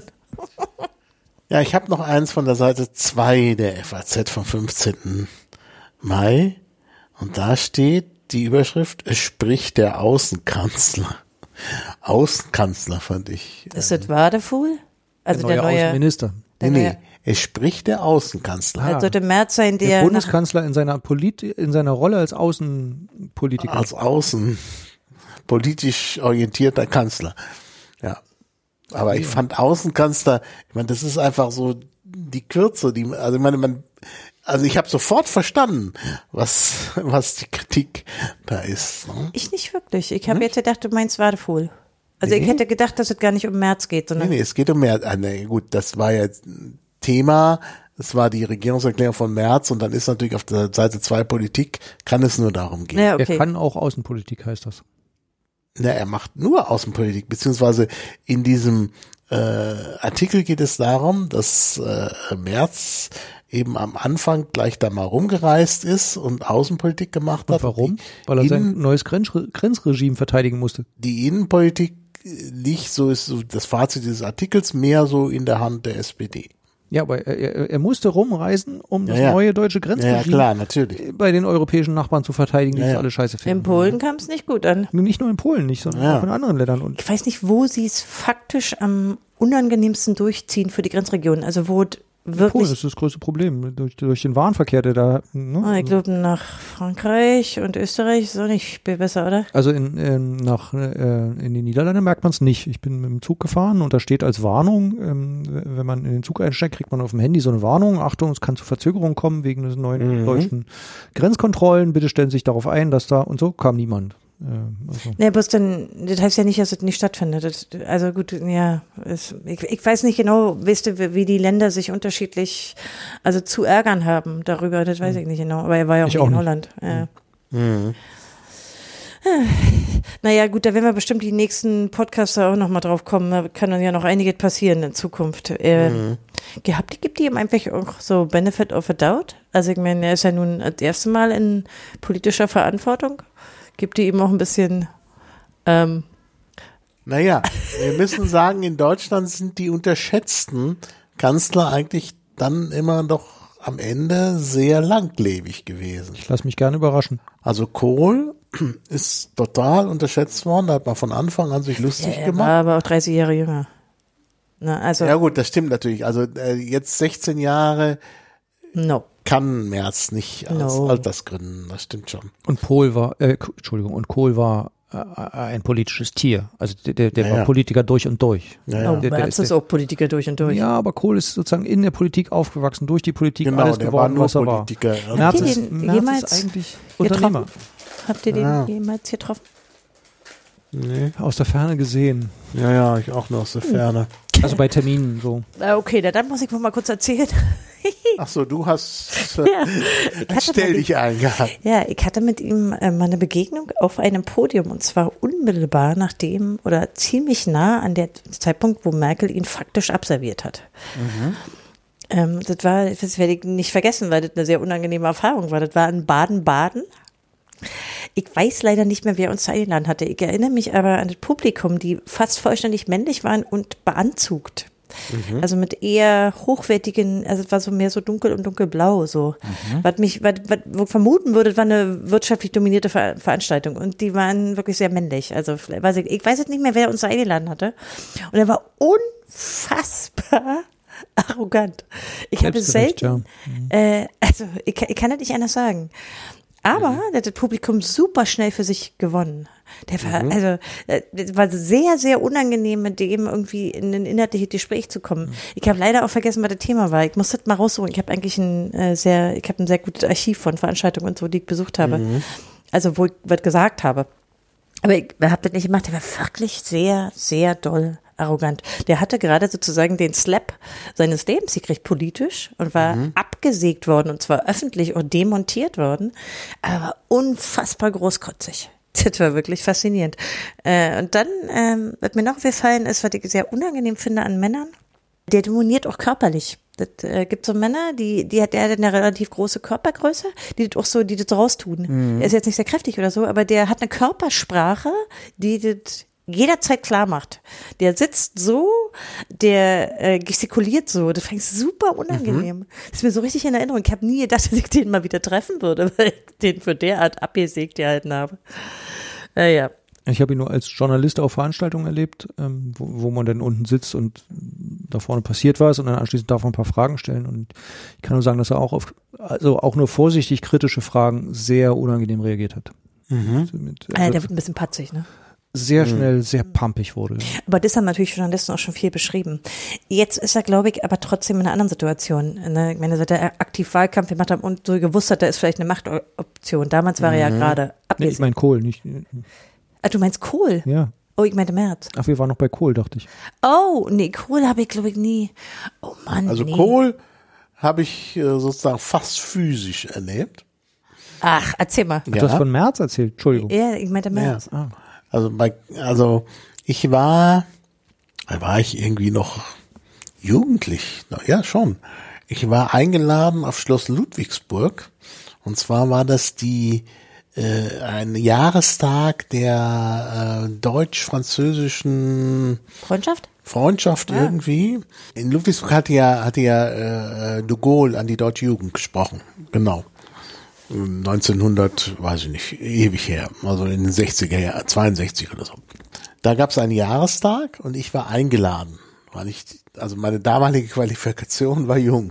Ja, ich habe noch eins von der Seite 2 der FAZ vom 15. Mai. Und da steht die Überschrift, es spricht der Außenkanzler. Außenkanzler fand ich. Ist das Wadefuhl? Also der neue Außenminister. Nee, es spricht der Außenkanzler. Also sollte Merz sein, Der der Bundeskanzler in seiner Rolle als Außenpolitiker. Als außen politisch orientierter Kanzler. Ja. Aber ich fand Außenkanzler, ich meine, das ist einfach so die Kürze, also ich habe sofort verstanden, was die Kritik da ist. Ne? ich nicht wirklich. Ich habe jetzt gedacht, du meinst Wadefuhl. Also ich hätte gedacht, dass es gar nicht um Merz geht, sondern Nee, es geht um mehr. Gut, das war jetzt ein Thema, das war die Regierungserklärung von Merz und dann ist natürlich auf der Seite 2 Politik, kann es nur darum gehen. ja, Er okay. kann auch Außenpolitik, heißt das. Na, er macht nur Außenpolitik, beziehungsweise in diesem Artikel geht es darum, dass Merz eben am Anfang gleich da mal rumgereist ist und Außenpolitik gemacht hat. Und warum? Weil er sein neues Grenzregime verteidigen musste. Die Innenpolitik liegt, so ist so das Fazit dieses Artikels, mehr so in der Hand der SPD. Ja, aber er musste rumreisen, um das Ja. neue deutsche Ja, Grenzregime klar, natürlich. bei den europäischen Nachbarn zu verteidigen, die Ja, es ja. alle scheiße In finden. Polen kam es nicht gut an. Nicht nur in Polen nicht, sondern Ja. auch in anderen Ländern. Und Ich weiß nicht, wo sie es faktisch am unangenehmsten durchziehen für die Grenzregion. Also wo es Polen wirklich, ist das größte Problem. Durch den Warenverkehr, der da, ne? ich glaube, nach Frankreich und Österreich ist auch nicht viel besser, oder? Also in den Niederlanden merkt man es nicht. Ich bin mit dem Zug gefahren und da steht als Warnung, wenn man in den Zug einsteigt, kriegt man auf dem Handy so eine Warnung. Achtung, es kann zu Verzögerungen kommen wegen des neuen deutschen Grenzkontrollen. Bitte stellen Sie sich darauf ein, dass da, und so kam niemand. Also. Nee, bloß dann, das heißt ja nicht, dass es nicht stattfindet. Also gut, ja, ich weiß nicht genau, wisst ihr, wie die Länder sich unterschiedlich, also zu ärgern haben darüber, das weiß ich nicht genau, aber er war ja auch Ich nicht auch in nicht. Holland. Ja. Naja, gut, da werden wir bestimmt die nächsten Podcaster auch nochmal drauf kommen. Da kann dann ja noch einiges passieren in Zukunft. Gibt die ihm einfach auch so Benefit of a Doubt? Also ich meine, er ist ja nun das erste Mal in politischer Verantwortung. Gibt die ihm auch ein bisschen Naja, wir müssen sagen, in Deutschland sind die unterschätzten Kanzler eigentlich dann immer doch am Ende sehr langlebig gewesen. Ich lasse mich gerne überraschen. Also Kohl ist total unterschätzt worden, da hat man von Anfang an sich lustig er gemacht. war aber auch 30 Jahre jünger. Na, also, Ja gut, das stimmt natürlich. Also jetzt 16 Jahre no. kann Merz nicht aus No. Altersgründen, das stimmt schon. Und Kohl war ein politisches Tier. Also der Ja, war ja. Politiker durch und durch. Ja, ja. Oh, Merz ist auch Politiker durch und durch. Ja, aber Kohl ist sozusagen in der Politik aufgewachsen, durch die Politik Genau, alles der war geworden, nur was er war. Politiker. Merz Habt ihr ist, den Merz jemals ist eigentlich getroffen? Unternehmer. Habt ihr den Ja. jemals getroffen? Nee. Aus der Ferne gesehen. Ja, ich auch nur aus der Ferne. Also bei Terminen so. Okay, dann muss ich wohl mal kurz erzählen. Ach so, du hast Ja, ich hatte stell mal dich eingehalten. Ja, ich hatte mit ihm mal eine Begegnung auf einem Podium und zwar unmittelbar nachdem oder ziemlich nah an der Zeitpunkt, wo Merkel ihn faktisch abserviert hat. Das werde ich nicht vergessen, weil das eine sehr unangenehme Erfahrung war. Das war in Baden-Baden. Ich weiß leider nicht mehr, wer uns da eingeladen hatte. Ich erinnere mich aber an das Publikum, die fast vollständig männlich waren und beanzugt. Also mit eher hochwertigen, also es war so mehr so dunkel und dunkelblau so. Was wo ich vermuten würde, das war eine wirtschaftlich dominierte Veranstaltung und die waren wirklich sehr männlich. Also ich weiß jetzt nicht mehr, wer uns da eingeladen hatte. Und er war unfassbar arrogant. Ich habe Selbstgerecht, selten, also ich kann das nicht anders sagen. Aber der hat das Publikum super schnell für sich gewonnen. Der war, das war sehr, sehr unangenehm, mit dem irgendwie in ein inhaltliches Gespräch zu kommen. Ich habe leider auch vergessen, was das Thema war. Ich muss das mal raussuchen. Ich habe eigentlich ein sehr gutes Archiv von Veranstaltungen und so, die ich besucht habe. Also, wo ich was gesagt habe. Aber ich habe das nicht gemacht. Der war wirklich sehr, sehr doll arrogant. Der hatte gerade sozusagen den Slap seines Lebens gekriegt, politisch, und war abgesägt worden, und zwar öffentlich und demontiert worden, aber unfassbar großkotzig. Das war wirklich faszinierend. Und dann, was mir noch gefallen ist, was ich sehr unangenehm finde an Männern, der dominiert auch körperlich. Das gibt so Männer, der hat eine relativ große Körpergröße, die das auch so, die das raustun. Er ist jetzt nicht sehr kräftig oder so, aber der hat eine Körpersprache, die das jederzeit klar macht. Der sitzt so, der gestikuliert so. Das fand ich super unangenehm. Das ist mir so richtig in Erinnerung. Ich habe nie gedacht, dass ich den mal wieder treffen würde, weil ich den für derart abgesägt gehalten habe. Ja. Ich habe ihn nur als Journalist auf Veranstaltungen erlebt, wo man dann unten sitzt und da vorne passiert was und dann anschließend darf man ein paar Fragen stellen. Und ich kann nur sagen, dass er auch nur vorsichtig kritische Fragen sehr unangenehm reagiert hat. Der wird ein bisschen patzig, ne? Sehr schnell, sehr pumpig wurde. Aber das haben natürlich Journalisten auch schon viel beschrieben. Jetzt ist er, glaube ich, aber trotzdem in einer anderen Situation. Ne? Ich meine, seit er aktiv Wahlkampf gemacht hat und so gewusst hat, da ist vielleicht eine Machtoption. Damals war er ja gerade abwesend. Nee, ich meine Kohl, nicht. Ah, du meinst Kohl? Ja. Oh, ich meinte Merz. Ach, wir waren noch bei Kohl, dachte ich. Oh, nee, Kohl habe ich, glaube ich, nie. Oh Mann, Also Kohl habe ich sozusagen fast physisch erlebt. Ach, erzähl mal. Hat das von Merz erzählt? Entschuldigung. Ja, ich meinte Merz. Ja. Also ich war ich irgendwie noch jugendlich. Ja, schon. Ich war eingeladen auf Schloss Ludwigsburg. Und zwar war das ein Jahrestag der deutsch-französischen Freundschaft irgendwie. In Ludwigsburg hatte ja de Gaulle an die deutsche Jugend gesprochen. Genau. 1900, weiß ich nicht, ewig her. Also in den 60er Jahren, 62 oder so. Da gab es einen Jahrestag und ich war eingeladen, also meine damalige Qualifikation war jung.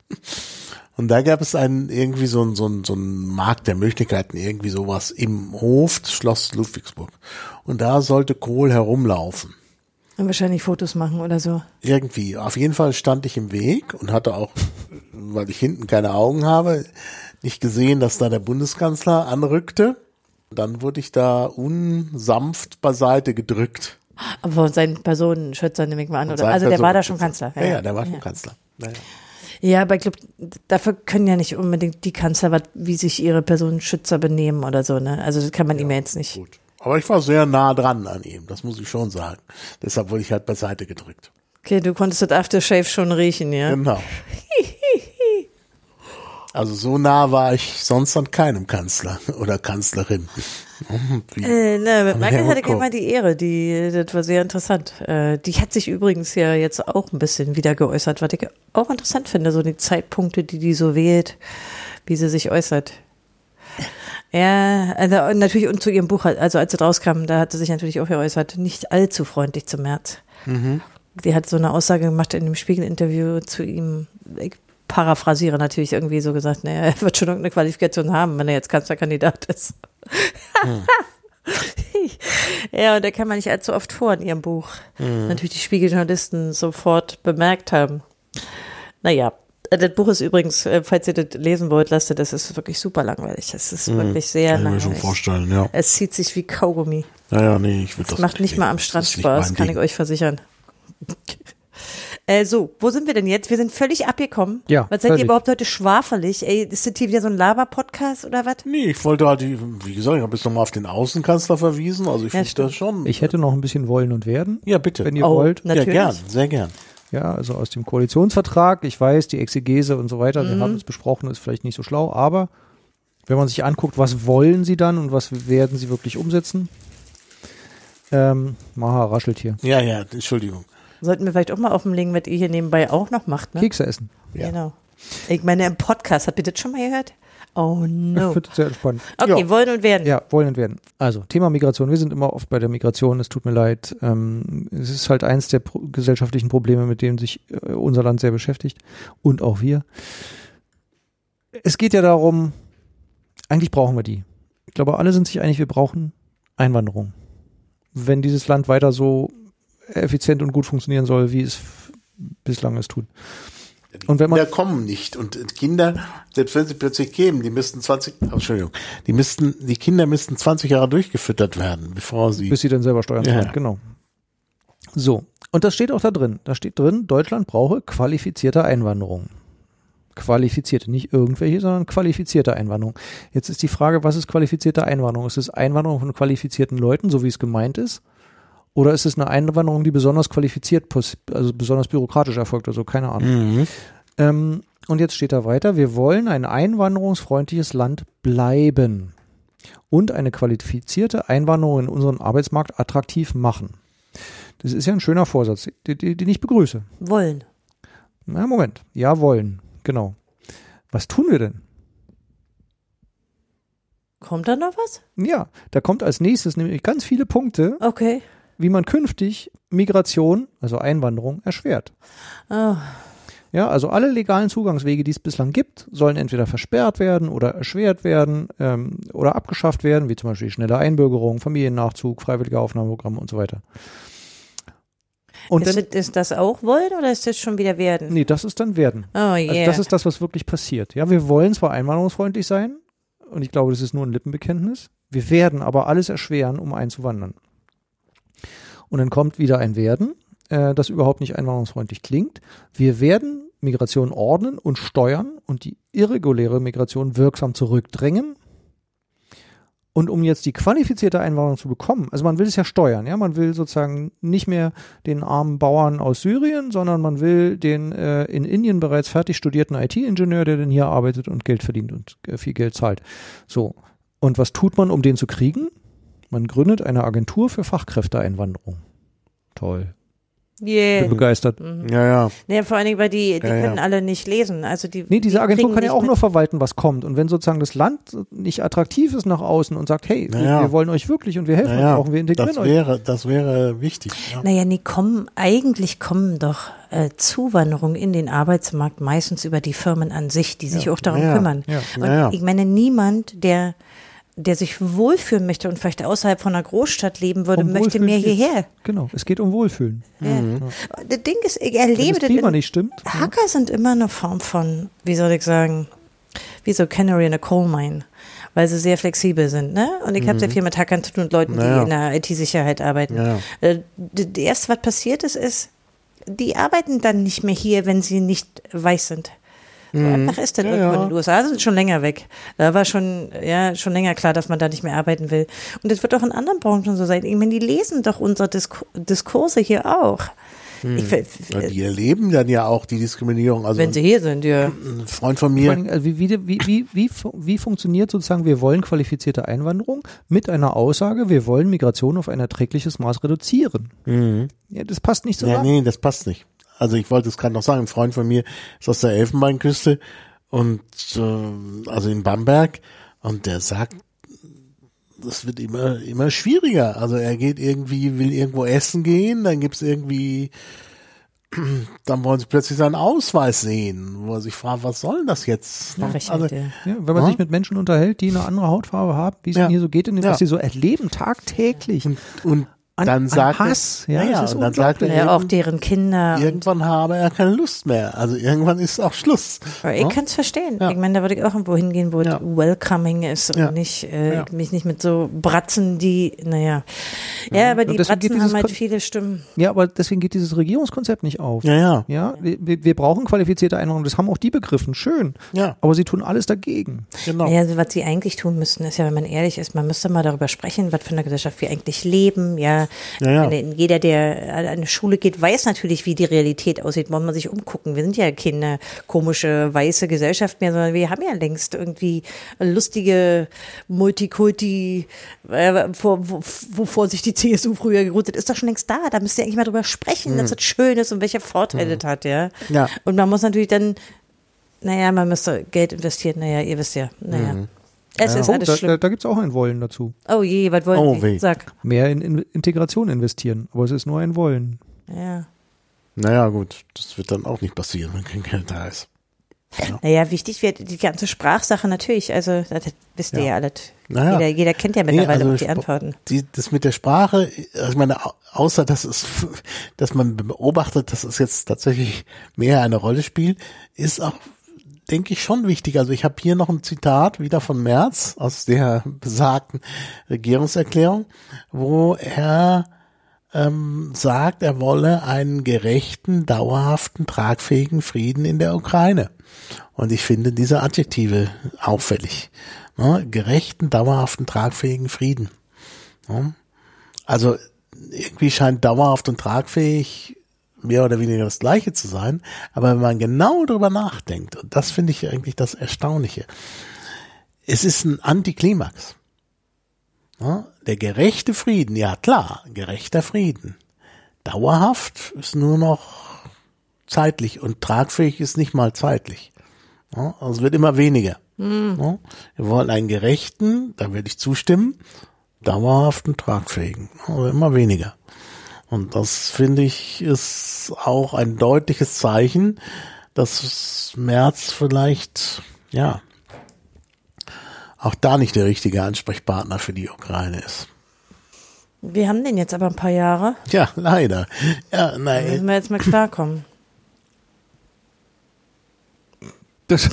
Und da gab es irgendwie so einen Markt der Möglichkeiten, irgendwie sowas im Hof des Schloss Ludwigsburg. Und da sollte Kohl herumlaufen. Und wahrscheinlich Fotos machen oder so. Irgendwie. Auf jeden Fall stand ich im Weg und hatte auch, weil ich hinten keine Augen habe, nicht gesehen, dass da der Bundeskanzler anrückte. Dann wurde ich da unsanft beiseite gedrückt. Aber von seinen Personenschützer nehme ich mal an, oder? Also der war da schon Kanzler. Ja, der war schon Kanzler. Ja. Ja, aber ich glaube, dafür können ja nicht unbedingt die Kanzler, wie sich ihre Personenschützer benehmen oder so, ne? Also das kann man ihm ja jetzt nicht. Gut. Aber ich war sehr nah dran an ihm, das muss ich schon sagen. Deshalb wurde ich halt beiseite gedrückt. Okay, du konntest das Aftershave schon riechen, ja? Genau. Also so nah war ich sonst an keinem Kanzler oder Kanzlerin. Mit Merkel hatte ich immer die Ehre, das war sehr interessant. Die hat sich übrigens ja jetzt auch ein bisschen wieder geäußert, was ich auch interessant finde, so die Zeitpunkte, die so wählt, wie sie sich äußert. Ja, also natürlich und zu ihrem Buch, also als es rauskam, da hat sie sich natürlich auch geäußert, nicht allzu freundlich zu Merz. Sie hat so eine Aussage gemacht in dem Spiegel-Interview zu ihm, ich paraphrasiere natürlich irgendwie so gesagt, naja, er wird schon irgendeine Qualifikation haben, wenn er jetzt Kanzlerkandidat ist. Ja, und da kann man nicht allzu oft vor in ihrem Buch. Natürlich die Spiegeljournalisten sofort bemerkt haben. Naja, das Buch ist übrigens, falls ihr das lesen wollt, lasst ihr, das ist wirklich super langweilig. Es ist wirklich sehr langweilig. Kann ich mir schon vorstellen, ja. Es zieht sich wie Kaugummi. Naja, nee, ich will das macht nicht mal am Strand Spaß, kann ich euch versichern. So, wo sind wir denn jetzt? Wir sind völlig abgekommen. Ja, was seid ihr überhaupt heute schwafelig? Ey, ist das hier wieder so ein Laber-Podcast oder was? Nee, ich wollte halt, wie gesagt, ich habe jetzt nochmal auf den Außenkanzler verwiesen. Also ich finde das schon. Ich hätte noch ein bisschen wollen und werden. Ja, bitte. Wenn ihr wollt. Natürlich. Ja, gern, sehr gern. Ja, also aus dem Koalitionsvertrag. Ich weiß, die Exegese und so weiter, wir haben es besprochen, ist vielleicht nicht so schlau, aber wenn man sich anguckt, was wollen sie dann und was werden sie wirklich umsetzen? Maha raschelt hier. Ja, Entschuldigung. Sollten wir vielleicht auch mal offenlegen, was ihr hier nebenbei auch noch macht, ne? Kekse essen. Ja. Genau. Ich meine, im Podcast, habt ihr das schon mal gehört? Oh no. Das wird sehr spannend. Okay, Ja. wollen und werden. Ja, wollen und werden. Also, Thema Migration. Wir sind immer oft bei der Migration. Es tut mir leid. Es ist halt eins der gesellschaftlichen Probleme, mit denen sich unser Land sehr beschäftigt. Und auch wir. Es geht ja darum, eigentlich brauchen wir die. Ich glaube, alle sind sich einig, wir brauchen Einwanderung. Wenn dieses Land weiter so effizient und gut funktionieren soll, wie es bislang es tut. Und wenn man Kinder kommen nicht und Kinder, selbst wenn sie plötzlich kämen, die Kinder müssten 20 Jahre durchgefüttert werden, bis sie dann selber steuern können. Genau. So. Und das steht auch da drin. Da steht drin, Deutschland brauche qualifizierte Einwanderung. Qualifizierte, nicht irgendwelche, sondern qualifizierte Einwanderung. Jetzt ist die Frage, was ist qualifizierte Einwanderung? Ist es Einwanderung von qualifizierten Leuten, so wie es gemeint ist? Oder ist es eine Einwanderung, die besonders qualifiziert, also besonders bürokratisch erfolgt, also keine Ahnung. Und jetzt steht da weiter, wir wollen ein einwanderungsfreundliches Land bleiben und eine qualifizierte Einwanderung in unseren Arbeitsmarkt attraktiv machen. Das ist ja ein schöner Vorsatz, den ich begrüße. Wollen. Na, Moment. Ja, wollen. Genau. Was tun wir denn? Kommt da noch was? Ja, da kommt als nächstes nämlich ganz viele Punkte, Okay. wie man künftig Migration, also Einwanderung, erschwert. Oh. Ja, also alle legalen Zugangswege, die es bislang gibt, sollen entweder versperrt werden oder erschwert werden oder abgeschafft werden, wie zum Beispiel schnelle Einbürgerung, Familiennachzug, freiwillige Aufnahmeprogramme und so weiter. Und Ist das auch wollen oder ist das schon wieder werden? nee, das ist dann werden. Oh Also yeah. das ist das, was wirklich passiert. Ja, wir wollen zwar einwanderungsfreundlich sein, und ich glaube, das ist nur ein Lippenbekenntnis, wir werden aber alles erschweren, um einzuwandern. Und dann kommt wieder ein Werden, das überhaupt nicht einwanderungsfreundlich klingt. Wir werden Migration ordnen und steuern und die irreguläre Migration wirksam zurückdrängen. Und um jetzt die qualifizierte Einwanderung zu bekommen, also man will es ja steuern, ja, man will sozusagen nicht mehr den armen Bauern aus Syrien, sondern man will den in Indien bereits fertig studierten IT-Ingenieur, der dann hier arbeitet und Geld verdient und viel Geld zahlt. So. Und was tut man, um den zu kriegen? Man gründet eine Agentur für Fachkräfteeinwanderung. Toll. Yeah. Bin begeistert. Ja. Nee, vor allen Dingen, weil die Ja, können ja. alle nicht lesen. Also Nee, diese Agentur kriegen kann ja nicht auch mit. nur verwalten, was kommt. Und wenn sozusagen das Land nicht attraktiv ist nach außen und sagt, hey, Naja. wir wollen euch wirklich und wir helfen euch auch und wir integrieren euch. Das wäre wichtig. Ja. Naja, eigentlich kommen doch Zuwanderungen in den Arbeitsmarkt meistens über die Firmen an sich, die sich auch darum Ja, kümmern. ja. Und Ja. ich meine, niemand, der sich wohlfühlen möchte und vielleicht außerhalb von einer Großstadt leben würde, Um möchte Wohlfühlen mehr geht's. hierher. Genau, es geht um Wohlfühlen. Ja. Das Ding ist, ich Wenn erlebe das das. Klima nicht stimmt. Hacker sind immer eine Form von, wie soll ich sagen, wie so Canary in a Coal Mine, weil sie sehr flexibel sind, ne? Und ich habe sehr viel mit Hackern zu tun und Leuten, die Naja. in der IT-Sicherheit arbeiten. Ja. Das Erste, was passiert ist, die arbeiten dann nicht mehr hier, wenn sie nicht weiß sind. So einfach ist das irgendwo in den USA, sind schon länger weg. Da war schon länger klar, dass man da nicht mehr arbeiten will. Und das wird auch in anderen Branchen so sein. Ich meine, die lesen doch unsere Diskurse hier auch. Ja, die erleben dann ja auch die Diskriminierung. Also Wenn sie hier sind, ja. ein Freund von Vor mir, allen Dingen, also wie funktioniert sozusagen, wir wollen qualifizierte Einwanderung mit einer Aussage, wir wollen Migration auf ein erträgliches Maß reduzieren. Ja, das passt nicht zusammen. nee, das passt nicht. Also ich wollte es gerade noch sagen, ein Freund von mir ist aus der Elfenbeinküste und also in Bamberg und der sagt, das wird immer schwieriger. Also er geht will irgendwo essen gehen, dann gibt's irgendwie, dann wollen sie plötzlich seinen Ausweis sehen, wo er sich fragt, was soll denn das jetzt? Frechheit, Also, ja. Ja, wenn man sich mit Menschen unterhält, die eine andere Hautfarbe haben, wie es ihnen hier so geht, was sie so erleben tagtäglich. und dann an sagt Hass, er, ja, das ist und dann sagt er Ja, auch eben, deren Kinder. irgendwann habe er keine Lust mehr. Also irgendwann ist auch Schluss. Aber ich kann es verstehen. Ja. Ich meine, da würde ich auch irgendwo hingehen, wo Ja. es welcoming ist und Ja. nicht Ja. mich nicht mit so Bratzen, die, naja. Ja, aber die Und deswegen geht Bratzen haben dieses halt viele Stimmen. Ja, aber deswegen geht dieses Regierungskonzept nicht auf. Ja. Ja, wir brauchen qualifizierte Einwanderung, das haben auch die begriffen, schön. Ja. Aber sie tun alles dagegen. Genau. Naja, also was sie eigentlich tun müssten, ist ja, wenn man ehrlich ist, man müsste mal darüber sprechen, was für eine Gesellschaft wir eigentlich leben. Ja, Ja. Jeder, der an eine Schule geht, weiß natürlich, wie die Realität aussieht. Muss man sich umgucken. Wir sind ja keine komische, weiße Gesellschaft mehr, sondern wir haben ja längst irgendwie lustige Multikulti, wovor sich die CSU früher geruht hat, ist doch schon längst da. Da müsst ihr eigentlich mal drüber sprechen, dass das schön ist und welche Vorteile das hat, ja. Ja. Und man muss natürlich dann, man müsste Geld investieren, ihr wisst ja, Es ist alles schlimm. Da gibt es auch ein Wollen dazu. Oh je, was wollen Oh Sie? weh. Sag. Mehr in Integration investieren, aber es ist nur ein Wollen. Ja. Naja, gut, das wird dann auch nicht passieren, wenn kein Geld da ist. Naja, wichtig wird die ganze Sprachsache natürlich, also das wisst ihr ja alles. Naja. Jeder kennt ja mittlerweile also auch die Antworten. Das mit der Sprache, ich meine, außer dass man beobachtet, dass es jetzt tatsächlich mehr eine Rolle spielt, ist auch, denke ich, schon wichtig. Also ich habe hier noch ein Zitat wieder von Merz aus der besagten Regierungserklärung, wo er sagt, er wolle einen gerechten, dauerhaften, tragfähigen Frieden in der Ukraine. Und ich finde diese Adjektive auffällig. Ne? Gerechten, dauerhaften, tragfähigen Frieden. Ne? Also irgendwie scheint dauerhaft und tragfähig mehr oder weniger das Gleiche zu sein, aber wenn man genau drüber nachdenkt, und das finde ich eigentlich das Erstaunliche, es ist ein Antiklimax. Ja, der gerechte Frieden, ja klar, gerechter Frieden. Dauerhaft ist nur noch zeitlich und tragfähig ist nicht mal zeitlich. Ja, also es wird immer weniger. Ja, wir wollen einen gerechten, da werde ich zustimmen, dauerhaften, tragfähigen, aber immer weniger. Und das, finde ich, ist auch ein deutliches Zeichen, dass Merz vielleicht, ja, auch da nicht der richtige Ansprechpartner für die Ukraine ist. Wir haben den jetzt aber ein paar Jahre. Ja, leider. Ja, Da nein. müssen wir jetzt mal klarkommen. Das,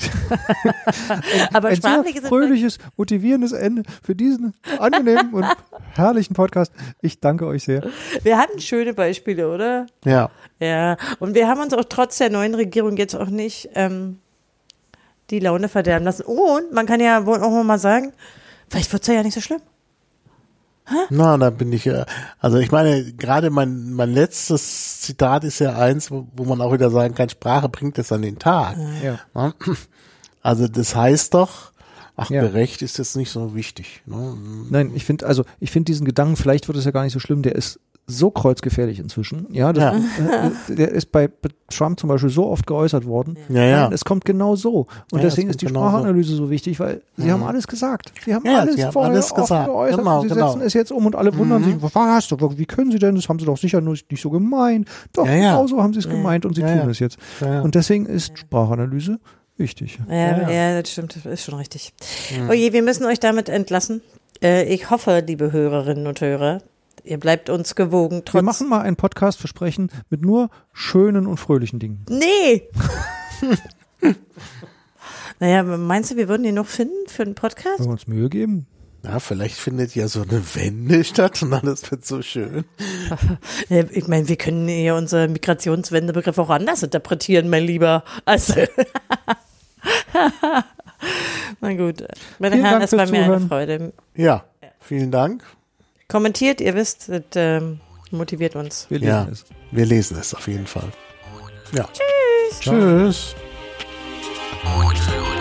Aber ein sprachlich sehr ist fröhliches, motivierendes Ende für diesen angenehmen und herrlichen Podcast. Ich danke euch sehr. wir hatten schöne Beispiele, oder? Ja. Ja, und wir haben uns auch trotz der neuen Regierung jetzt auch nicht die Laune verderben lassen. Und man kann ja wohl auch mal sagen, vielleicht wird's ja nicht so schlimm. Na, da bin ich, also ich meine, gerade mein letztes Zitat ist ja eins, wo man auch wieder sagen kann, Sprache bringt es an den Tag. Ja. Ne? Also das heißt doch, Ja. gerecht ist jetzt nicht so wichtig. Ne? Nein, ich finde diesen Gedanken, vielleicht wird es ja gar nicht so schlimm, der ist so kreuzgefährlich inzwischen. Ja, das, der ist bei Trump zum Beispiel so oft geäußert worden. Ja. Nein, es kommt genau so. Und Ja, deswegen es ist die kommt genau Sprachanalyse so wichtig, weil sie haben alles gesagt. Sie haben Ja, alles sie haben vorher alles offen gesagt. geäußert. Genau, sie genau. setzen es jetzt um und alle wundern sich, was? Wie können sie denn? Das haben sie doch sicher nicht so gemeint. Doch, Ja, ja. genau so haben sie es gemeint und sie Ja, tun ja. es jetzt. Ja, ja. Und deswegen ist Sprachanalyse wichtig. Ja, das stimmt, das ist schon richtig. Oh je, wir müssen euch damit entlassen. Ich hoffe, liebe Hörerinnen und Hörer, ihr bleibt uns gewogen. Wir machen mal einen Podcast, versprechen, mit nur schönen und fröhlichen Dingen. Nee! Naja, meinst du, wir würden ihn noch finden für einen Podcast? Wollen wir uns Mühe geben? Ja, vielleicht findet ja so eine Wende statt und alles wird so schön. Ja, ich meine, wir können ja unseren Migrationswendebegriff auch anders interpretieren, mein Lieber. Also. Na gut. Meine Vielen Herren, Dank es war fürs mir eine Zuhören. Freude. Ja, vielen Dank. Kommentiert, ihr wisst, das motiviert uns. Wir lesen Ja, es. wir lesen es auf jeden Fall. Ja. Tschüss. Tschüss.